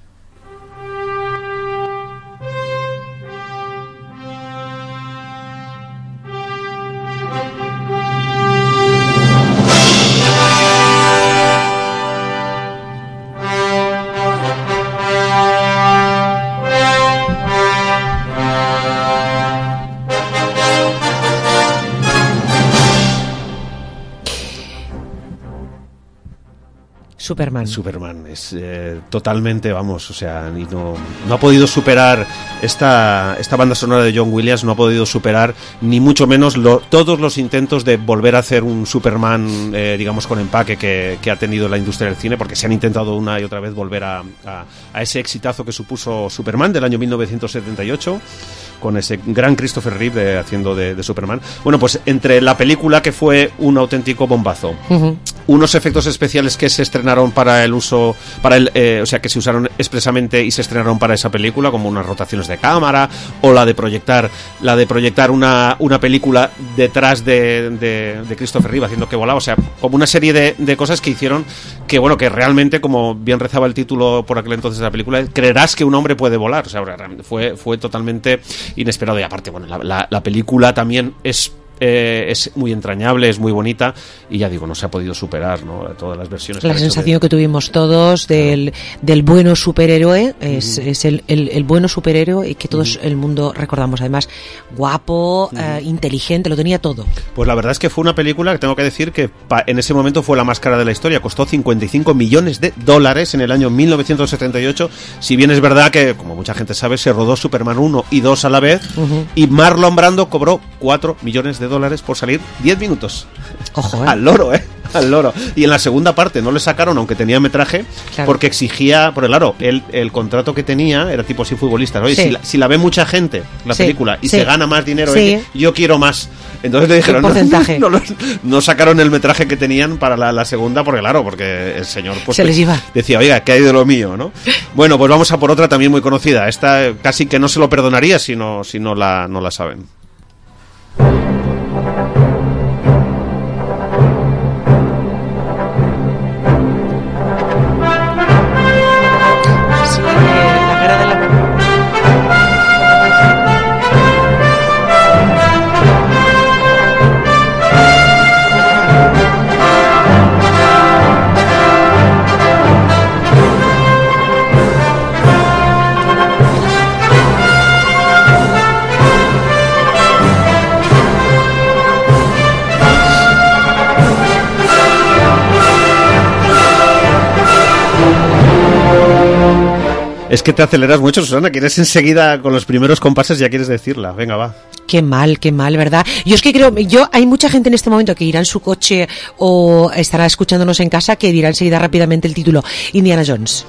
Superman. Superman es eh, totalmente, vamos, o sea, y no, no ha podido superar esta, esta banda sonora de John Williams, no ha podido superar ni mucho menos lo, todos los intentos de volver a hacer un Superman, eh, digamos, con empaque que, que ha tenido la industria del cine, porque se han intentado una y otra vez volver a, a, a ese exitazo que supuso Superman del año mil novecientos setenta y ocho, con ese gran Christopher Reeve de, haciendo de, de Superman. Bueno, pues entre la película, que fue un auténtico bombazo, uh-huh. unos efectos especiales que se estrenaron para el uso, para el, eh, o sea, que se usaron expresamente y se estrenaron para esa película, como unas rotaciones de cámara, o la de proyectar, la de proyectar una, una película detrás de, de, de Christopher Reeve haciendo que volaba, o sea, como una serie de, de cosas que hicieron que, bueno, que realmente, como bien rezaba el título por aquel entonces de la película, creerás que un hombre puede volar, o sea, fue, fue totalmente inesperado. Y aparte, bueno, la, la, la película también es Eh, es muy entrañable, es muy bonita y ya digo, no se ha podido superar, ¿no? Todas las versiones. La que sensación de... que tuvimos todos del, del bueno superhéroe es, uh-huh. es el, el, el bueno superhéroe y que todo uh-huh. el mundo recordamos, además guapo, uh-huh. eh, inteligente, lo tenía todo. Pues la verdad es que fue una película que tengo que decir que pa- en ese momento fue la más cara de la historia, costó cincuenta y cinco millones de dólares en el año mil novecientos setenta y ocho, si bien es verdad que, como mucha gente sabe, se rodó Superman uno y dos a la vez, uh-huh. y Marlon Brando cobró cuatro millones de dólares por salir diez minutos. Ojo, ¿eh? Al loro, ¿eh? Al loro. Y en la segunda parte no le sacaron, aunque tenía metraje, claro. porque exigía, porque claro, el, el contrato que tenía era tipo así futbolista. Oye, sí. si, la, si la ve mucha gente, la sí. película, y sí. se gana más dinero, sí. eh, yo quiero más. Entonces le dijeron, porcentaje? No, no, no sacaron el metraje que tenían para la, la segunda, porque claro, porque el señor pues, se les iba. Decía, oiga, ¿qué hay de lo mío? ¿No? Bueno, pues vamos a por otra también muy conocida. Esta casi que no se lo perdonaría si no, si no la, no la saben. Es que te aceleras mucho, Susana, quieres enseguida con los primeros compases, ya quieres decirla. Venga, va. Qué mal, qué mal, ¿verdad? Yo es que creo, yo hay mucha gente en este momento que irá en su coche o estará escuchándonos en casa que dirá enseguida rápidamente el título, Indiana Jones.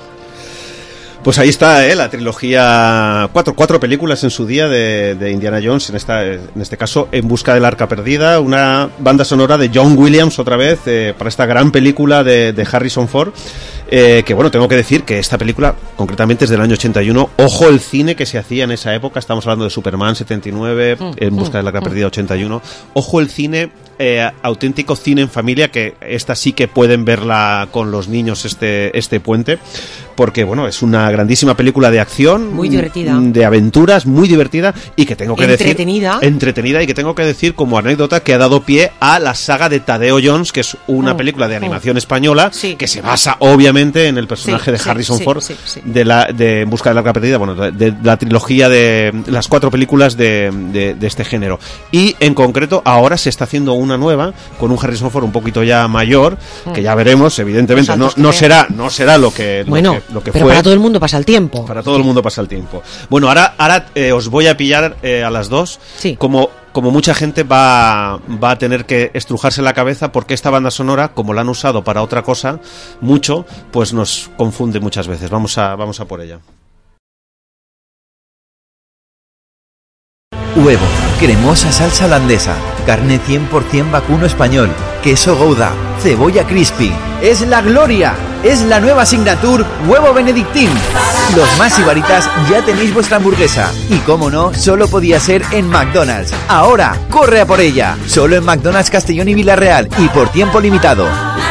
Pues ahí está, ¿eh? La trilogía, cuatro, cuatro películas en su día de, de Indiana Jones, en esta, en este caso En busca del arca perdida, una banda sonora de John Williams otra vez, eh, para esta gran película de, de Harrison Ford, eh, que bueno, tengo que decir que esta película concretamente es del año ochenta y uno, ojo el cine que se hacía en esa época, estamos hablando de Superman setenta y nueve, mm, En busca mm, del arca perdida ochenta y uno, ojo el cine, eh, auténtico cine en familia, que esta sí que pueden verla con los niños este, este puente, porque bueno, es una grandísima película de acción, muy divertida, de aventuras, muy divertida y que tengo que entretenida. decir entretenida y que tengo que decir como anécdota que ha dado pie a la saga de Tadeo Jones, que es una oh, película de animación oh. española, sí. que se basa obviamente en el personaje sí, de Harrison sí, Ford sí, sí, sí. de la de En busca del arca perdida, bueno, de, de la trilogía de las cuatro películas de, de, de este género, y en concreto ahora se está haciendo una nueva con un Harrison Ford un poquito ya mayor, mm. que ya veremos, evidentemente no, no será no será lo que bueno, lo que, lo que pero fue. Para todo el mundo pasa el tiempo. Para todo el mundo pasa el tiempo. Bueno, ahora, ahora eh, os voy a pillar eh, a las dos. Sí. Como, como mucha gente va, va a tener que estrujarse la cabeza porque esta banda sonora, como la han usado para otra cosa, mucho, pues nos confunde muchas veces. Vamos a, vamos a por ella. huevo, cremosa salsa holandesa, carne cien por ciento vacuno español, queso Gouda, cebolla crispy. ¡Es la gloria! Es la nueva Signature Huevo Benedictín. Los más ibaritas ya tenéis vuestra hamburguesa. Y como no, solo podía ser en McDonald's. Ahora, corre a por ella. Solo en McDonald's Castellón y Villarreal y por tiempo limitado.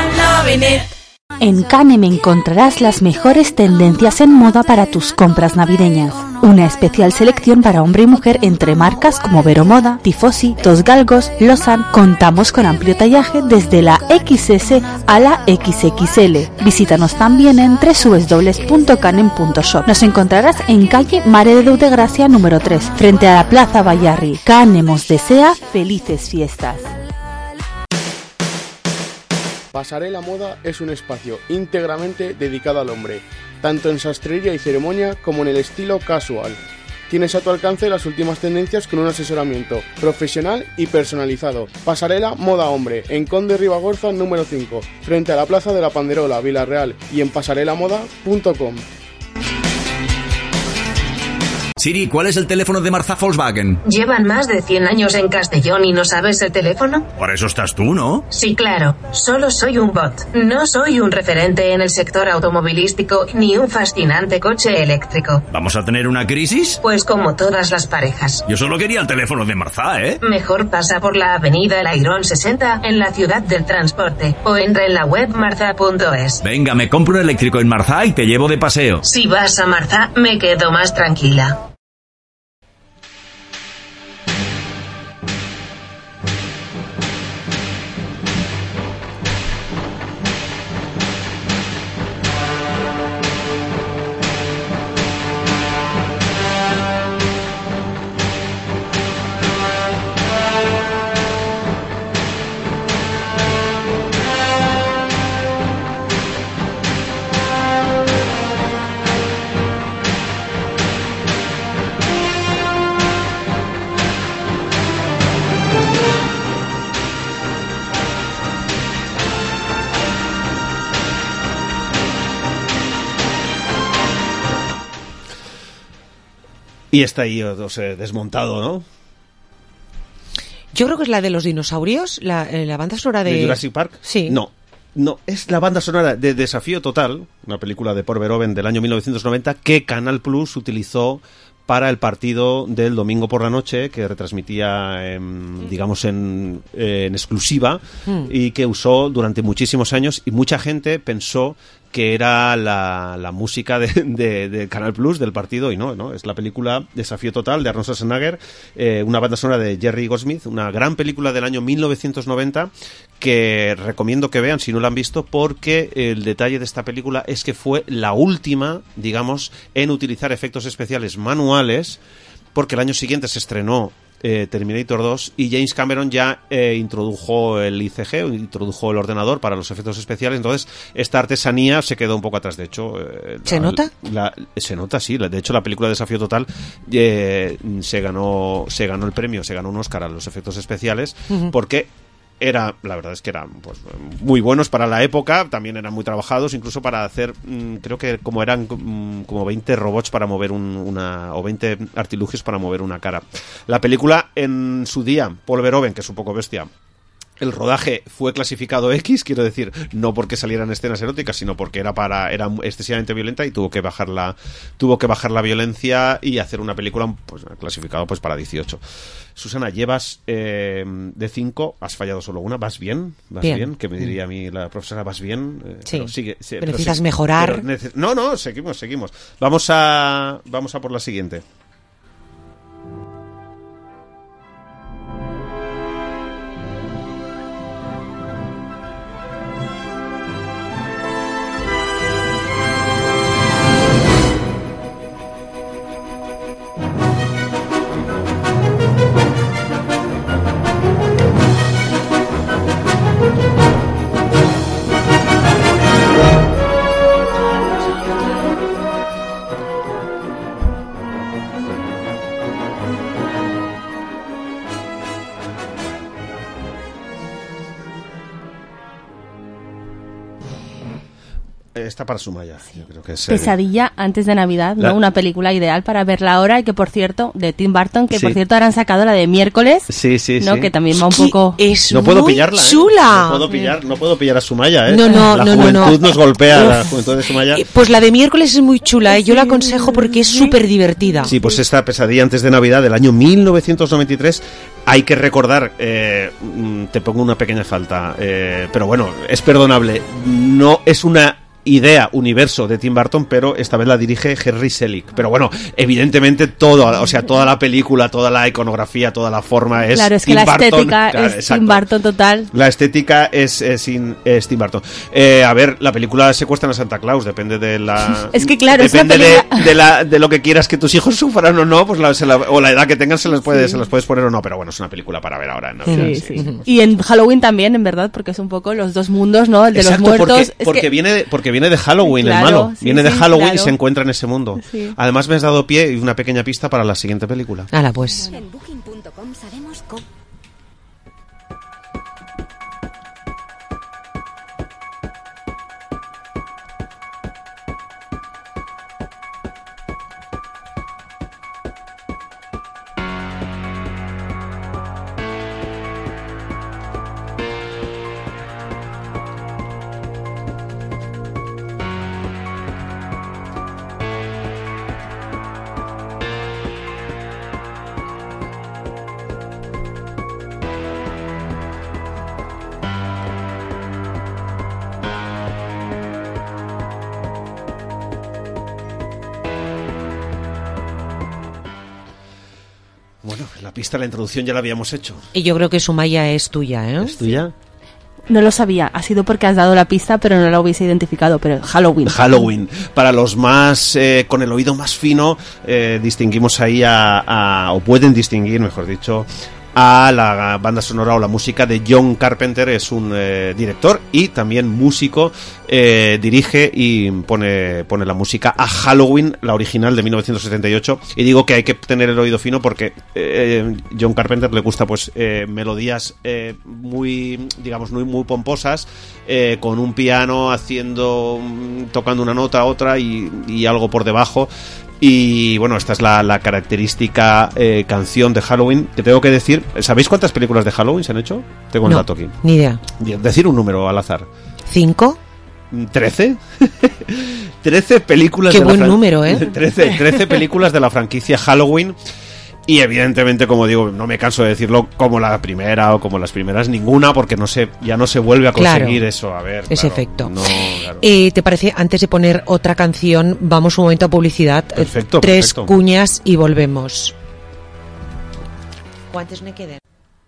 En Canem encontrarás las mejores tendencias en moda para tus compras navideñas. Una especial selección para hombre y mujer entre marcas como Vero Moda, Tifosi, Dos Galgos, Lausanne. Contamos con amplio tallaje desde la equis ese a la equis equis ele. Visítanos también en doble u doble u doble u punto canem punto shop. Nos encontrarás en calle Mare de Déu de Gracia número tres, frente a la Plaza Bayarri. Canem os desea felices fiestas. Pasarela Moda es un espacio íntegramente dedicado al hombre, tanto en sastrería y ceremonia como en el estilo casual. Tienes a tu alcance las últimas tendencias con un asesoramiento profesional y personalizado. Pasarela Moda Hombre, en Conde Ribagorza número cinco, frente a la Plaza de la Panderola, Villarreal, y en pasarela moda punto com. Siri, ¿cuál es el teléfono de Marzá Volkswagen? ¿Llevan más de cien años en Castellón y no sabes el teléfono? Para eso estás tú, ¿no? Sí, claro. Solo soy un bot. No soy un referente en el sector automovilístico ni un fascinante coche eléctrico. ¿Vamos a tener una crisis? Pues como todas las parejas. Yo solo quería el teléfono de Marzá, ¿eh? Mejor pasa por la avenida El Airón sesenta en la ciudad del transporte o entra en la web marzá punto es. Venga, me compro un eléctrico en Marzá y te llevo de paseo. Si vas a Marzá, me quedo más tranquila. Y está ahí, o sea, desmontado, ¿no? Yo creo que es la de los dinosaurios, la, eh, la banda sonora de... ¿De Jurassic Park? Sí. No, no, es la banda sonora de Desafío Total, una película de Paul Verhoeven del año mil novecientos noventa que Canal Plus utilizó para el partido del domingo por la noche, que retransmitía, en, digamos, en, eh, en exclusiva, mm. y que usó durante muchísimos años, y mucha gente pensó que era la, la música de, de, de Canal Plus del partido, y no, no, es la película Desafío Total de Arnold Schwarzenegger, eh, una banda sonora de Jerry Goldsmith, una gran película del año mil novecientos noventa que recomiendo que vean si no la han visto, porque el detalle de esta película es que fue la última, digamos, en utilizar efectos especiales manuales, porque el año siguiente se estrenó Eh, Terminator dos y James Cameron ya eh, introdujo el I C G, introdujo el ordenador para los efectos especiales, entonces esta artesanía se quedó un poco atrás. De hecho, eh, ¿se la, nota? La, se nota, sí. De hecho, la película Desafío Total eh, se ganó se ganó el premio, se ganó un Oscar a los efectos especiales, uh-huh. porque era, la verdad es que eran pues muy buenos para la época, también eran muy trabajados, incluso para hacer, mmm, creo que como eran mmm, como veinte robots para mover un, una, o veinte artilugios para mover una cara. La película en su día, Paul Verhoeven, que es un poco bestia, el rodaje fue clasificado X, quiero decir, no porque salieran escenas eróticas, sino porque era para era excesivamente violenta y tuvo que bajar la tuvo que bajar la violencia y hacer una película pues clasificado pues para dieciocho. Susana, llevas eh, de cinco, has fallado solo una, ¿vas bien? ¿Vas bien? bien? Que me diría a mí la profesora, ¿vas bien? Eh, sí. Pero sigue, sí, pero pero necesitas sí, mejorar. Pero nece- no, no, seguimos, seguimos. Vamos a vamos a por la siguiente. está para Sumaya. Yo creo que es, Pesadilla eh, antes de Navidad, ¿no? La... Una película ideal para verla ahora y que, por cierto, de Tim Burton, que sí. por cierto ahora han sacado la de miércoles, sí, sí, ¿no? Sí. Que también va un poco... Es no puedo muy pillarla, chula. ¿eh? No puedo pillar, no puedo pillar a Sumaya, ¿eh? No, no, la no, juventud no, no. nos golpea, la juventud de Sumaya. Pues la de miércoles es muy chula, ¿eh? Yo la aconsejo porque es súper divertida. Sí, pues esta Pesadilla antes de Navidad del año mil novecientos noventa y tres. Hay que recordar, eh, te pongo una pequeña falta, eh, pero bueno, es perdonable. No es una idea, universo de Tim Burton, pero esta vez la dirige Henry Selick. Pero bueno, evidentemente todo, o sea, toda la película, toda la iconografía, toda la forma es Claro, es que Tim la Burton. estética Claro, es exacto. Tim Burton total. La estética es, es, in, es Tim Burton. Eh, a ver, la película Secuestran a Santa Claus, depende de la... Es que claro, depende es una película... de, de, la, de lo que quieras que tus hijos sufran o no, pues la, se la, o la edad que tengan se las, puede, sí. se las puedes poner o no, pero bueno, es una película para ver ahora, ¿no? Sí, sí. sí. Y en Halloween también, en verdad, porque es un poco los dos mundos, ¿no? El de Exacto, los muertos. Porque, es porque, que... viene de, porque viene de Halloween, claro, el malo. Sí, viene sí, de Halloween claro. y se encuentra en ese mundo. Sí. Además me has dado pie y una pequeña pista para la siguiente película. Hala, pues. En booking punto com sabemos cómo... Bueno, la pista, la introducción ya la habíamos hecho. Y yo creo que Sumaya es tuya, ¿eh? ¿Es tuya? No lo sabía, ha sido porque has dado la pista, pero no la hubiese identificado, pero Halloween. Halloween. Para los más, eh, con el oído más fino, eh, distinguimos ahí a, a, o pueden distinguir, mejor dicho, a la banda sonora o la música de John Carpenter. Es un eh, director y también músico, eh, dirige y pone, pone la música a Halloween, la original de mil novecientos setenta y ocho, y digo que hay que tener el oído fino porque eh, John Carpenter le gusta pues eh, melodías eh, muy, digamos, muy, muy pomposas, eh, con un piano haciendo, tocando una nota a otra y, y algo por debajo. Y bueno, esta es la, la característica eh, canción de Halloween, que tengo que decir. ¿Sabéis cuántas películas de Halloween se han hecho? Tengo un no, dato aquí. Ni idea. Decir un número al azar. ¿Cinco? ¿Trece? Trece películas. Qué de buen la fran- número, ¿eh? Trece, trece películas de la franquicia Halloween. Y evidentemente, como digo, no me canso de decirlo, como la primera o como las primeras, ninguna, porque no se, ya no se vuelve a conseguir claro, eso. A ver, ese claro, efecto. No, claro. Eh, ¿Te parece, antes de poner otra canción, vamos un momento a publicidad? Perfecto, Tres perfecto. cuñas y volvemos. ¿Cuántos me quedan?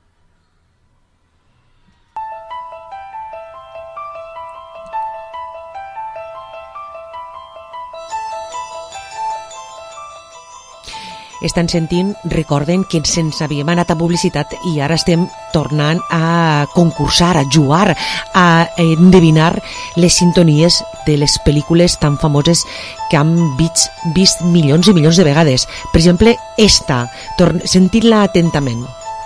Estan sentint, recorden que ens havíem anat a publicitat i ara estem tornant a concursar, a jugar, a endevinar les sintonies de les pel·lícules tan famoses que han vist, vist milions i milions de vegades. Per exemple, esta, sentit-la atentament.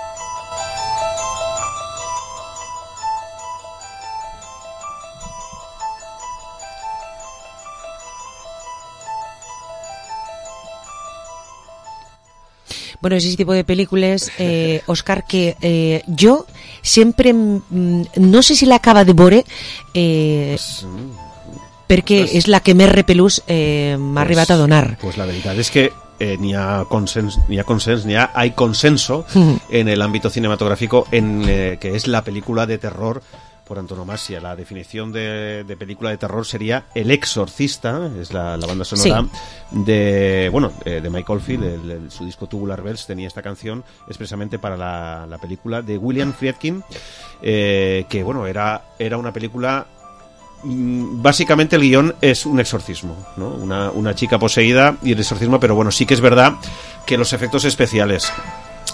Bueno, ese tipo de películes, eh, Òscar, que eh, jo sempre, no sé si l'acaba de veure, eh, pues, perquè pues, és la que més repelús eh, m'ha pues, arribat a donar. Pues la veritat és que eh, ni ha consens, ni ha consens, ni ha, hay consenso mm. en el ámbito cinematográfico en eh, que es la película de terror por antonomasia. La definición de, de película de terror sería El Exorcista, es la, la banda sonora sí. de bueno eh, de Mike Oldfield, el, el, su disco Tubular Bells tenía esta canción expresamente para la, la película de William Friedkin, eh, que bueno era, era una película, básicamente el guión es un exorcismo, ¿no? Una, una chica poseída y el exorcismo, pero bueno, sí que es verdad que los efectos especiales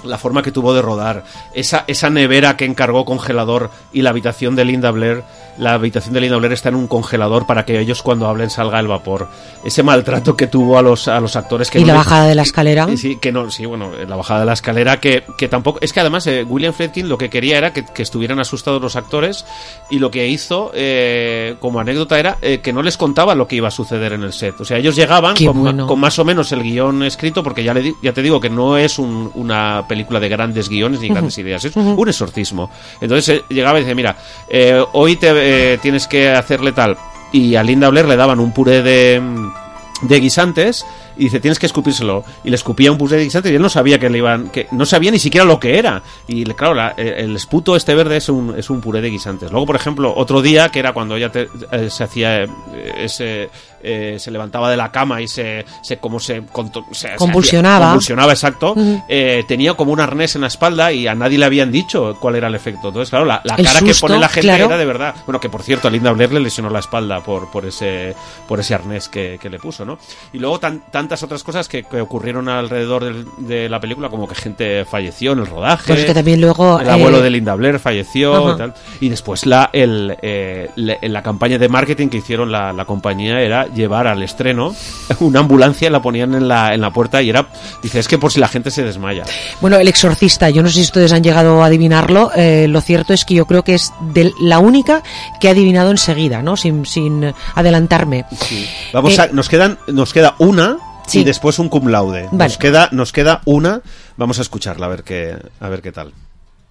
la forma que tuvo de rodar, esa, esa nevera que encargó congelador y la habitación de Linda Blair, la habitación de Linda Blair está en un congelador para que ellos cuando hablen salga el vapor, ese maltrato que tuvo a los, a los actores que y no la le, bajada de la escalera sí, que no, sí, bueno, la bajada de la escalera que, que tampoco, es que además eh, William Friedkin lo que quería era que, que estuvieran asustados los actores y lo que hizo eh, como anécdota era eh, que no les contaba lo que iba a suceder en el set, o sea, ellos llegaban con, bueno. con más o menos el guión escrito, porque ya, le, ya te digo que no es un, una película de grandes guiones ni grandes uh-huh. ideas, es uh-huh. un exorcismo. Entonces eh, llegaba y decía, mira, eh, hoy te, eh, tienes que hacerle tal, y a Linda Blair le daban un puré de, de guisantes y dice, tienes que escupírselo, y le escupía un puré de guisantes y él no sabía que le iban, que no sabía ni siquiera lo que era, y claro, la, el esputo este verde es un, es un puré de guisantes. Luego, por ejemplo, otro día que era cuando ella te, eh, se hacía eh, ese Eh, se levantaba de la cama y se, se como se, conto, se convulsionaba, se hacía, convulsionaba exacto, uh-huh. eh, tenía como un arnés en la espalda y a nadie le habían dicho cuál era el efecto. Entonces, claro, la, la cara susto, que pone la gente claro. era de verdad. Bueno, que por cierto, a Linda Blair le lesionó la espalda por, por ese por ese arnés que, que le puso, ¿no? Y luego tan, tantas otras cosas que, que ocurrieron alrededor del, de la película, como que gente falleció en el rodaje. Pues que también luego el eh... abuelo de Linda Blair falleció uh-huh. y tal. Y después la, el, eh, la, la campaña de marketing que hicieron la, la compañía era llevar al estreno una ambulancia, la ponían en la, en la puerta y era, dice, es que por si la gente se desmaya. Bueno, El Exorcista, yo no sé si ustedes han llegado a adivinarlo, eh, lo cierto es que yo creo que es de la única que ha adivinado enseguida, ¿no? Sin, sin adelantarme. Sí. Vamos eh, a, nos quedan, nos queda una sí. y después un cum laude. Vale. Nos queda, nos queda una, vamos a escucharla a ver qué, a ver qué tal.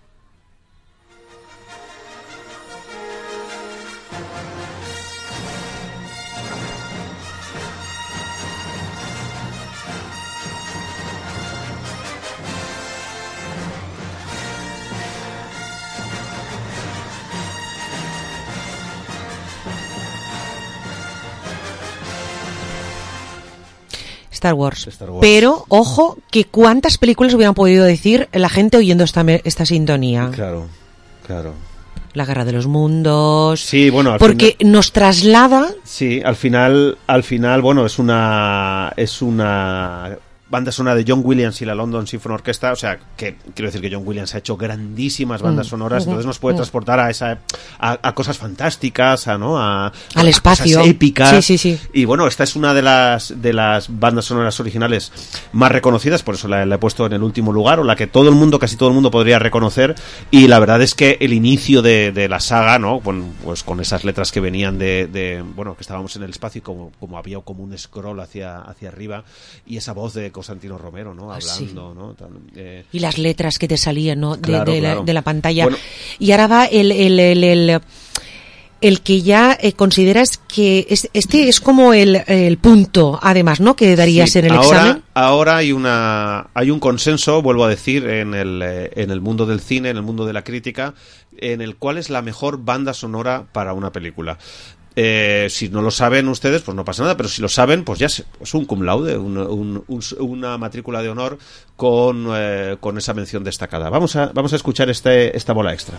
Star Wars. Star Wars. Pero, ojo, que cuántas películas hubieran podido decir la gente oyendo esta, esta sintonía. Claro, claro. La Guerra de los Mundos. Sí, bueno, al porque final, nos traslada. Sí, al final, al final, bueno, es una, es una banda sonora de John Williams y la London Symphony Orchestra, o sea, que quiero decir que John Williams ha hecho grandísimas bandas sonoras, mm, entonces nos puede mm. transportar a esa a, a cosas fantásticas, a no a al a espacio, cosas épicas. Sí, sí, sí. Y bueno, esta es una de las de las bandas sonoras originales más reconocidas, por eso la, la he puesto en el último lugar, o la que todo el mundo, casi todo el mundo podría reconocer, y la verdad es que el inicio de, de la saga, ¿no? Con, pues con esas letras que venían de, de bueno, que estábamos en el espacio y como, como había como un scroll hacia hacia arriba, y esa voz de Constantino Romero, ¿no? Hablando, sí. ¿no? Tal, eh... Y las letras que te salían, ¿no? De, claro, de, claro. La, de la pantalla. Bueno. Y ahora va el, el, el, el, el que ya eh, consideras que es, este es como el, el punto, además, ¿no? Que darías sí. en el ahora, examen. Ahora hay una hay un consenso, vuelvo a decir, en el, eh, en el mundo del cine, en el mundo de la crítica, en el cual es la mejor banda sonora para una película. Eh, si no lo saben ustedes, pues no pasa nada, pero si lo saben, pues ya es pues un cum laude, un, un, un, una matrícula de honor con, eh, con esa mención destacada. Vamos a, vamos a escuchar este, esta bola extra.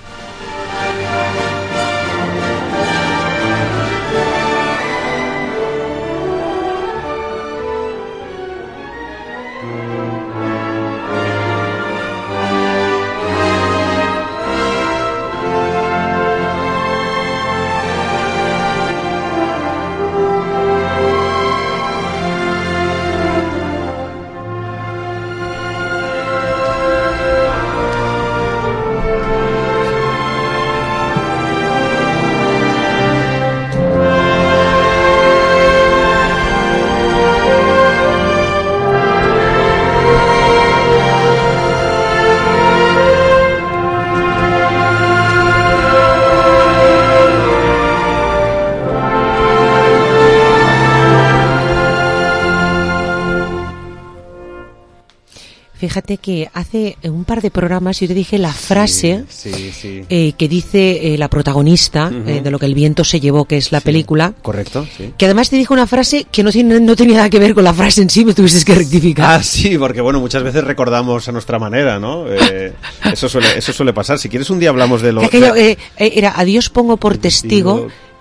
Fíjate que hace un par de programas yo te dije la frase sí, sí, sí. Eh, que dice eh, la protagonista uh-huh. eh, de Lo que el viento se llevó, que es la sí, película. Correcto, sí. Que además te dijo una frase que no, tiene, no tenía nada que ver con la frase en sí, me tuviste que rectificar. Ah, sí, porque bueno, muchas veces recordamos a nuestra manera, ¿no? Eh, eso suele eso suele pasar. Si quieres un día hablamos de lo... Que aquello, eh, era, a Dios pongo por testigo...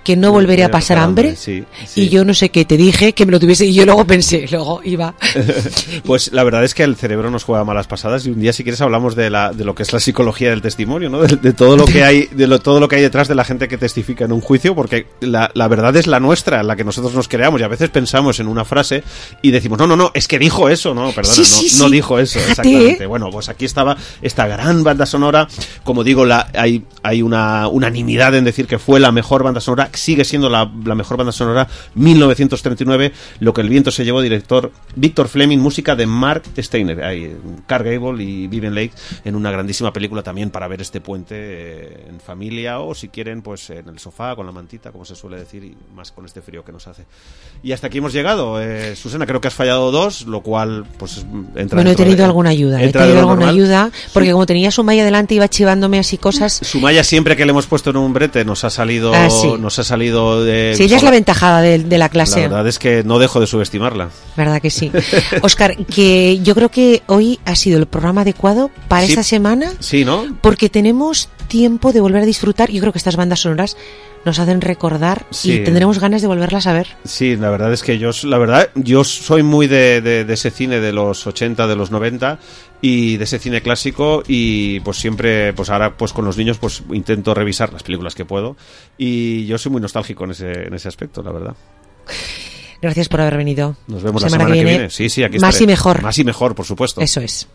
que no volveré a pasar hambre, sí, sí. Y yo no sé qué te dije, que me lo tuviese, y yo luego pensé, luego iba. Pues la verdad es que el cerebro nos juega malas pasadas, y un día si quieres hablamos de la de lo que es la psicología del testimonio, ¿no? De, de todo lo que hay, de lo, todo lo que hay detrás de la gente que testifica en un juicio, porque la, la verdad es la nuestra, la que nosotros nos creamos, y a veces pensamos en una frase y decimos, no, no, no, es que dijo eso, no, perdona, sí, sí, no, sí. no dijo eso, exactamente. ¿Eh? Bueno, pues aquí estaba esta gran banda sonora, como digo, la, hay, hay una unanimidad en decir que fue la mejor banda sonora, sigue siendo la, la mejor banda sonora, mil novecientos treinta y nueve, Lo que el viento se llevó, director Victor Fleming, música de Mark Steiner, hay Clark Gable y Vivien Leigh, en una grandísima película también para ver este puente eh, en familia, o si quieren pues en el sofá con la mantita, como se suele decir, y más con este frío que nos hace. Y hasta aquí hemos llegado. eh, Susana, creo que has fallado dos, lo cual pues entra. Bueno, he tenido de, alguna ayuda, he tenido alguna normal. ayuda, porque sí. Como tenía Sumaya delante iba chivándome así cosas. Sumaya siempre que le hemos puesto en un brete nos ha salido, ah, sí. nos ha salido de. Sí, ella es la ventajada de, de la clase. La verdad es que no dejo de subestimarla. Verdad que sí. Óscar, que yo creo que hoy ha sido el programa adecuado para sí. esta semana. Sí, ¿no? Porque tenemos tiempo de volver a disfrutar. Yo creo que estas bandas sonoras nos hacen recordar sí. y tendremos ganas de volverlas a ver. Sí, la verdad es que yo, la verdad, yo soy muy de, de, de ese cine de los ochenta, de los noventa y de ese cine clásico, y pues siempre, pues ahora pues con los niños pues intento revisar las películas que puedo, y yo soy muy nostálgico en ese, en ese aspecto, la verdad. Gracias por haber venido. Nos vemos semana la semana que viene. que viene. Sí, sí, aquí Más estaré. y mejor. Más y mejor, por supuesto. Eso es.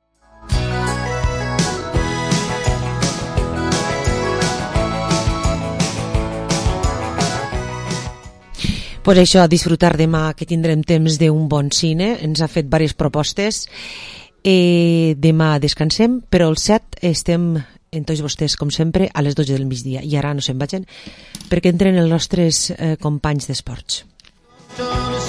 Pues això, a disfrutar demà, que tindrem temps d'un bon cine. Ens ha fet diverses propostes. Eh, demà descansem, però el set estem en tots vostès, com sempre, a les dotze del migdia. I ara no se'n vagin, perquè entren els nostres eh, companys d'esports.